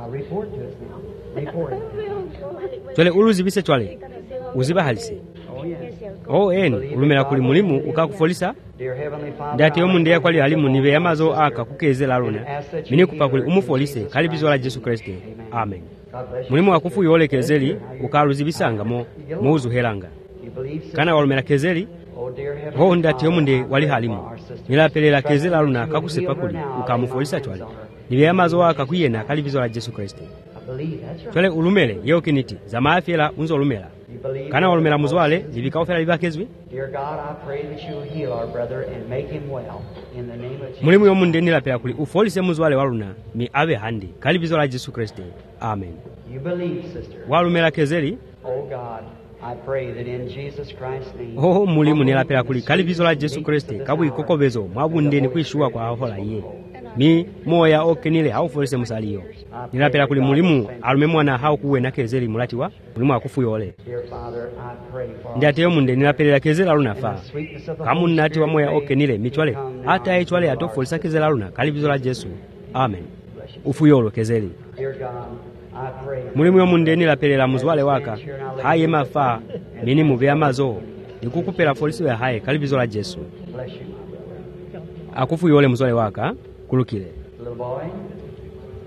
Chwale uluzibise chwale uziba halise oh eni ulumela kuli mulimu ukakufolisa ndate yomunde ya kwali halimu nive yamazo aka kukezela luna mini kupa kuli umufolise kalibizo la Yesu Kristo amen. Mulimu wakufu yole kezeli ukaluzibisanga mo muuzu helanga kana walumela kezeli ho ndate yomunde wali halimu nilapelela kezela luna kakusepa kuli ukamufolisa chwale nive yamazo aka kuyena kalibizo la Yesu Kristo chwale ulumele yeo kiniti zama afela unzo ulumela kana walumela muzwale livikawofera libakezwi mulimu yomunde nilapera kuli ufolise muzwale waluna mi abe handi kalibizo la Yesu Kristo amen. Walumela kezeli oh mulimu nilapera kuli kalibizo la Yesu Kristo kabu ikokobezo mwabunde ni kuishuwa kwa ahola iye mi moya okenile haufolise musaliyo nilapera kuli mulimu alume mwana hau kuwe na kezeli mulatiwa mulimu akufu yole ndate yomunde nilaperela kezela luna fa kamu nati wa moya okenile mitwale hata echwale atofolisa kezela luna kalibizo la Yesu amen. Ufu yolo kezeli mulimu yomunde nilaperela muzwale waka haye mafa mini muve amazo nikukupera folisi ya haye kalibizo la Yesu akufu yole muzwale waka kulukile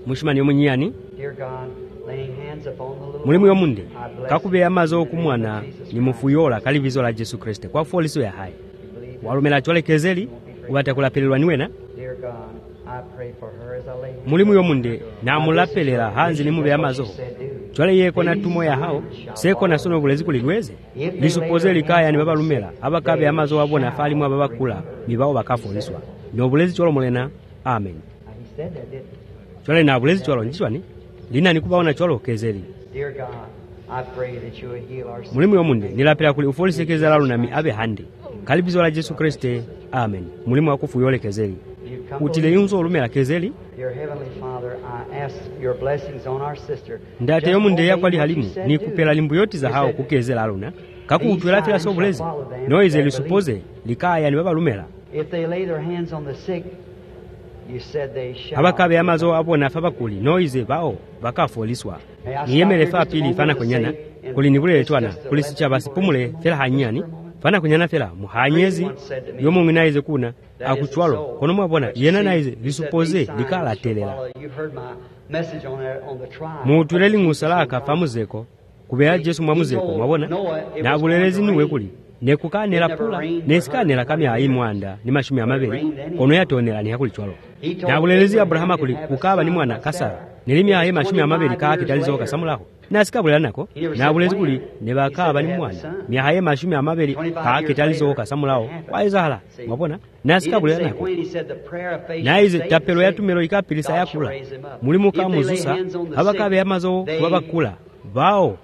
mushimani omunyiyani Dear God, laying hands upon the little mulimu one, yomunde I bless kakube amazo okumwana you in the name of Jesus nimufuyola kalibizo la Yesu Kristo kwa foliso ya hai Christ. Believe walumela cholekezeli ubatakulapelelwa niwena Dear God, I pray for her as I lay hands. mulimu yomunde namulapelera hanzi nimube amazo chole yeko na tumo ya hao seko na sono bulezi kulilweze lisupoze likaya ni babalumela abakabe amazo abona fali mwa babakula mibao bakafoliswa no bulezi cholo mulena amen Now, he said that, didn't he? chole na bulezi cholo njishwani lina nikubaona cholo kezeli Dear God, I pray that you will heal our sick. mulimu yomunde nilapela kuli ufolisekeza lalu nami abe hande kalibizo la Yesu Kristo amen mulimu wakufuyole kezeli You come, utile yunzo olumela kezeli dear Heavenly Father, I ask your blessings on our sister. ndate yomunde yakwali halimu ni kupela limbu yoti za hao kukezela aluna kaku utwela fila so bulezi noize lisupoze likaya ni babalumela If they lay their hands on the sick, you said they shall. abakabe amazo abona fa bakuli noize bao bakafoliswa niyemele fa pili fana kunyana kuli nibule twana kuli sicha basi pumule fela hanyani fana kunyana fela muhanyezi yomo nginaize kuna akuchwalo kono mwabona yena naize lisupoze likala telela You've heard my message on the, on the trial. mutuleli ngusalaka famuzeko kubeya Yesu mwamuzeko mwabona na bulelezi nuwe kuli nekukanela pula nesikanela kamya ayi mwanda ni mashumi amabeli kono yatonela ni hakuli chwalo na bulelezi Abrahama kuli kukaba ni mwana kasara nilimya ayi mashumi amabeli ka kitalizo kasamulaho nasikabulana nako na bulelezi kuli ne bakaba ni mwana mya ayi mashumi amabeli ka kitalizo kasamulaho waizala mwabona nasikabulana nako naize tapelo yatumelo ikapilisa yakula mulimu kamuzusa abakabe amazo babakula bao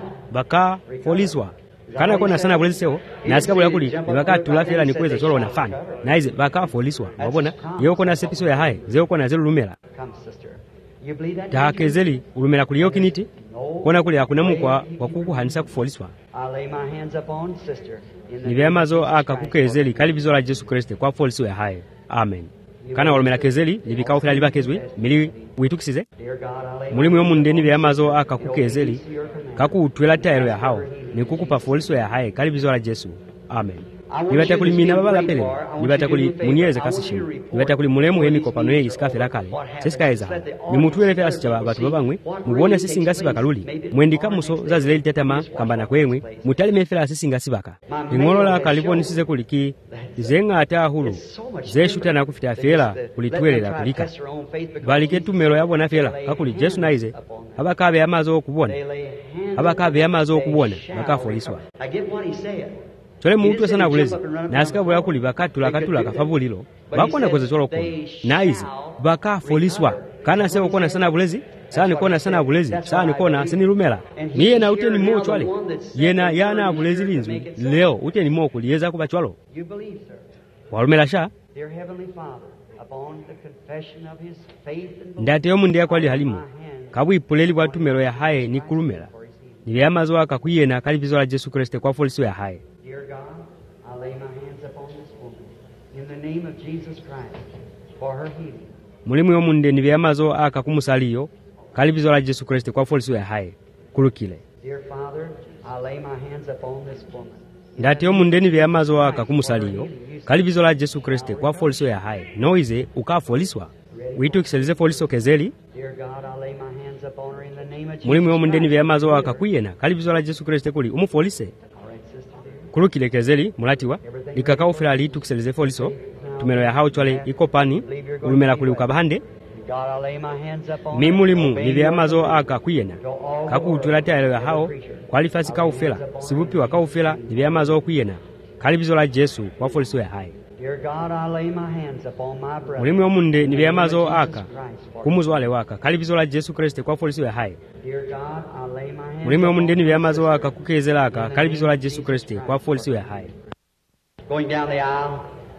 baka foliswa kana kona sana bulezeo nasika bula kuli baka tulafela ni kweza cholo na fana naize baka foliswa wabona yoko na sepiso ya hai zeo kona zelu lumela Come, sister. You believe that? takezeli ulumela kuli yokiniti kona kuli hakuna mukwa kwa kuku hanisa kufoliswa I lay my hands upon sister. In the ni name of vyamazo Jesus aka Christ. kukezeli kalibizo la Yesu Kristo kwa foliswa ya hai amen kana walumela kezeli libikao fela libakezwe mili witukisize Dear God, I lay my mulimu hands yomunde ni upon vyamazo sister. aka kukezeli kakutwela tayero ya hao nikukupa foliso ya hai kalibizo la Yesu amen nibata kuli mina baba lapele nibata kuli munyeze kasishimu nibata kuli mulemu hemi kopano ye isikafela kale sesikaeza nimutwele fela sicha batu babangwe mubone sisi ngasi bakaluli mwendika muso za zile tetama kambana kwemwe mutali mefela sisi ngasi baka ingolola kaliboni size kuliki zenga ata hulu zeshuta na kufita fela kulitwelela kulika balike tumelo yabona fela kakuli Yesu naize abakabe amazo okubona abakabe amazo okubona bakafoliswa I get what he said. chole muntu sana bulezi nasika bula kuli bakatula katula kafabulilo bakona koze cholo kono naize bakafoliswa kana seo kona sana bulezi sana kona sana bulezi sana kona sinilumela niye na uteni mo chwale yena yana bulezi linzwi leo uteni mo kuliyeza kuba chwalo You believe, sir. walumela sha Dear Heavenly Father, upon the confession of his faith and belief, ndate yomunde yakwali halimu kabwipuleli bwa tumelo ya haye ni kulumela nibyamazo akakuyena kalibizo la Yesu Kristo kwa foliso ya haye Dear God, I lay my hands upon this woman in the name of Jesus Christ for her healing. mulimu yomunde nibyamazo akakumusaliyo kalibizo la Yesu Kristo kwa foliso ya haye kulukile Dear Father, I lay my hands upon this woman. ndate yomunde nibyamazo akakumusaliyo kalibizo la Yesu Kristo kwa foliso ya haye noize ukafoliswa witukiselize foliso kezeli Dear God, I lay my hands upon her in the name of Jesus mulimu yomunde Christ. nibyamazo akakuyena kalibizo la Yesu Kristo kuli umufolise All right, sister dear. kulukile kezeli mulatiwa likakaufila litukiselize foliso tumelo ya hao chwale ikopani ulumela kuli ukabahande God, I lay my hands upon mi her, mulimu obeying nibyamazo your command. akakuyena kakutula tayelo ya hao kwalifasi kaufela sibupiwa kaufela nibyamazo okuyena kalibizo la Yesu kwa foliso ya haye Dear God, I lay my hands upon my brother. mulimu yomunde in the name of nibyamazo Jesus aka Christ for- kumuzwale waka kalibizo la Yesu Kristo kwa foliso ya haye Dear God, I lay my hands mulimu yomunde upon my nibyamazo sister. aka kukezela aka kalibizo la Yesu Kristo kwa foliso ya haye Going down the aisle,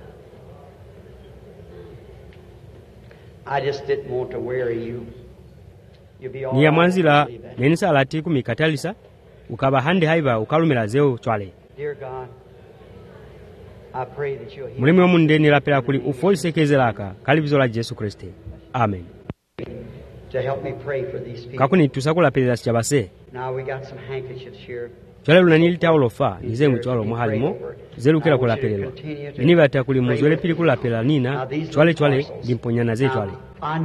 I just didn't want to weary you. You'll be all niya right. mwanzila Believe that. nenisa alati kumikatalisa ukabahande haiba ukalumela zeo chwale Dear God, I pray that you'll heal mulimu yomunde nilapela kuli ufolisekezela aka kalibizo la Yesu Kristo amen to help me pray for these people. kakuni tusakulapelera sicha base Now we got some handkerchiefs here. chwale lunani litaulo fa nizemwe chwalo mwahalimo zelukira kulapelelwa ini bata kuli muzwele pili kulapela nina chwale chwale limponyana ze chwale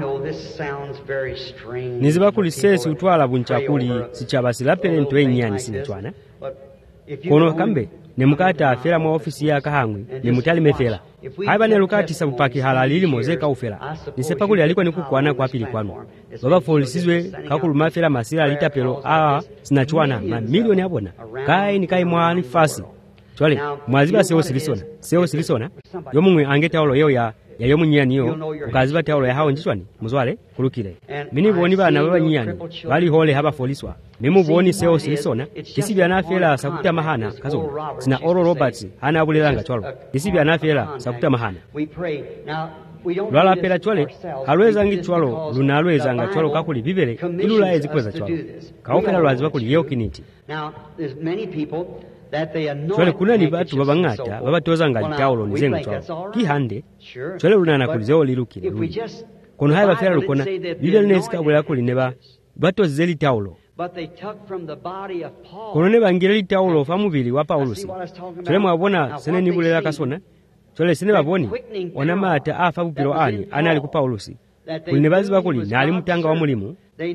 niziba kuli sesi utwala bunchakuli sichabasila ntwe nyani sina chwana kono kambe nemukata afera mwa ofisi ya kahangwi nemutali mefela haiba nelukati sabupaki halali mozeka ufela nisepa kuli aliko nikukwana kwa pili kwanu baba folisizwe kakulu mafela masira litapelo a sinachwana ma milioni abona kai ni kai mwani fasi chwale mwaziba seo silisona seo silisona yomwe angeta olo yo ya ya yomunyani yo ukaziba taulo ya hao njichwani muzwale kulukile mini boni bana baba nyani bali hole haba foliswa memu boni seo silisona kisibya nafela sakuta mahana kazo sina Oral Roberts hana abulelanga chwalo kisibya nafela sakuta mahana lwala pela chwale halweza ngi chwalo lunalweza nga chwalo kakuli bibele ilula ezikweza chwalo kaokela lwaziba kuli yeo kiniti chwale kuna ni batu babangata babatoza nga litaulo nizenga chwalo kihande chwale lunana kulizeo lilukile kono haiba fela lukona bibele nesika wala kuli neba batoze litaulo kono neba ngire litaulo famubili wa Paulusi chwale mwabona sene nibulela kasona chwale sene baboni onamata afa bupiro ani anali ku Paulusi kuli nebazi bakuli nali mutanga wa mulimu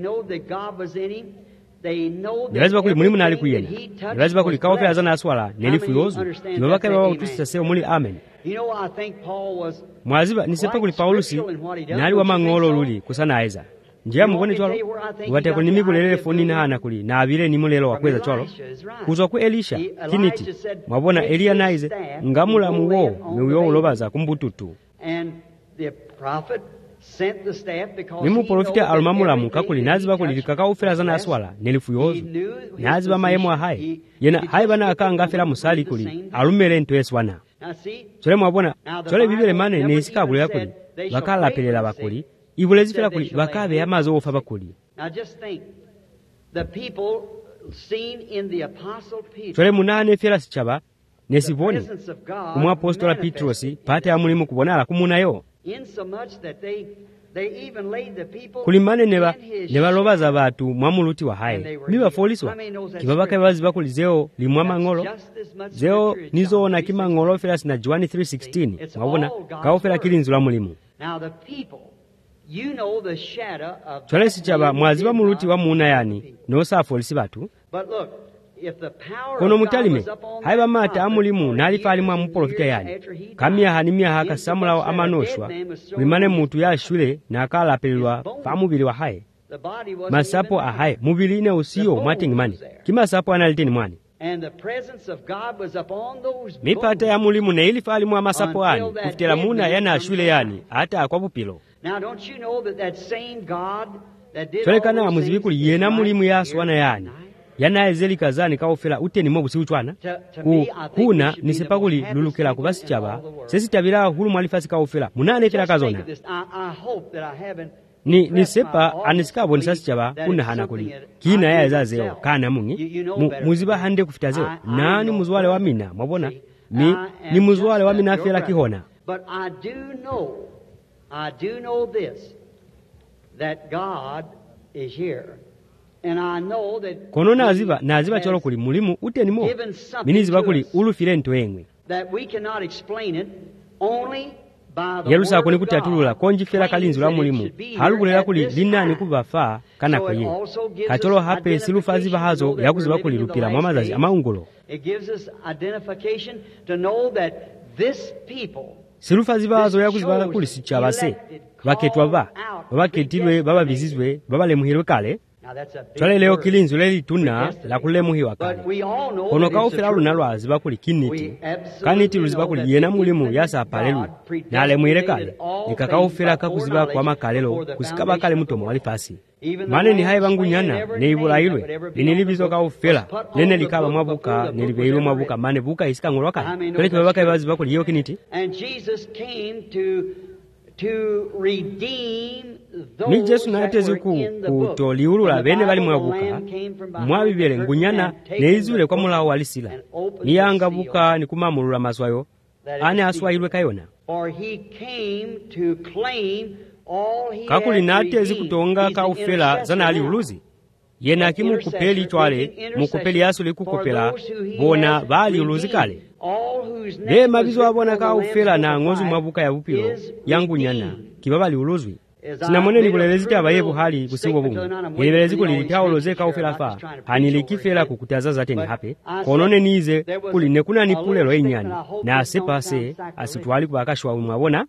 Nilaziba kuli mulimu nali kuyena nilaziba kuli kaofela zana aswala nelifu yozu nibabaka baba utusisa seo muli amen mwaziba nisepa kuli Paulusi nali wa mangolo luli kusana aiza njia mubone chwalo wate kuli nimiku lelele foni na hana kuli na abile nimulelo wakweza chwalo kuzwa ku Elisha kiniti mwabona Elia naize ngamula muwo miuyo ulobaza kumbututu nimu profite almamula mukakuli naziba kuli likaka ufela zana aswala nelifu yozu naziba mayemu ahai yena haiba na akanga fela musali kuli alumele ntweswana chole mwabona chole bibele mane nesika bulya kuli bakala pelela bakuli ibulezi fela kuli bakabe amazo ofa bakuli chole munane fela sichaba nesiboni umwa apostola Petrosi pate ya mulimu kubonala kumunayo kulimane neba neba lobaza batu mwamuluti wa hae miba foliswa kibabaka bazi bakuli zeo limwa mangolo zeo nizo ona kima ngolo fela sina John three sixteen mwabona kaofela kilinzula mulimu chwale sichaba mwaziba muluti wa muna yani nosa folisi batu kono mutalime haiba mata amulimu nalifali mwa muprofita yani kamia hanimia haka samulawo amanoshwa limane mutu ya shule na akala apelwa pamubili wa hae masapo ahae mubili ine usiyo mwatingimani kima sapo analiteni mwani mipata ya mulimu na ilifali mwa masapo ani kufitela muna yana shule yani hata akwa bupilo chwelekana amuzibikuli yena mulimu ya suwana yani yana ezeli kazani kaofela uteni mo busi uchwana ku kuna nisepakuli lulukela kubasi chaba sesi tabira hulu mwalifasi kaofela munane fela kazona ni nisepa anisikabo nisasi chaba kuna hana kuli kina ya ezazeo kana mungi mu, muziba hande kufitazeo nani muzwale wa mina mwabona ni ni muzwale wa mina fela kihona but I do know I do know this that God is here. And I know that kono naziba naziba cholo kuli mulimu uteni mo miniziba kuli ulufile ntwengwe that we cannot explain it only by the Yerusa kuni kutatulula konji fela kalinzula mulimu halukulela kuli linani kubafa kana koye kacholo hape silufazi bahazo yakuziba kuli lupila mwamazazi amaungulo it gives us identification to know that this people silufazi bahazo yakuziba kuli sichabase baketwa ba babaketilwe baba bizizwe baba lemuhirwe kale chwale leo kilinzu leli tuna la kulemuhiwa kale kono kaofela lunalwa aziba kuli kiniti kaniti luziba kuli yena mulimu yasa apalelu na alemuhire kale nikakaofela kakuziba kwa makalelo kusikaba kale mutomo walifasi mane ni haiba ngunyana ne ibula ilwe linilibizo kaofela lene likaba mwabuka nilibeilo mwabuka mane buka isika ngolwa kale kale kibabaka ibaziba kuli yo kiniti and Jesus came to to redeem ni Jesu natezi ku kutoliulula bene bali mwabuka mwabibele ngunyana neizule kwa mulawo walisila niyanga buka nikumamulula maswayo ane aswayilwe kayona kakuli natezi kutonga kaufela zana ali uluzi yena kimukupeli chwale mukupeli yaso likukopela bona bali uluzikale be mabizo abona ka ufela na ngozu mwabuka ya bupiro yangu nyana kiba bali uluzwi sinamone nikulelezita abayebu hali busiwo bumu yelelezi kulilitaoloze ka ufela fa hanilikifela kukutaza zate ni hape konone nize kuline kuna nipulelo enyani na asepase asitwali kubakashwa mwabona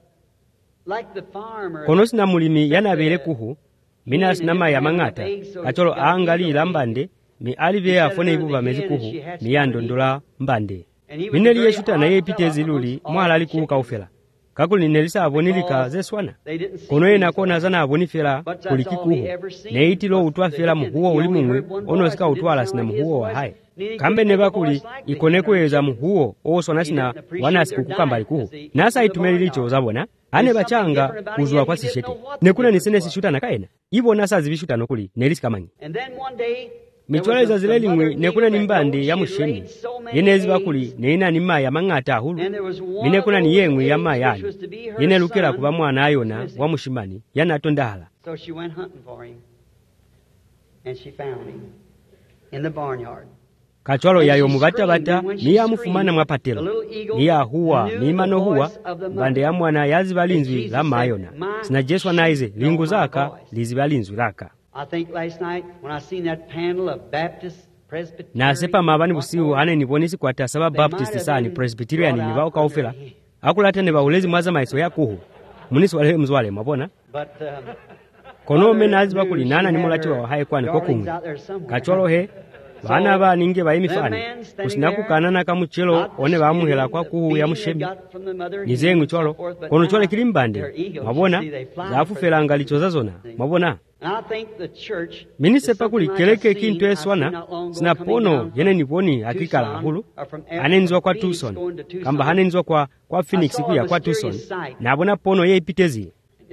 kono sina mulimi yanabele kuhu mina sinama ya mangata kacholo aangali ilambande mi alive afone ibuba mezi kuhu mi yandondola mbande mineli yeshuta na ye pitezi luli mwala alikuhu ka ufela kakuli nelisa abonilika zeswana kono yena kona zana abonifela kulikikuhu na itilo utwa fela muhuo ulimumwe ono sika utwala sina muhuo wa hai kambe nebakuli ikonekweza muhuo osona sina wanasi kukukamba likuhu nasa itumelilicho zabona ane bachanga kuzwa kwa sishete nekuna nisene sishuta na kaena ibo nasa zibishuta nokuli nelisikamani michwaleza zilelimwe nekuna nimbande ya musheni yenezi bakuli neina nima ya mangata ahulu mine kuna ni yengwe ya mayani yene lukela kuba mwana ayona wa mushimani yana tondala So she went hunting for him, and she found him in the barnyard. kachwalo yayo mubata bata niya mufumana mwapatelo niya huwa nimano huwa bande ya mwana yazi balinzwi la mayona sina jeswa naize lingu zaka lizi balinzwi laka I think last night when I seen that panel of Baptist Presbyterian na sepa mabani busiu hane nibonisi kwa tasaba Baptist sani Presbyterian ni bao kaufela akulata ne baulezi mwaza maiso ya kuhu munisi wale mzwale mabona but um, kono menazi bakuli nana ni mulati wa haye kwani kokumwe kachwalo he bana ba ninge bayimifani kusinaku kanana kamuchelo one bamuhela kwa kuhu ya mushemi nizengu cholo kono chole kilimbande mabona zafufela ngalicho zazona mabona minisepa kuli keleke kintu eswana sina pono yene niponi akikala ahulu anenzwa kwa Tucson kamba hanenzwa kwa kwa Phoenix kuya kwa Tucson nabona pono ye ipitezi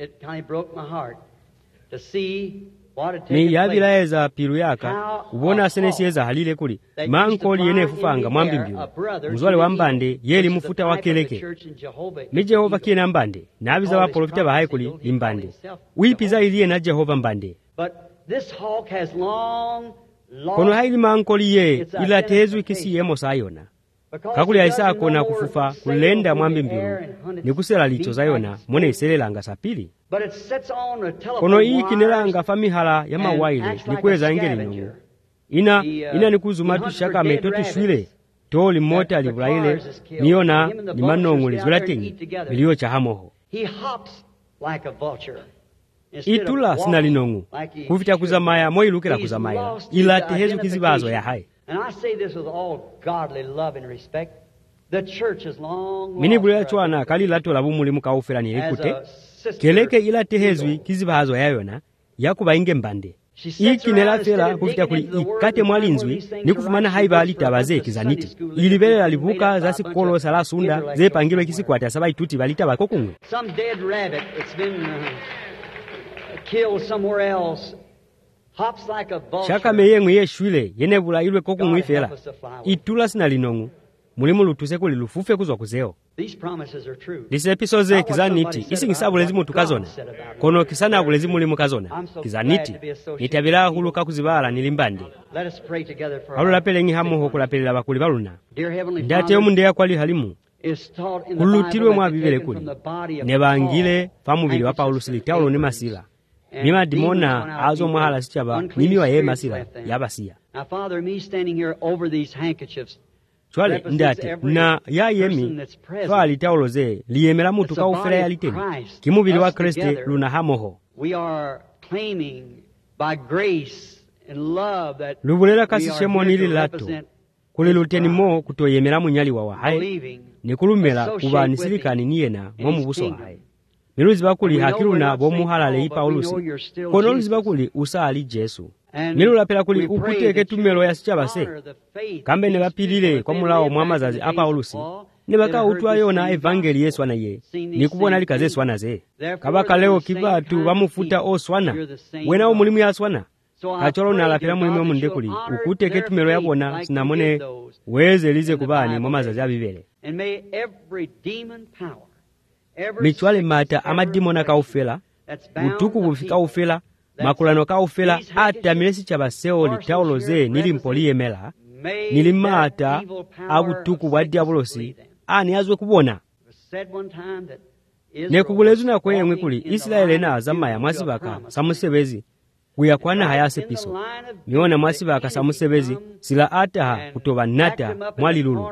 ni yabilaeza piru yaka ubona senesieza halile kuli mankoli yene fufanga mwambimbiu mzwale wa mbande yeli mufuta wa keleke mi Jehova kiena mbande nabiza wa profita bahaye kuli imbande wipiza iliye na Jehova mbande kono haili mankoli ye ila tezu ikisi yemo sayona kakuli aisa kona kufufa kulenda mwambimbiu nikusela licho zayona mwene iselela anga sapili kono hii kinelanga famihala ya mawaile nikweza ingeli nungu ina ina nikuzumatu shaka metotu shwile toli mota livulaile niona ni manonguli zulatingi milio cha hamoho itula sina linongu kufita kuzamaya moi lukela kuzamaya ila tehezu kizibazo ya hai mini bulya chwana kali lato labumuli mukaufela ni likute keleke ila tehezwi kizibazo yayona yakuba inge mbande iki nelafela kufita kuli ikate mwalinzwi nikufumana haiba alitabaze kizaniti ilibelela libuka za sikolo sala sunda ze pangilo kisikwata saba ituti balita bakokumwe some dead rabbit it's been uh, killed somewhere else hops like a vulture shaka meyengwe yeshwile yene bulailwe kokumwe fela itula sina linongu mulimu lutuse kuli lufufe kuzwa kuzeo these promises are true this episode kizaniti isi ngisabulezi mutu kazona kono kisana abulezi mulimu kazona kizaniti nitabira huluka kuzibala nilimbande let us pray together for alula pelengi hamu hokulapelela bakuli baluna dear heavenly ndate omunde yakwali halimu is taught in the kulutirwe Bible mwa that bibele taken kuli from the body of nebangile Paul, famubili wa Paulo silitaulo ne masila nima dimona azo mwahala sichaba nimi wa ye masila yabasiya now Father me standing here over these handkerchiefs chwale ndate na ya yemi twali tauloze liyemera mutu kaufela yaliteni kimubili wa Kristo luna hamoho we are claiming by grace and love that lubulela kasishemo nili lato kuli luteni mo kutoyemera munyali wa wahaye nikulumela kuba nisilikani niyena mwa mubuso wahaye miluzi bakuli hakiluna bomuhalale ipa olusi kono luzi bakuli usali Jesu milula pela kuli ukuteke tumelo ya sichabase kambe ne bapilile kwa mulao mwamazazi apa olusi ne baka utwayo na evangeli Yesu anaye nikubona likaze swana ze kabaka leo kibatu bamufuta oswana wena omulimu ya swana kacholo na lapela mulimu omunde kuli ukuteke tumelo yabona sinamone weze lize kubani mwamazazi abibele michwale mata amadimona kaufela utuku bufika ufela makulano kaufela ata milesi chabaseo litauloze nilimpoliyemela nilimata abutuku bwa diabolosi ani azwe kubona nekubulezu na kweyemwe kuli Israeli na azamaya mwasibaka samusebezi kuyakwana hayase piso miona mwasibaka samusebezi sila ataha kutoba nata mwalilulu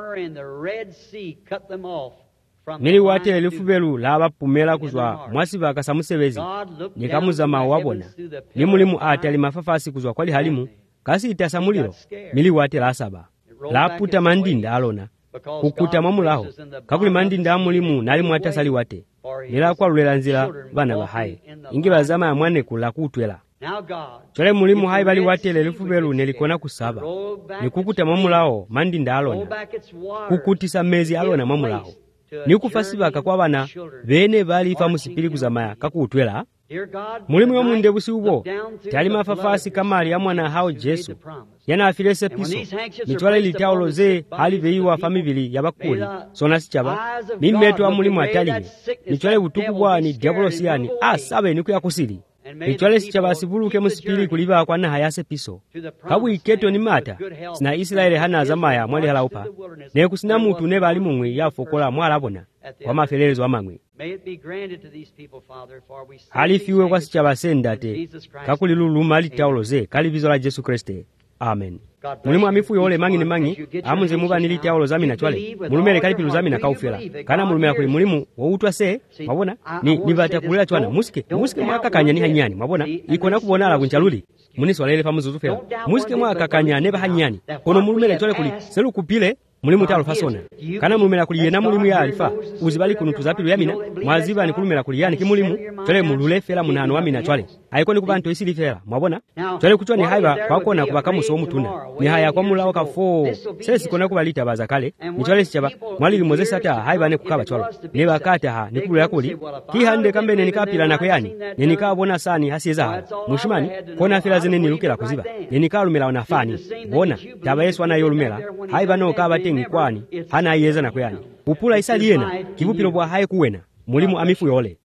nili wate elifubelu laba pumela kuzwa mwasibaka samusebezi nikamuzama wabona limulimu atali mafafasi kuzwa kwali halimu kasi itasamuliro mili wate la saba la puta mandinda alona kukuta mamulaho kakuli mandinda amulimu nali mwatasali wate nila kwa lulela nzila bana bahaye ingi bazama ya mwane kula kutwela chole mulimu hai bali wate lelifubelu nelikona kusaba nikukuta mamulaho mandinda alona kukutisa mezi alona mamulaho nikufasibaka kwa bana bene bali ifa musipili kuzamaya kakutwela mulimu yo munde busi ubo tali mafafasi kama ali amwana hao Jesu yana afilese piso nichwala litauloze hali veiwa famibili yabakuli sona sichaba mimeto amulimu atalime nichwala butuku bwa ni diabolosiani asabe niku yakusili nichwala sichaba sibuluke musipili kuliba kwa na hayase piso kabu iketo ni mata sina Israeli hana azamaya mwali halaupa ne kusina mutu ne bali mumwe yafokola mwala bona kwa mafelezo amamwe halifiwe kwa sichaba sendate kakuli luluma litauloze kalibizo la Jesu Kriste. Amen. Mulimu amifu yole mangi ni mangi amunze muba nilitaulo zami na chwale mulumele kalipilu zami na kaufela kana mulumela kuli mulimu wautwa se mabona ni nibata kulila chwana musike musike mwaka kanya ni hanyani mabona ikona kubona la kunchaluli muniso walele pamuzuzu fela musike mwaka kanya neba hanyani kono mulumele chwale kuli selu kupile mulimu talo fasona kana mulumela kuli yena mulimu ya alifa uzibali kunutu zapilu yamina mwaziba ni kulumela kuli yani kimulimu chwale mulule fela munano wamina chwale ayiko ni kubanto isili fela mabona chwale kuchwa ni haiba kwa kona kubaka muso mutuna ni haya kwa mula waka fo sesi kona kubalita bazakale ni chwale sichaba mwali mozesa ta haiba ne kukaba chwalo ne bakata ha nikulu yakuli kihande kambe ne nikapila na kweyani ne nikabona sani hasieza mushimani kona fela zene nilukira kuziba ne nikalumela wanafani bona taba Yesu anayolumela haiba no kaba tengi kwani hana yeza na kweyani upula isali yena kibupilo bwa haye kuwena mulimu amifu yole